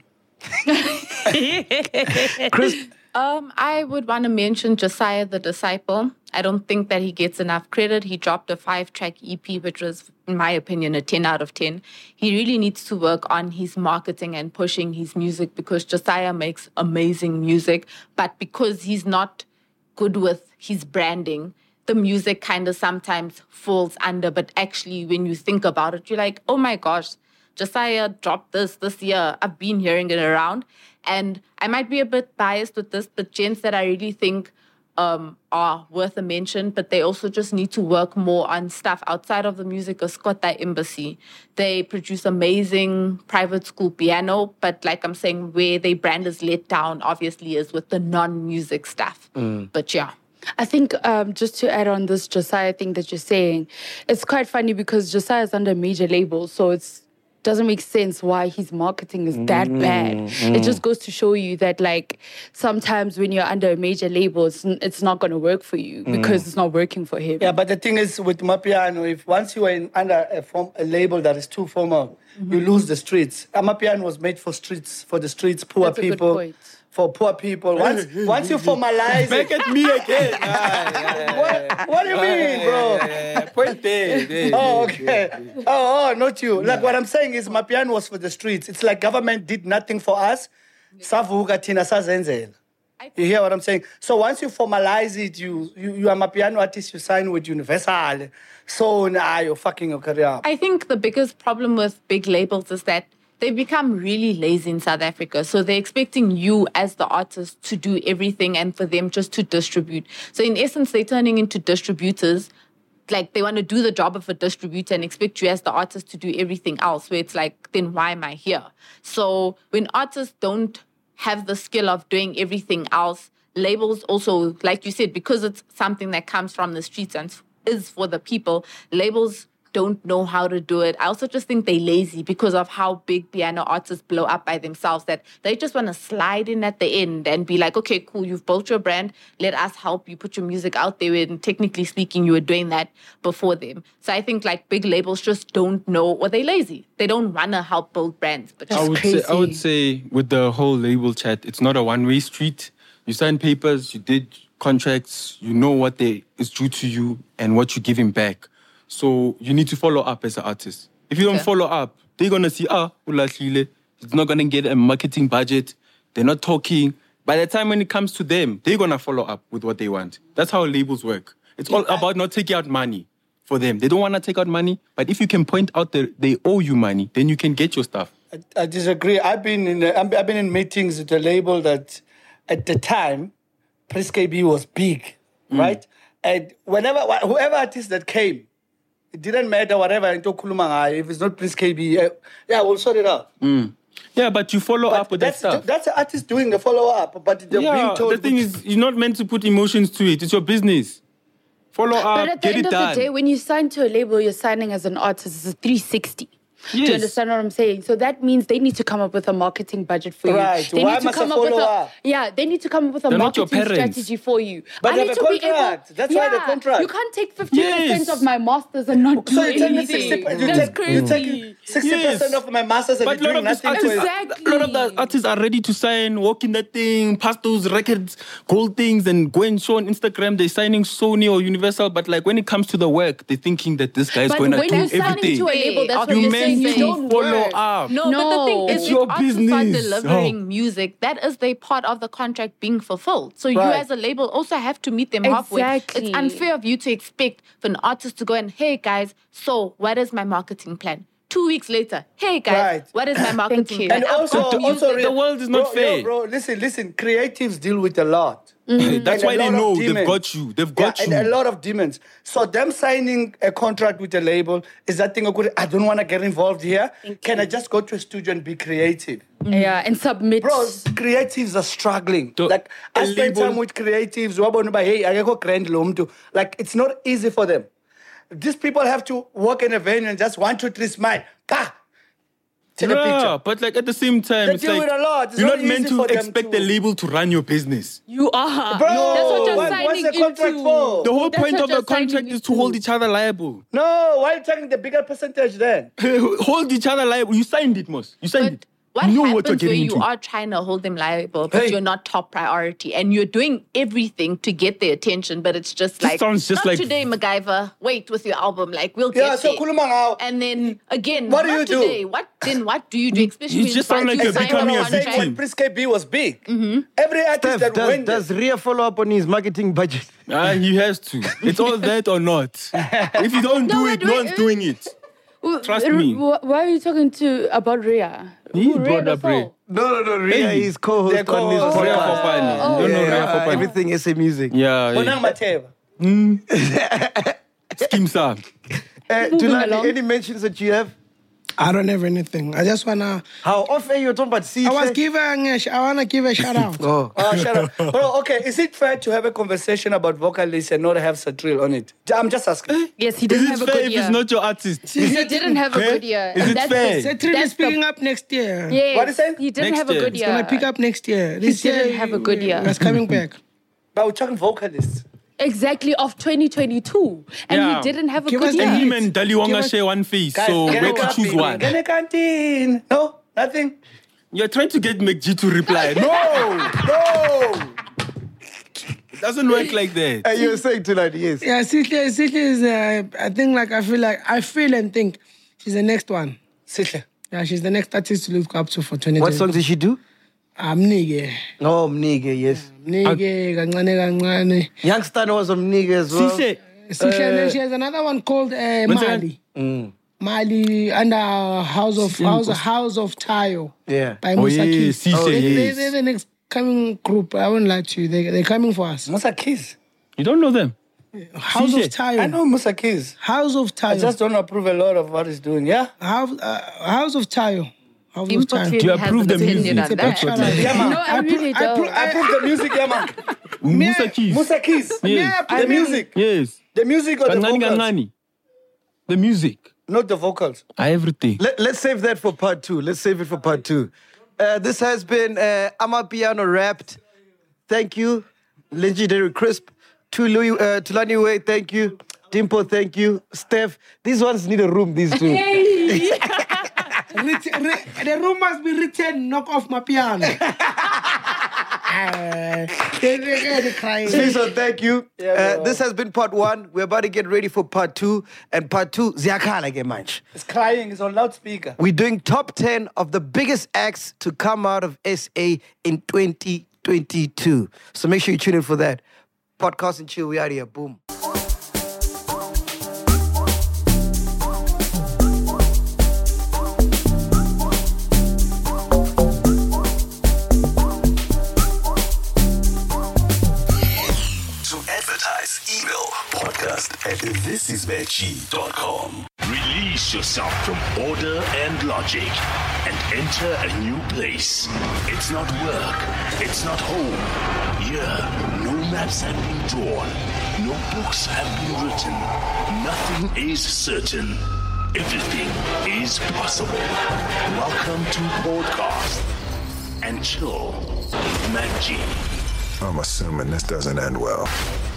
Speaker 2: Chris?
Speaker 7: Um, I would want to mention Josiah the Disciple. I don't think that he gets enough credit. He dropped a five-track E P, which was, in my opinion, a ten out of ten. He really needs to work on his marketing and pushing his music because Josiah makes amazing music, but because he's not good with his branding, the music kind of sometimes falls under. But actually, when you think about it, you're like, oh my gosh, Josiah dropped this this year. I've been hearing it around. And I might be a bit biased with this, but gents that I really think um, are worth a mention, but they also just need to work more on stuff outside of the music. Escota Embassy, they produce amazing private school piano, but like I'm saying, where their brand is let down, obviously, is with the non-music stuff. Mm. But yeah.
Speaker 3: I think um, just to add on this Josiah thing that you're saying, it's quite funny because Josiah is under a major label, so it's doesn't make sense why his marketing is that mm, bad. Mm. It just goes to show you that, like, sometimes when you're under a major label, it's, it's not going to work for you mm. because it's not working for him.
Speaker 6: Yeah, but the thing is with Amapiano, if once you are in, under a, form, a label that is too formal, mm-hmm. you lose the streets. Amapiano was made for streets, for the streets, poor
Speaker 3: That's
Speaker 6: people.
Speaker 3: A good point.
Speaker 6: For poor people. Once once you formalize
Speaker 8: Back
Speaker 6: it.
Speaker 8: at me again. Ah, yeah,
Speaker 6: what, what do you mean, bro?
Speaker 8: Yeah, yeah, yeah. Point there, there,
Speaker 6: Oh,
Speaker 8: there,
Speaker 6: okay.
Speaker 8: there.
Speaker 6: Oh, oh, not you. Like what I'm saying is Mapiano was for the streets. It's like government did nothing for us. Savuka tina sazenzela. You hear what I'm saying? So once you formalize it, you you, you are Mapiano artist, you sign with Universal. So now you're fucking your career up.
Speaker 7: I think the biggest problem with big labels is that they've become really lazy in South Africa. So they're expecting you as the artist to do everything and for them just to distribute. So in essence, they're turning into distributors. Like they want to do the job of a distributor and expect you as the artist to do everything else. Where it's like, then why am I here? So when artists don't have the skill of doing everything else, labels also, like you said, because it's something that comes from the streets and is for the people, labels don't know how to do it. I also just think they're lazy because of how big piano artists blow up by themselves, that they just want to slide in at the end and be like, okay, cool, you've built your brand. Let us help you put your music out there. And technically speaking, you were doing that before them. So I think like big labels just don't know, or they're lazy. They don't want to help build brands. But
Speaker 4: I would
Speaker 3: crazy.
Speaker 4: say, I would say with the whole label chat, it's not a one-way street. You sign papers, you did contracts, you know what they is due to you and what you're giving back. So you need to follow up as an artist. If you don't okay. follow up, they're going to see, ah, ulahlile. It's not going to get a marketing budget. They're not talking. By the time when it comes to them, they're going to follow up with what they want. That's how labels work. It's all about not taking out money for them. They don't want to take out money, but if you can point out that they owe you money, then you can get your stuff.
Speaker 6: I, I disagree. I've been in a, I've been in meetings with a label that, at the time, Prince K B was big, mm. right? And whenever whoever artist that came, it didn't matter whatever. If it's not Prince K B, yeah, we'll sort it out.
Speaker 4: Mm. Yeah, but you follow
Speaker 6: but
Speaker 4: up with
Speaker 6: that's,
Speaker 4: that stuff.
Speaker 6: That's the artist doing the follow up, but they're
Speaker 4: yeah,
Speaker 6: being told.
Speaker 4: The thing is, you're not meant to put emotions to it. It's your business. Follow up,
Speaker 3: but at the
Speaker 4: get
Speaker 3: end
Speaker 4: it
Speaker 3: of
Speaker 4: done.
Speaker 3: the day, when you sign to a label, you're signing as an artist. It's a three sixty. Yes. Do you understand what I'm saying? So that means they need to come up with a marketing budget for you.
Speaker 6: Right.
Speaker 3: They
Speaker 6: Why
Speaker 3: need to
Speaker 6: must
Speaker 3: come
Speaker 6: I
Speaker 3: up with
Speaker 6: follow
Speaker 3: a
Speaker 6: up?
Speaker 3: Yeah, they need to come up with a
Speaker 4: They're not your
Speaker 3: marketing
Speaker 4: parents.
Speaker 3: strategy for you.
Speaker 6: But
Speaker 3: I
Speaker 6: they
Speaker 3: need
Speaker 6: have a
Speaker 3: to be
Speaker 6: contract.
Speaker 3: able,
Speaker 6: That's
Speaker 3: yeah,
Speaker 6: why the contract.
Speaker 3: You can't take fifteen percent
Speaker 4: Yes.
Speaker 3: of my masters and not do
Speaker 6: So you're taking
Speaker 3: anything.
Speaker 6: sixty percent. You
Speaker 3: That's
Speaker 6: take,
Speaker 3: crazy.
Speaker 6: you're taking sixty percent
Speaker 4: Yes.
Speaker 6: of my masters and
Speaker 4: But
Speaker 6: you're
Speaker 4: a lot
Speaker 6: doing
Speaker 4: of these
Speaker 6: nothing for
Speaker 4: artists,
Speaker 6: it.
Speaker 3: Exactly.
Speaker 4: a lot of the artists are ready to sign, walk in that thing, pass those records, gold things, and go and show on Instagram. They're signing Sony or Universal, but like when it comes to the work, they're thinking that this guy is
Speaker 3: But
Speaker 4: going to
Speaker 3: when
Speaker 4: do
Speaker 3: you're signing
Speaker 4: everything.
Speaker 3: to a label, that's what
Speaker 7: You
Speaker 3: you're
Speaker 4: meant
Speaker 3: saying.
Speaker 4: to
Speaker 3: You don't
Speaker 4: follow
Speaker 3: work.
Speaker 4: up.
Speaker 7: No, but the thing
Speaker 3: No.
Speaker 7: is,
Speaker 4: It's
Speaker 7: if
Speaker 4: your
Speaker 7: artists
Speaker 4: business.
Speaker 7: are delivering
Speaker 4: Oh.
Speaker 7: music, that is their part of the contract being fulfilled. So you
Speaker 6: Right.
Speaker 7: as a label also have to meet them halfway.
Speaker 3: Exactly.
Speaker 7: It's unfair of you to expect for an artist to go and, hey guys, so what is my marketing plan? Two weeks later, hey guys,
Speaker 6: Right.
Speaker 7: what is my marketing
Speaker 3: you.
Speaker 7: plan?
Speaker 6: And
Speaker 7: I've
Speaker 6: also,
Speaker 7: got music.
Speaker 6: also
Speaker 4: The world is not
Speaker 6: bro,
Speaker 4: fair.
Speaker 6: Yo, bro, listen, listen. Creatives deal with a lot.
Speaker 4: That's
Speaker 6: And
Speaker 4: why
Speaker 6: a
Speaker 4: they
Speaker 6: lot of
Speaker 4: know they've
Speaker 6: demons.
Speaker 4: got you. They've got
Speaker 6: yeah,
Speaker 4: you.
Speaker 6: and a lot of demons. So them signing a contract with a label is that thing. Good, I don't want to get involved here. Can I just go to a studio and be creative?
Speaker 3: Yeah, and submit.
Speaker 6: Bro, creatives are struggling.
Speaker 4: So,
Speaker 6: like I
Speaker 4: a
Speaker 6: spend
Speaker 4: label-
Speaker 6: time with creatives. wabona ba, Hey, I go grand lom too. Like it's not easy for them. These people have to work in a venue and just one, two, three, smile. Ka! Take a
Speaker 4: Yeah,
Speaker 6: picture.
Speaker 4: but like at the same time,
Speaker 6: They
Speaker 4: it's
Speaker 6: deal
Speaker 4: like
Speaker 6: with a lot. It's
Speaker 4: you're
Speaker 6: not
Speaker 4: not meant
Speaker 6: easy
Speaker 4: to
Speaker 6: for them
Speaker 4: expect
Speaker 6: to-
Speaker 4: the label to run your business.
Speaker 3: You are.
Speaker 6: Bro,
Speaker 3: That's what you're
Speaker 6: what-
Speaker 3: signing
Speaker 6: what's the contract
Speaker 3: into.
Speaker 6: for?
Speaker 4: The whole
Speaker 3: That's
Speaker 4: point
Speaker 3: what
Speaker 4: of
Speaker 3: you're
Speaker 4: the contract
Speaker 3: signing
Speaker 4: is to
Speaker 3: into.
Speaker 4: hold each other liable.
Speaker 6: No, why are you taking the bigger percentage then?
Speaker 4: Hold each other liable. You signed it, Mos. You signed
Speaker 7: But
Speaker 4: it.
Speaker 7: what
Speaker 4: you know
Speaker 7: happens
Speaker 4: what you're
Speaker 7: where
Speaker 4: getting
Speaker 7: you
Speaker 4: into.
Speaker 7: are trying to hold them liable, but
Speaker 6: Hey.
Speaker 7: you're not top priority, and you're doing everything to get their attention, but it's just
Speaker 4: This
Speaker 7: like,
Speaker 4: sounds just
Speaker 7: not
Speaker 4: like-
Speaker 7: today, MacGyver. Wait with your album, like we'll
Speaker 6: Yeah,
Speaker 7: get
Speaker 6: so
Speaker 7: there.
Speaker 6: kuluma ngao.
Speaker 7: And then again,
Speaker 6: What do
Speaker 7: not
Speaker 6: you do?
Speaker 7: today. What then? What do you do? Especially
Speaker 4: You
Speaker 7: when
Speaker 4: just sound
Speaker 7: find
Speaker 4: like
Speaker 7: you
Speaker 4: you're
Speaker 7: sign
Speaker 4: becoming
Speaker 7: a
Speaker 4: a
Speaker 7: contract.
Speaker 4: victim.
Speaker 6: When Prince K B was big, every artist
Speaker 2: Steph,
Speaker 6: that
Speaker 2: does,
Speaker 6: went
Speaker 2: does Ria follow up on his marketing budget?
Speaker 4: Ah, he has to. It's all that or not. If you don't do
Speaker 3: No,
Speaker 4: it,
Speaker 3: wait,
Speaker 4: no
Speaker 3: wait,
Speaker 4: one's doing it.
Speaker 3: Wait, Who-
Speaker 4: Trust
Speaker 3: r-
Speaker 4: me.
Speaker 3: wh- Why are you talking to about Rhea?
Speaker 4: He
Speaker 3: Who,
Speaker 4: brought up
Speaker 3: Dassault?
Speaker 4: Rhea.
Speaker 2: No, no, no. Ria
Speaker 4: Hey.
Speaker 2: is co-host
Speaker 6: They're
Speaker 2: on this
Speaker 6: co-host.
Speaker 4: Rhea
Speaker 2: podcast.
Speaker 4: Fopane.
Speaker 3: Oh.
Speaker 4: You don't know
Speaker 2: Yeah,
Speaker 4: Rhea
Speaker 2: uh,
Speaker 4: Fopane?
Speaker 2: everything S A Music.
Speaker 4: Yeah.
Speaker 6: Bonang Mateva.
Speaker 4: Skim Sam.
Speaker 2: Uh,
Speaker 3: Moving
Speaker 2: Tulani,
Speaker 3: along.
Speaker 2: any mentions that you have?
Speaker 5: I don't have anything. I just wanna.
Speaker 2: How off air you're talking about C?
Speaker 5: I was giving. A, sh- I wanna give a shout out.
Speaker 2: Oh.
Speaker 6: Oh, shut up. Bro, okay, is it fair to have a conversation about vocalists and not have Satril on it? I'm just asking.
Speaker 7: Yes, he
Speaker 4: Is
Speaker 7: didn't
Speaker 4: it
Speaker 7: have a
Speaker 4: fair
Speaker 7: good
Speaker 4: if
Speaker 7: year.
Speaker 4: it's not your artist?
Speaker 7: He didn't have a
Speaker 4: Eh?
Speaker 7: good year.
Speaker 4: Is
Speaker 7: and
Speaker 4: it
Speaker 7: that's
Speaker 4: fair?
Speaker 7: the-
Speaker 5: Satril
Speaker 7: that's
Speaker 5: is picking
Speaker 7: the-
Speaker 5: up next year.
Speaker 7: Yes,
Speaker 6: What is it?
Speaker 7: he didn't
Speaker 4: Next
Speaker 7: have a
Speaker 4: year.
Speaker 7: good
Speaker 4: He's
Speaker 7: year.
Speaker 5: Gonna pick up next year. This
Speaker 7: didn't
Speaker 5: year,
Speaker 7: have a good year.
Speaker 5: He's coming back.
Speaker 6: But we're talking vocalists.
Speaker 3: Exactly, of twenty twenty-two. And
Speaker 4: Yeah.
Speaker 3: he didn't have a
Speaker 5: Give
Speaker 3: good
Speaker 5: us the
Speaker 3: year.
Speaker 5: hit.
Speaker 4: Him and
Speaker 5: Give
Speaker 4: Daliwonga
Speaker 5: us-
Speaker 4: share one face,
Speaker 6: Guys,
Speaker 4: so
Speaker 6: get
Speaker 4: we
Speaker 6: a
Speaker 4: have to choose
Speaker 6: canteen.
Speaker 4: one.
Speaker 6: Get a canteen. No, nothing.
Speaker 4: You're trying to get McG to reply. No, no. It doesn't work like that.
Speaker 2: And you were saying Tulani, yes.
Speaker 5: Yeah, Sihle, Sihle is. Uh, I think like I feel like I feel and think she's the next one.
Speaker 6: Sihle.
Speaker 5: Yeah, she's the next artist to look up to for twenty.
Speaker 2: What songs did she do?
Speaker 5: Amnike,
Speaker 2: Oh, Mnige, yes.
Speaker 5: Mnike, kancane kancane.
Speaker 2: Youngster was a Mnige as well.
Speaker 4: Sihle,
Speaker 5: Sihle, she has another one called uh,
Speaker 4: What's that?
Speaker 5: Mali. Mali under House of House, House of Tayo
Speaker 2: Yeah.
Speaker 5: by
Speaker 4: Oh,
Speaker 5: Musa
Speaker 4: yeah,
Speaker 5: Keys.
Speaker 4: Sihle,
Speaker 5: they, they,
Speaker 4: yes.
Speaker 5: they're the next coming group. I won't lie to you. They, they're coming for us.
Speaker 6: Musa Keys.
Speaker 4: you don't know them?
Speaker 5: House
Speaker 4: Sihle.
Speaker 5: of Tayo.
Speaker 6: I know Musa Keys.
Speaker 5: House of Tayo.
Speaker 6: I just don't approve a lot of what he's doing, yeah?
Speaker 5: House, uh, House of Tayo. House of
Speaker 7: Input
Speaker 5: Tayo.
Speaker 7: really
Speaker 4: Do you
Speaker 7: has
Speaker 4: approve
Speaker 7: an
Speaker 4: the
Speaker 7: opinion
Speaker 4: music?
Speaker 7: on
Speaker 5: It's a
Speaker 7: that.
Speaker 5: big shout out.
Speaker 6: Yeah, man.
Speaker 3: No, I really
Speaker 5: I
Speaker 3: don't.
Speaker 5: pro-
Speaker 6: I approve the music, yeah, man.
Speaker 4: Musa Keys.
Speaker 6: Musa Keys.
Speaker 4: Yes.
Speaker 6: The music.
Speaker 4: Yes.
Speaker 6: The music or the
Speaker 4: Kancane
Speaker 6: vocals?
Speaker 4: kancane. The music.
Speaker 6: Not the vocals.
Speaker 4: Everything.
Speaker 2: Let, let's save that for part two. Let's save it for part two. Uh, this has been uh, Amapiano Wrapped. Thank you. Legendary Crisp. Tulu, uh, Tulani Way, thank you. Dimpo, thank you. Steph, these ones need a room, these two.
Speaker 5: Writ- ri- the room must be written, knock off my piano. Ah, they- they- they're crying.
Speaker 2: So thank you.
Speaker 6: Yeah,
Speaker 2: uh,
Speaker 6: bro.
Speaker 2: this has been part one. We're about to get ready for part two. And part two, Ziakala Gemanch.
Speaker 6: It's crying. It's on loudspeaker.
Speaker 2: We're doing top ten of the biggest acts to come out of S A in twenty twenty-two. So make sure you tune in for that. Podcast and chill. We out here. Boom.
Speaker 9: To advertise, email podcast at thisisveggie dot com. Release yourself from order and logic and enter a new place. It's not work. It's not home. Here, no maps have been drawn. No books have been written. Nothing is certain. Everything is possible. Welcome to Podcast and Chill. Mac G.
Speaker 10: I'm assuming this doesn't end well.